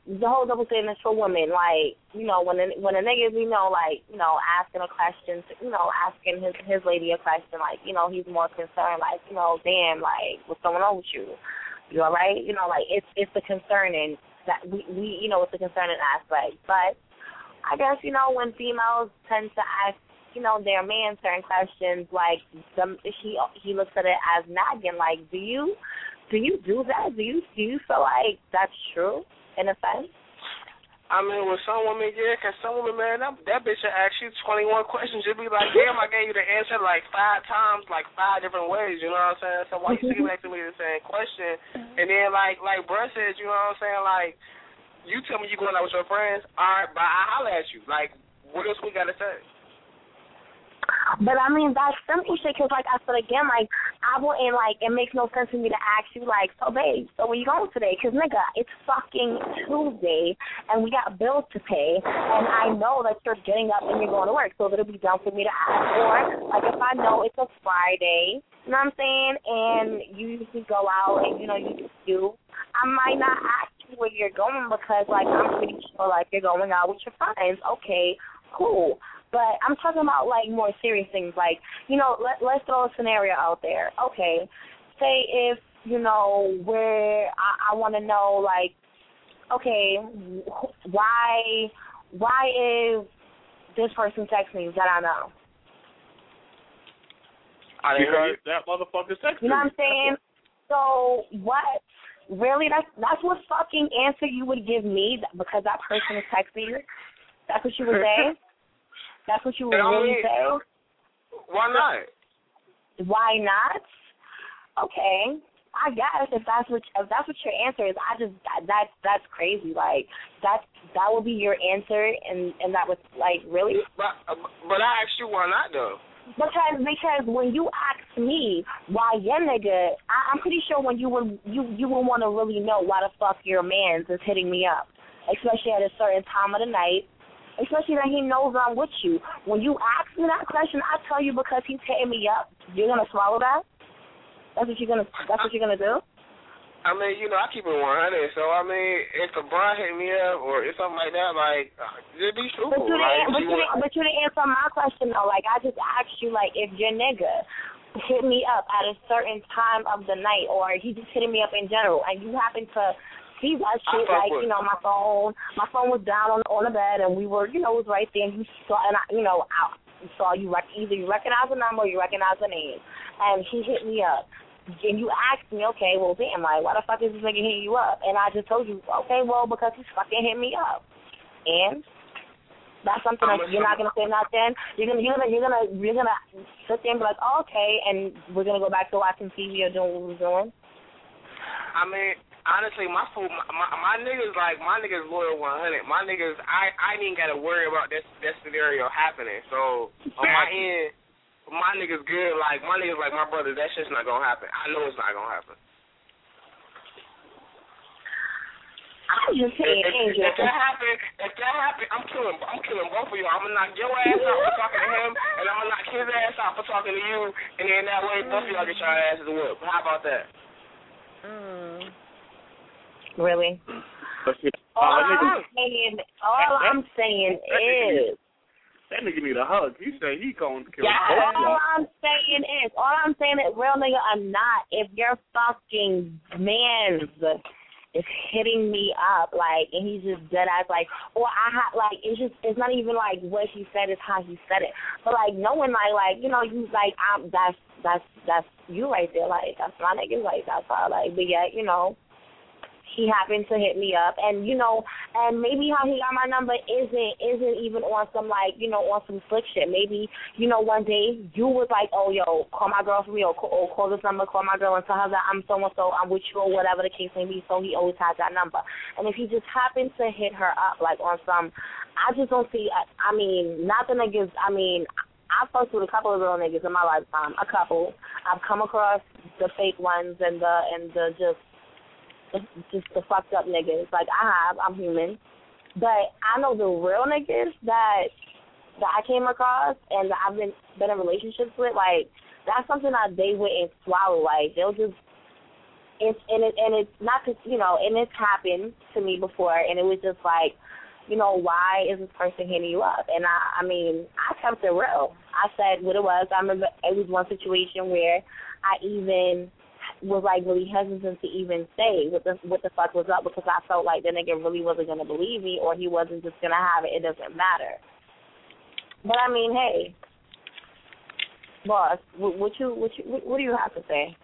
S2: the whole double standard for women, like, you know, when a, when a nigga, you know, like, you know, asking a question, to, you know, asking his his lady a question, like, you know, he's more concerned, like, you know, damn, like, what's going on with you? You all right? You know, like, it's it's the concerning that we, we you know, it's the concerning aspect. But I guess, you know, when females tend to ask, you know, their man certain questions, like, the, he he looks at it as nagging, like, do you do you do that? Do you do you feel like that's true in a sense?
S18: I mean, with some women, yeah, because some women, man, that, that bitch will ask you twenty-one questions. You'll be like, damn, I gave you the answer like five times, like five different ways, you know what I'm saying? So why you still asking me the same question? And then, like, like Bruh said, you know what I'm saying? Like, you tell me you going out with your friends, all right, but I holler at you. Like, what else we got to say?
S2: But, I mean, that's simple shit because, like I said again, like, I wouldn't, like, it makes no sense for me to ask you, like, so, babe, so where you going today? Because, nigga, it's fucking Tuesday, and we got bills to pay, and I know that you're getting up and you're going to work, so it'll be dumb for me to ask. Or, like, if I know it's a Friday, you know what I'm saying, and you usually go out and, you know, you do, I might not ask you where you're going because, like, I'm pretty sure, like, you're going out with your friends. Okay, cool. But I'm talking about, like, more serious things. Like, you know, let, let's throw a scenario out there. Okay, say if, you know, where I, I want to know, like, okay, why why is this person texting me that I know?
S3: I because that motherfucker's texting.
S2: You know what I'm saying? So what? Really? That's, that's what fucking answer you would give me because that person is texting you? That's what you would say? That's what you would really say?
S18: Why not?
S2: Why not? Okay, I guess if that's what if that's what your answer is, I just that, that's that's crazy. Like that that would be your answer, and and that was like really.
S18: But but I asked you why not though.
S2: Because because when you ask me why your nigga, I, I'm pretty sure when you would you you would want to really know why the fuck your man's is hitting me up, especially at a certain time of the night. Especially that he knows I'm with you. When you ask me that question, I tell you because he's hitting me up. You're gonna swallow that? That's what you're gonna. That's what you're gonna do.
S18: I mean, you know, I keep it one hundred. So I mean, if LeBron hit me up or if something like that, like, just be truthful.
S2: But you,
S18: like,
S2: didn't, but, you didn't, but you didn't answer my question though. Like I just asked you, like, if your nigga hit me up at a certain time of the night, or he just hitting me up in general, and you happen to. See that shit, like, you know, my phone, my phone was down on on the bed, and we were, you know, it was right there, and you saw, and I, you know, I saw you, rec- either you recognize the number or you recognize the name, and he hit me up, and you asked me, okay, well, damn, like, why the fuck is this nigga hitting you up? And I just told you, okay, well, because he's fucking hit me up, and that's something that you're not gonna say nothing. You're gonna, you're gonna, you're gonna, you're gonna sit there and be like, oh, okay, and we're gonna go back to watching T V or doing what we were doing.
S18: I mean. Honestly, my food, my, my, my niggas, like, my niggas loyal one hundred. My niggas, I, I didn't got to worry about this, that scenario happening. So, on my end, my niggas good. Like, my niggas like my brother, that shit's not going to happen. I know it's not going to happen.
S2: I'm just saying,
S18: if, if, if that happen, if that happen, I'm killing, I'm killing both of you. I'm going to knock your ass out for talking to him, and I'm going to knock his ass out for talking to you, and then that way, both of y'all get your asses whooped. How about that?
S2: Mm. Really?
S3: See,
S2: all
S3: uh,
S2: I'm
S3: nigga,
S2: saying, all
S3: that,
S2: I'm saying
S3: that
S2: is,
S3: that nigga need a hug. He said he going to kill
S2: yeah,
S3: both
S2: all
S3: y'all.
S2: I'm saying is, all I'm saying is, real nigga or not, if your fucking man's is hitting me up, like, and he's just dead ass, like, or I ha- like, it's just, it's not even like what he said, it's how he said it, but like knowing, like, like you know, you like, I'm that's that's that's you right there, like that's my nigga, like that's how, like, but yet, you know. He happened to hit me up, and you know, and maybe how he got my number isn't isn't even on some like you know on some slick shit. Maybe you know one day you was like, oh yo, call my girl for me, or call, or call this number, call my girl and tell her that I'm so and so, I'm with you, or whatever the case may be. So he always has that number, and if he just happened to hit her up like on some, I just don't see. I, I mean, not the niggas. I mean. I've fucked with a couple of real niggas in my lifetime. A couple. I've come across the fake ones and the and the just. just the fucked up niggas. Like, I have, I'm human. But I know the real niggas that that I came across and that I've been, been in relationships with, like, that's something that they wouldn't swallow. Like, they'll just, it's and it and it's not just you know, and it's happened to me before, and it was just like, you know, why is this person hitting you up? And I, I mean, I kept it real. I said what it was. I remember it was one situation where I even was like really hesitant to even say what the what the fuck was up, because I felt like the nigga really wasn't gonna believe me, or he wasn't just gonna have it. It doesn't matter. But I mean, hey, boss, what, what you what you what do you have to say?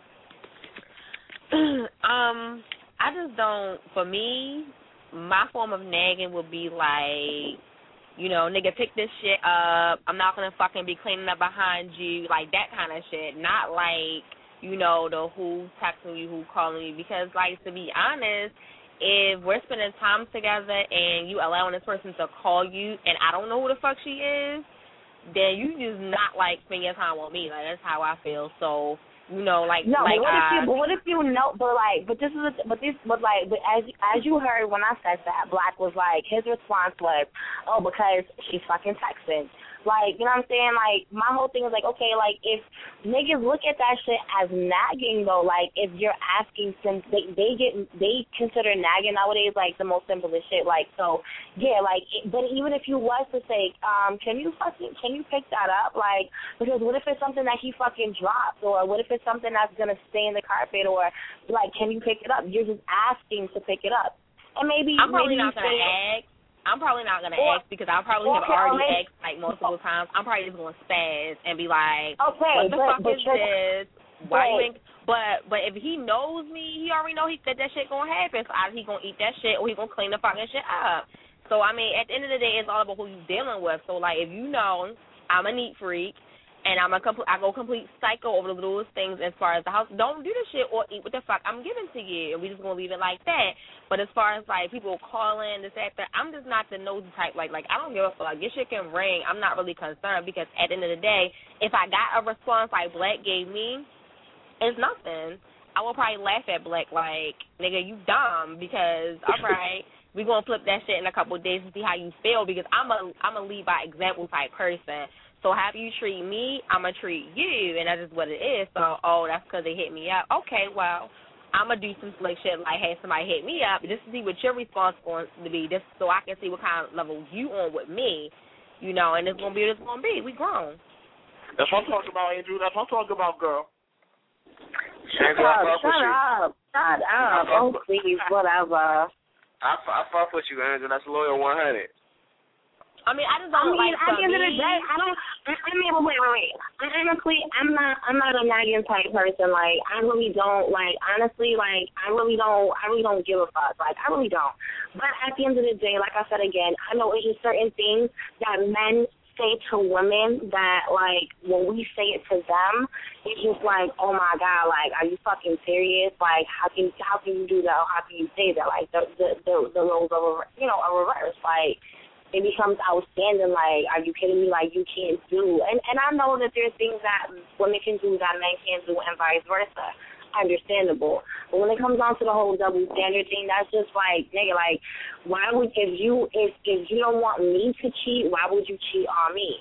S4: um, I just don't. For me, my form of nagging would be like, you know, nigga, pick this shit up. I'm not gonna fucking be cleaning up behind you, like that kind of shit. Not like, you know, the who texting you, who calling you. Because, like, to be honest, if we're spending time together and you allowing this person to call you and I don't know who the fuck she is, then you just not, like, spend your time with me. Like, that's how I feel. So, you know, like,
S2: no,
S4: like,
S2: but what if you,
S4: uh,
S2: but what if you know, but like, but this is, a, but this, but like, but as as you heard when I said that, Black was like, his response was, oh, because she's fucking texting. Like, you know what I'm saying? Like, my whole thing is like, okay, like, if niggas look at that shit as nagging, though, like, if you're asking some, they, they get, they consider nagging nowadays, like, the most simplest shit. Like, so, yeah, like, it, but even if you was to say, um, can you fucking, can you pick that up? Like, because what if it's something that he fucking dropped, or what if it's something that's going to stay in the carpet, or, like, can you pick it up? You're just asking to pick it up. And maybe,
S4: I'm probably
S2: maybe
S4: not going to ask. I'm probably not going to
S2: or,
S4: ask because I probably have
S2: okay,
S4: already
S2: okay.
S4: asked, like, multiple times. I'm probably just going to spaz and be like,
S2: okay,
S4: what the
S2: but,
S4: fuck
S2: but
S4: is this? Why you
S2: right.
S4: ain't... But, but if he knows me, he already know he, that that shit going to happen. So either he going to eat that shit or he going to clean the fucking shit up. So, I mean, at the end of the day, it's all about who you dealing with. So, like, if you know I'm a neat freak, and I'm a compl- I go complete psycho over the littlest things as far as the house. Don't do the shit or eat what the fuck I'm giving to you. And we just going to leave it like that. But as far as, like, people calling, this, that, that, I'm just not the nosy type. Like, like I don't give a fuck. Your shit can ring. I'm not really concerned because at the end of the day, if I got a response like Black gave me, it's nothing. I will probably laugh at Black like, nigga, you dumb because, all right, we going to flip that shit in a couple of days and see how you feel because I'm a, I'm a lead by example type person. So how you treat me, I'm going to treat you, and that's just what it is. So, oh, that's because they hit me up. Okay, well, I'm going to do some slick shit like, hey, somebody hit me up just to see what your response is going to be, just so I can see what kind of level you on with me, you know, and it's going to be what it's going to be. We grown.
S18: That's what I'm talking about, Andrew. That's what I'm talking about, girl.
S2: Shut up, shut up, shut up. Oh, please, whatever.
S18: I, I fuck with you, Andrew. That's loyal one hundred.
S4: I mean, I just don't
S2: I mean,
S4: like
S2: at the end of the
S4: me.
S2: day, I don't. I, I mean, wait, wait, wait. Honestly, I'm not. I'm not a nagging type person. Like, I really don't. Like, honestly, like, I really don't. I really don't give a fuck. Like, I really don't. But at the end of the day, like I said again, I know it's just certain things that men say to women that, like, when we say it to them, it's just like, oh my god, like, are you fucking serious? Like, how can how can you do that? Or how can you say that? Like, the the the, the roles are, you know, are reversed. Like. It becomes outstanding, like, are you kidding me? Like, you can't do. And and I know that there's things that women can do that men can't do and vice versa. Understandable. But when it comes down to the whole double standard thing, that's just like, nigga, like, why would, if you, if, if you don't want me to cheat, why would you cheat on me?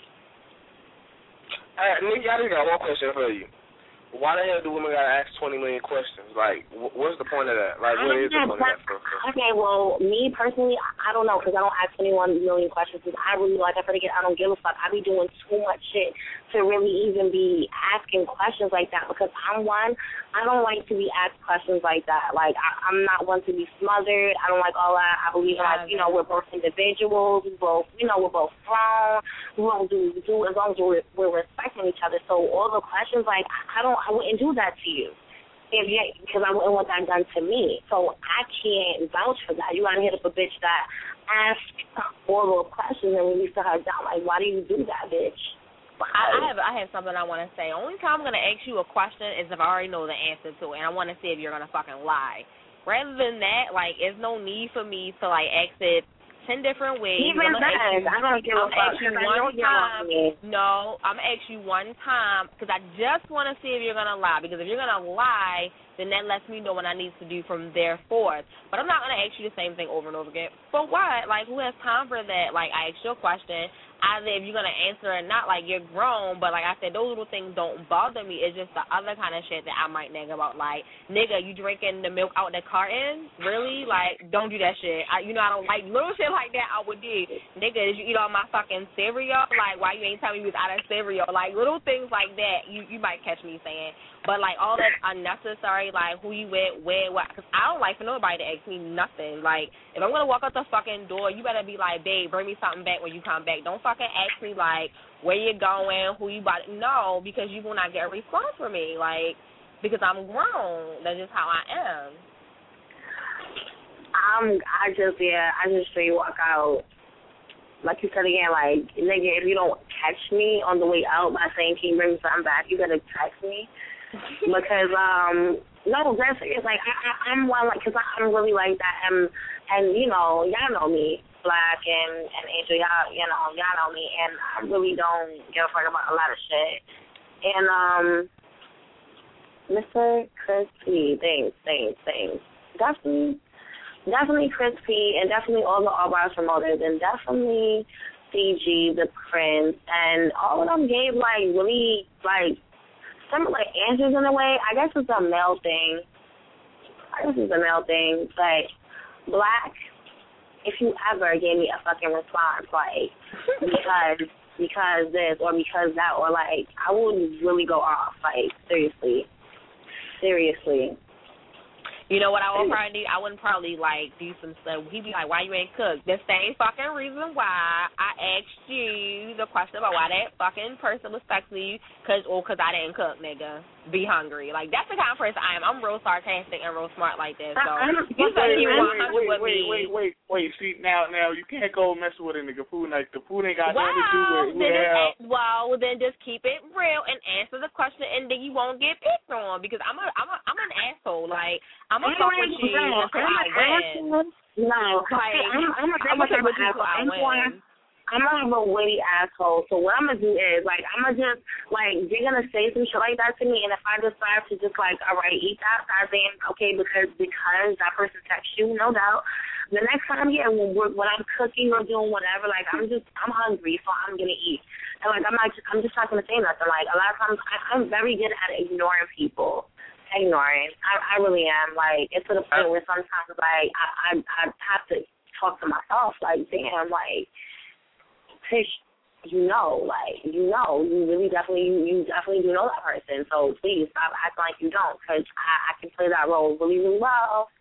S18: Hey, nigga, I just got one question for you. Why the hell do women gotta ask twenty million questions? Like, what's the point of that? Like, what is the point of that?
S2: Okay, well, me personally, I don't know, because I don't ask twenty-one million questions. Because I really, like I said again, I don't give a fuck. I be doing too much shit to really even be asking questions like that. Because I'm one, I don't like to be asked questions like that. Like, I, I'm not one to be smothered. I don't like all that. I believe, like, you know, we're both individuals. We both, you know, we're both grown. We won't do, do as long as we're, we're respecting each other. So all the questions, like, I don't. I wouldn't do that to you, if you, because I wouldn't want that done to me. So I can't vouch for that. You gotta hit up a bitch that asks all those questions and release to her down. Like, why do you do that, bitch?
S4: I, I have I have something I want to say. Only time I'm gonna ask you a question is if I already know the answer to it, and I want to see if you're gonna fucking lie. Rather than that, like, there's no need for me to like ask it ten different ways.
S2: Even
S4: I'm
S2: then, I don't give a fuck.
S4: You one time. No, I'm gonna ask you one time because I just want to see if you're gonna lie. Because if you're gonna lie, then that lets me know what I need to do from there forth. But I'm not gonna ask you the same thing over and over again. For what? Like, who has time for that? Like, I asked you a question. either if you're going to answer or not, like, you're grown. But, like I said, those little things don't bother me. It's just the other kind of shit that I might nag about. Like, nigga, you drinking the milk out the carton? Really? Like, don't do that shit. I, you know, I don't like little shit like that. I would do. Nigga, did you eat all my fucking cereal? Like, why you ain't telling me you was out of cereal? Like, little things like that, you, you might catch me saying. But, like, all that unnecessary, like, who you with, where, what. Because I don't like for nobody to ask me nothing. Like, if I'm going to walk out the fucking door, you better be like, babe, bring me something back when you come back. Don't fucking ask me, like, where you going, who you about. No, because you will not get a response from me. Like, because I'm grown. That's just how I am.
S2: Um, I just, yeah, I just straight walk out. Like you said again, like, nigga, if you don't catch me on the way out by saying, can you bring me something back, you better text me. Because, um, no, that's, it's like, I, I, I'm one, like, because I'm really like that. And, and, you know, y'all know me. Black and, and Angel, y'all, you know, y'all know me, and I really don't give a fuck about a lot of shit. And, um, Mister Chris P, thanks, thanks, thanks. Definitely, definitely Chris P, and definitely all the All Bars promoters, and definitely C G, the Prince, and all of them gave, like, really, like, similar answers in a way. I guess it's a male thing. I guess it's a male thing, but Black, if you ever gave me a fucking response, like, because because this or because that, or, like, I would really go off, like, seriously. Seriously.
S4: You know what I would probably do? I wouldn't probably, like, do some stuff. He'd be like, why you ain't cooked? The same fucking reason why I asked you the question about why that fucking person was texting you, because or because I didn't cook, nigga. Be hungry. Like, that's the kind of person I am. I'm real sarcastic and real smart like that. So, you said you one hundred with
S3: wait,
S4: me.
S3: Wait, wait, wait, wait. See, now, now, you can't go messing with a nigga food. Like, the food ain't got
S4: well,
S3: nothing to do with
S4: then
S3: well.
S4: just, well, then just keep it real and answer the question, and then you won't get picked on, because I'm a, I'm a, I'm an asshole. Like, I'm gonna fuck with you until I win.
S2: No,
S4: like,
S2: I'm, I'm, I'm
S4: gonna fuck with you until I win.
S2: I'm gonna have a witty asshole. So what I'm gonna do is, like, I'm gonna just, like, you're gonna say some shit like that to me, and if I decide to just, like, all right, eat that, I saying, okay, because because that person texts you, no doubt. The next time, yeah, when we're, when I'm cooking or doing whatever, like, I'm just, I'm hungry, so I'm gonna eat. And, like, I'm not just, I'm just not gonna say nothing. Like, a lot of times, I, I'm very good at ignoring people. Ignoring. I, I really am. Like, it's to the point where sometimes, like, I, I, I have to talk to myself, like, damn, like, Tish, you know, like, you know, you really definitely, you, you definitely do know that person. So please stop acting like you don't, because I, I can play that role really, really well.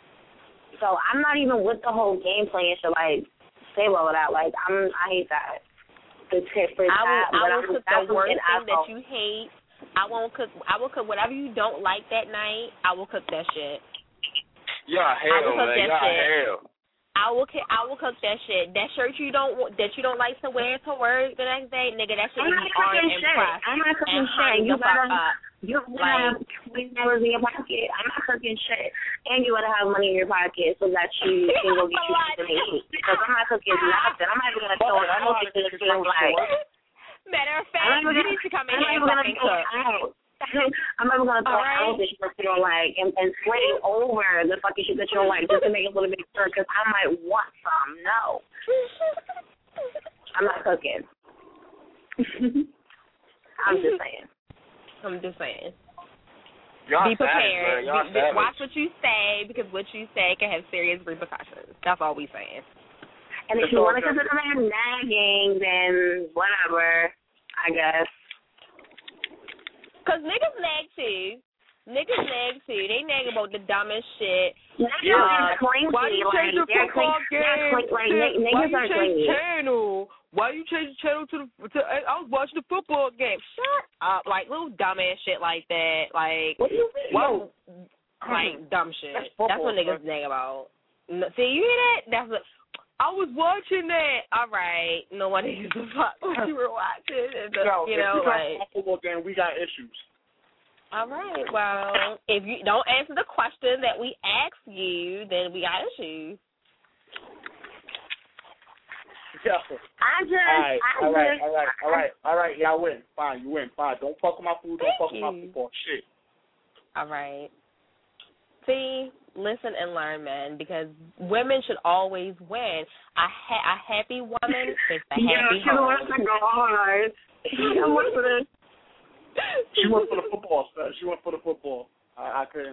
S2: So I'm not even with the whole game playing shit, like, say all of that. Like, I'm, I hate that. The tip for
S4: I will,
S2: that.
S4: I will cook the worst thing
S2: asshole.
S4: that you hate. I won't cook. I will cook whatever you don't like that night. I will cook that shit.
S18: Y'all hell, man. Y'all hell.
S4: I will I will cook that shit. That shirt you don't that you don't like to wear to work the next day, nigga. That shit
S2: I'm
S4: is
S2: not
S4: hard
S2: cooking
S4: and
S2: shit.
S4: pressed.
S2: I'm not cooking
S4: and
S2: shit. You
S4: the fuck
S2: gotta
S4: up.
S2: you gotta
S4: like,
S2: have twenty dollars in your pocket. I'm not cooking shit, and you gotta have money in your pocket so that you can go get you something to eat. Because I'm not cooking nothing. I'm not even gonna throw it. I'm not even gonna feel like.
S4: Matter of fact, you need to come in here and fucking cook.
S2: I'm never gonna throw
S4: right.
S2: out the shit that you don't like and, and swing over the fucking shit that you don't like just to make it a little bit sure because I might want some. No, I'm not cooking. I'm just saying.
S4: I'm just saying.
S18: Y'all
S4: Be prepared.
S18: Savage, Y'all
S4: Be,
S18: savage.
S4: watch what you say because what you say can have serious repercussions. That's all we saying.
S2: And if you want to consider that nagging, then whatever, I guess.
S4: Because niggas nag too. Niggas nag too. They nag about the dumbest shit.
S2: Niggas are clingy.
S4: Why you change the football game?
S2: Like, niggas are clingy.
S4: Channel? Why you change the channel to the? To, I was watching the football game. Shut up. Like little dumbass shit like that. Like
S2: what do you mean?
S4: What, like dumb shit. That's, That's what niggas nag about. See, you hear that? That's what. I was watching that. All right, no one gives a fuck what you were watching. The,
S3: no,
S4: you know,
S3: if we
S4: like.
S3: talk football game, we got issues.
S4: All right. Well, if you don't answer the question that we asked you, then we got issues.
S3: Yo.
S2: I just.
S3: All right,
S2: I
S3: all right,
S2: just,
S3: all right, all right, all right. Y'all win. Fine, you win. Fine. Don't fuck with my food. Don't
S4: Thank
S3: fuck with
S4: you.
S3: my football. Shit.
S4: All right. See, listen and learn, men, because women should always win. A, ha- a happy woman is a
S12: yeah,
S4: happy
S12: she
S4: home.
S12: wants to go hard. I went for the.
S3: She went for the football stuff. She went for the football. I, I couldn't.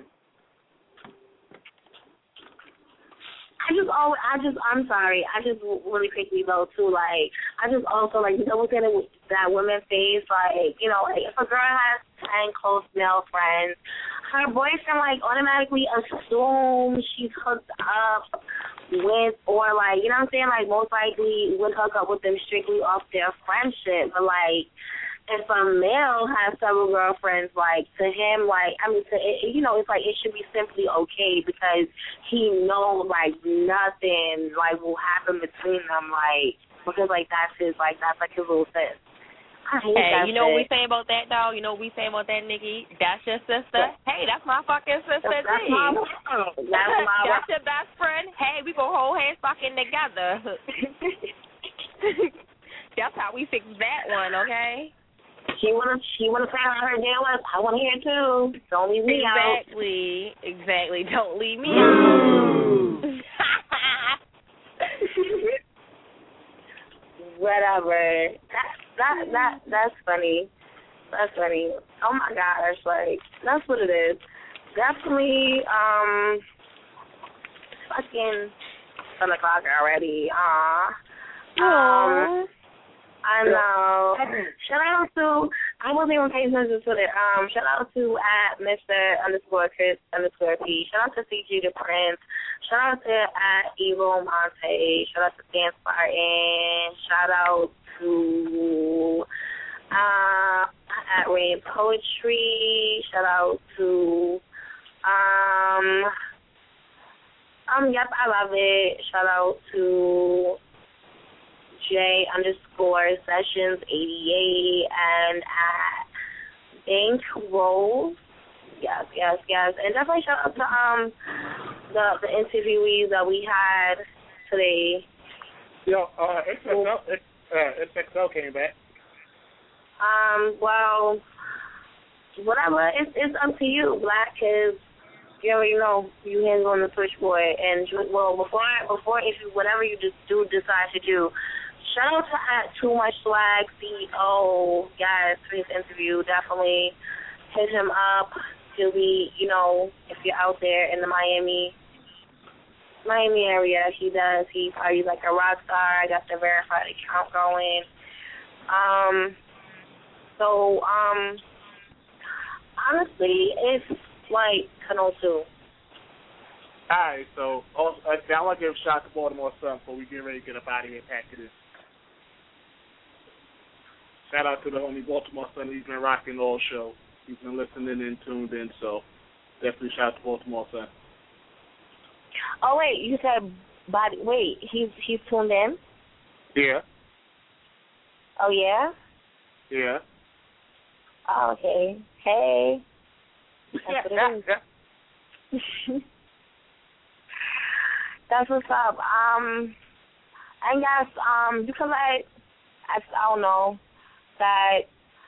S2: I just always, I just, I'm sorry. I just really quickly though too. Like, I just also like you know what's in it that women face. Like, you know, like if a girl has ten close male friends, her boyfriend like automatically assumes she's hooked up with, or like, you know what I'm saying? Like, most likely would hook up with them strictly off their friendship. But like, if a male has several girlfriends, like, to him, like, I mean, to, it, you know, it's like it should be simply okay because he knows, like, nothing, like, will happen between them, like, because, like, that's his, like, that's, like, his little sis. I hate
S4: hey,
S2: that
S4: you know
S2: shit.
S4: what we say about that, dog? You know what we say about that, Nikki? That's your sister. Hey, that's my fucking sister,
S2: That's
S4: G.
S2: my That's my
S4: That's your best friend. Hey, we go hold hands fucking together. That's how we fix that one, okay?
S2: She wanna, she wanna say how her day was. I wanna hear it too. Don't leave me out.
S4: Exactly, exactly. Don't leave me out.
S2: Whatever. That, that, that, that's funny. That's funny. Oh my gosh, like that's what it is. Definitely, um, fucking ten o'clock already. Aw. Um. I know. Shout out to, I wasn't even paying attention to it. Um, shout out to at Mister underscore Chris underscore P. Shout out to C G the Prince. Shout out to at Evil Monte. Shout out to Dan Spartan. Shout out to uh, at Rain Poetry. Shout out to um um yep, I love it. Shout out to J underscore Sessions eighty-eight and at Bank Rose. Yes, yes, yes. And definitely shout out to um the the interviewees that we had today.
S3: Yo, uh, X X L, uh, X X L came back.
S2: Um, well, whatever. It's it's up to you, Black, because you already know you hands on the switchboard. And well, before before if you whatever you just do decide to do. Shout out to at Too Much Swag C E O, guys, for his interview. Definitely hit him up. He'll be, you know, if you're out there in the Miami, Miami area, he does. He parties like a rock star. I got the verified account going. Um, so, um, honestly, it's like ten oh two.
S3: All right, so also, uh, I want to give a shout out to Baltimore Sun before we get ready to get up out of here and pack it in. Shout out to the homie Baltimore Sun. He's been rocking the whole show. He's been listening and tuned in, so definitely shout out to Baltimore Sun.
S2: Oh, wait, you said body. Wait, he's he's tuned in?
S3: Yeah.
S2: Oh, yeah?
S3: Yeah.
S2: Oh, okay. Hey. That's what it is.
S3: Yeah.
S2: That's what's up. Um, and guys, um, you can let, I, I don't know, that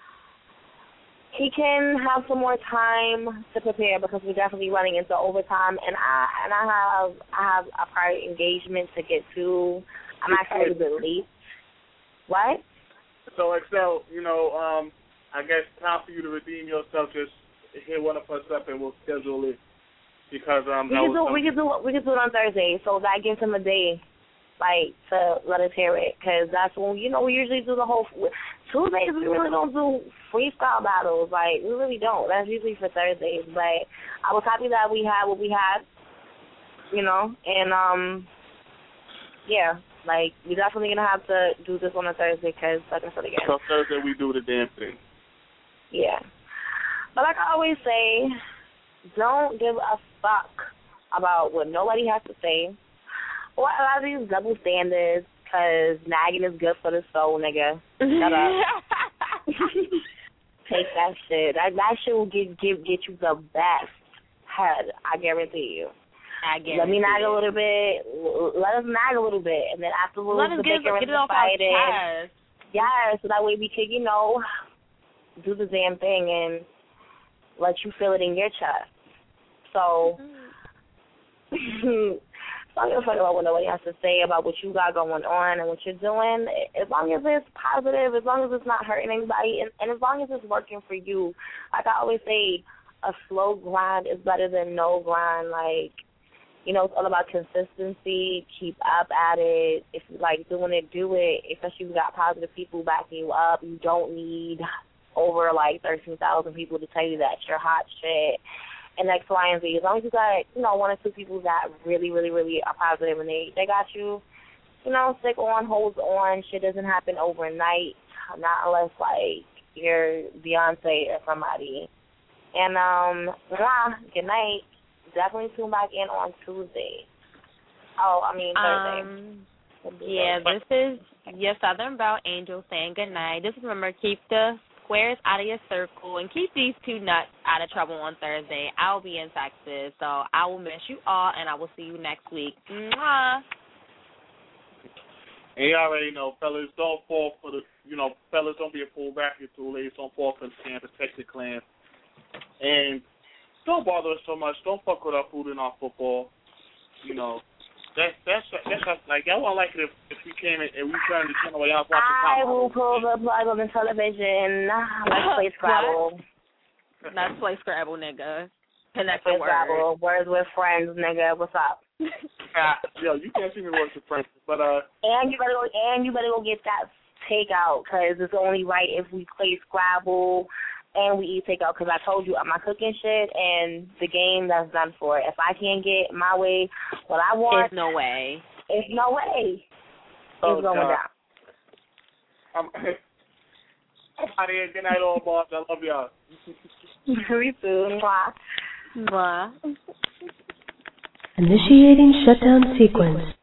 S2: he can have some more time to prepare because we're definitely running into overtime, and I and I have I have a prior engagement to get to. I'm actually a little bit late. What?
S3: So Excel, you know, um, I guess time for you to redeem yourself. Just hit one of us up, and we'll schedule it because um.
S2: We can do we can do we can do it on Thursday, so that gives him a day. Like, to let us hear it, because that's when, you know, we usually do the whole, Tuesdays we really don't do freestyle battles, like, we really don't, that's usually for Thursdays, but I was happy that we had what we had, you know, and, um, yeah, like, we're definitely going to have to do this on a Thursday, because, like I said again.
S3: So Thursday we do the damn thing.
S2: Yeah. But like I always say, don't give a fuck about what nobody has to say. Well, a lot of these double standards, because nagging is good for the soul, nigga. Shut up. Take that shit. That, that shit will get, get, get you the best head, I guarantee you.
S4: I guarantee
S2: Let me nag
S4: it.
S2: a little bit. Let us nag a little bit. And then afterwards,
S4: Let us
S2: the
S4: get,
S2: bickering
S4: get it
S2: and
S4: off our
S2: fighting.
S4: chest.
S2: Yeah, so that way we could, you know, do the damn thing and let you feel it in your chest. So, I don't give a fuck about what nobody has to say about what you got going on and what you're doing. As long as it's positive, as long as it's not hurting anybody, and, and as long as it's working for you. Like I always say, a slow grind is better than no grind. Like, you know, it's all about consistency. Keep up at it. If you like doing it, do it. Especially if you got positive people backing you up. You don't need over, like, thirteen thousand people to tell you that you're hot shit and X, Y, and Z. As long as you got, you know, one or two people that really, really, really are positive and they, they got you, you know, stick on, hold on. Shit doesn't happen overnight, not unless, like, you're Beyonce or somebody. And, um, mwah, good night. Definitely tune back in on Tuesday. Oh, I mean Thursday.
S4: Um, yeah, this is your Southern Belle Angel saying good night. Just remember, keep the squares out of your circle and keep these two nuts out of trouble on Thursday. I'll be in Texas, so I will miss you all, and I will see you next week. Mwah.
S3: And you already know, fellas, don't fall for the, you know, fellas, don't be a fool back your two ladies. Don't fall for the scam. Protect your clan. And don't bother us so much. Don't fuck with our food and our football. You know, that's that's that's, that's like y'all won't like it if, if we came in and we turned the channel where y'all watching.
S2: I will pull the plug on the television. Let's play Scrabble.
S4: Let's play Scrabble, nigga. Connect
S2: the
S4: words.
S2: Scrabble. Words with friends, nigga. What's up?
S3: uh, yo, you can't see me words with friends, but uh.
S2: And you better go. And you better go get that takeout, cause it's only right if we play Scrabble. And we eat takeout because I told you I'm not cooking shit, and the game that's done for it. If I can't get my way, what I want,
S4: there's no way.
S2: It's no way.
S3: Oh,
S2: it's going
S3: God.
S2: down.
S3: I'm, I'm out of here. Good night, all boss. I love y'all.
S2: Me too. Mwah.
S4: Mwah.
S19: Initiating shutdown sequence.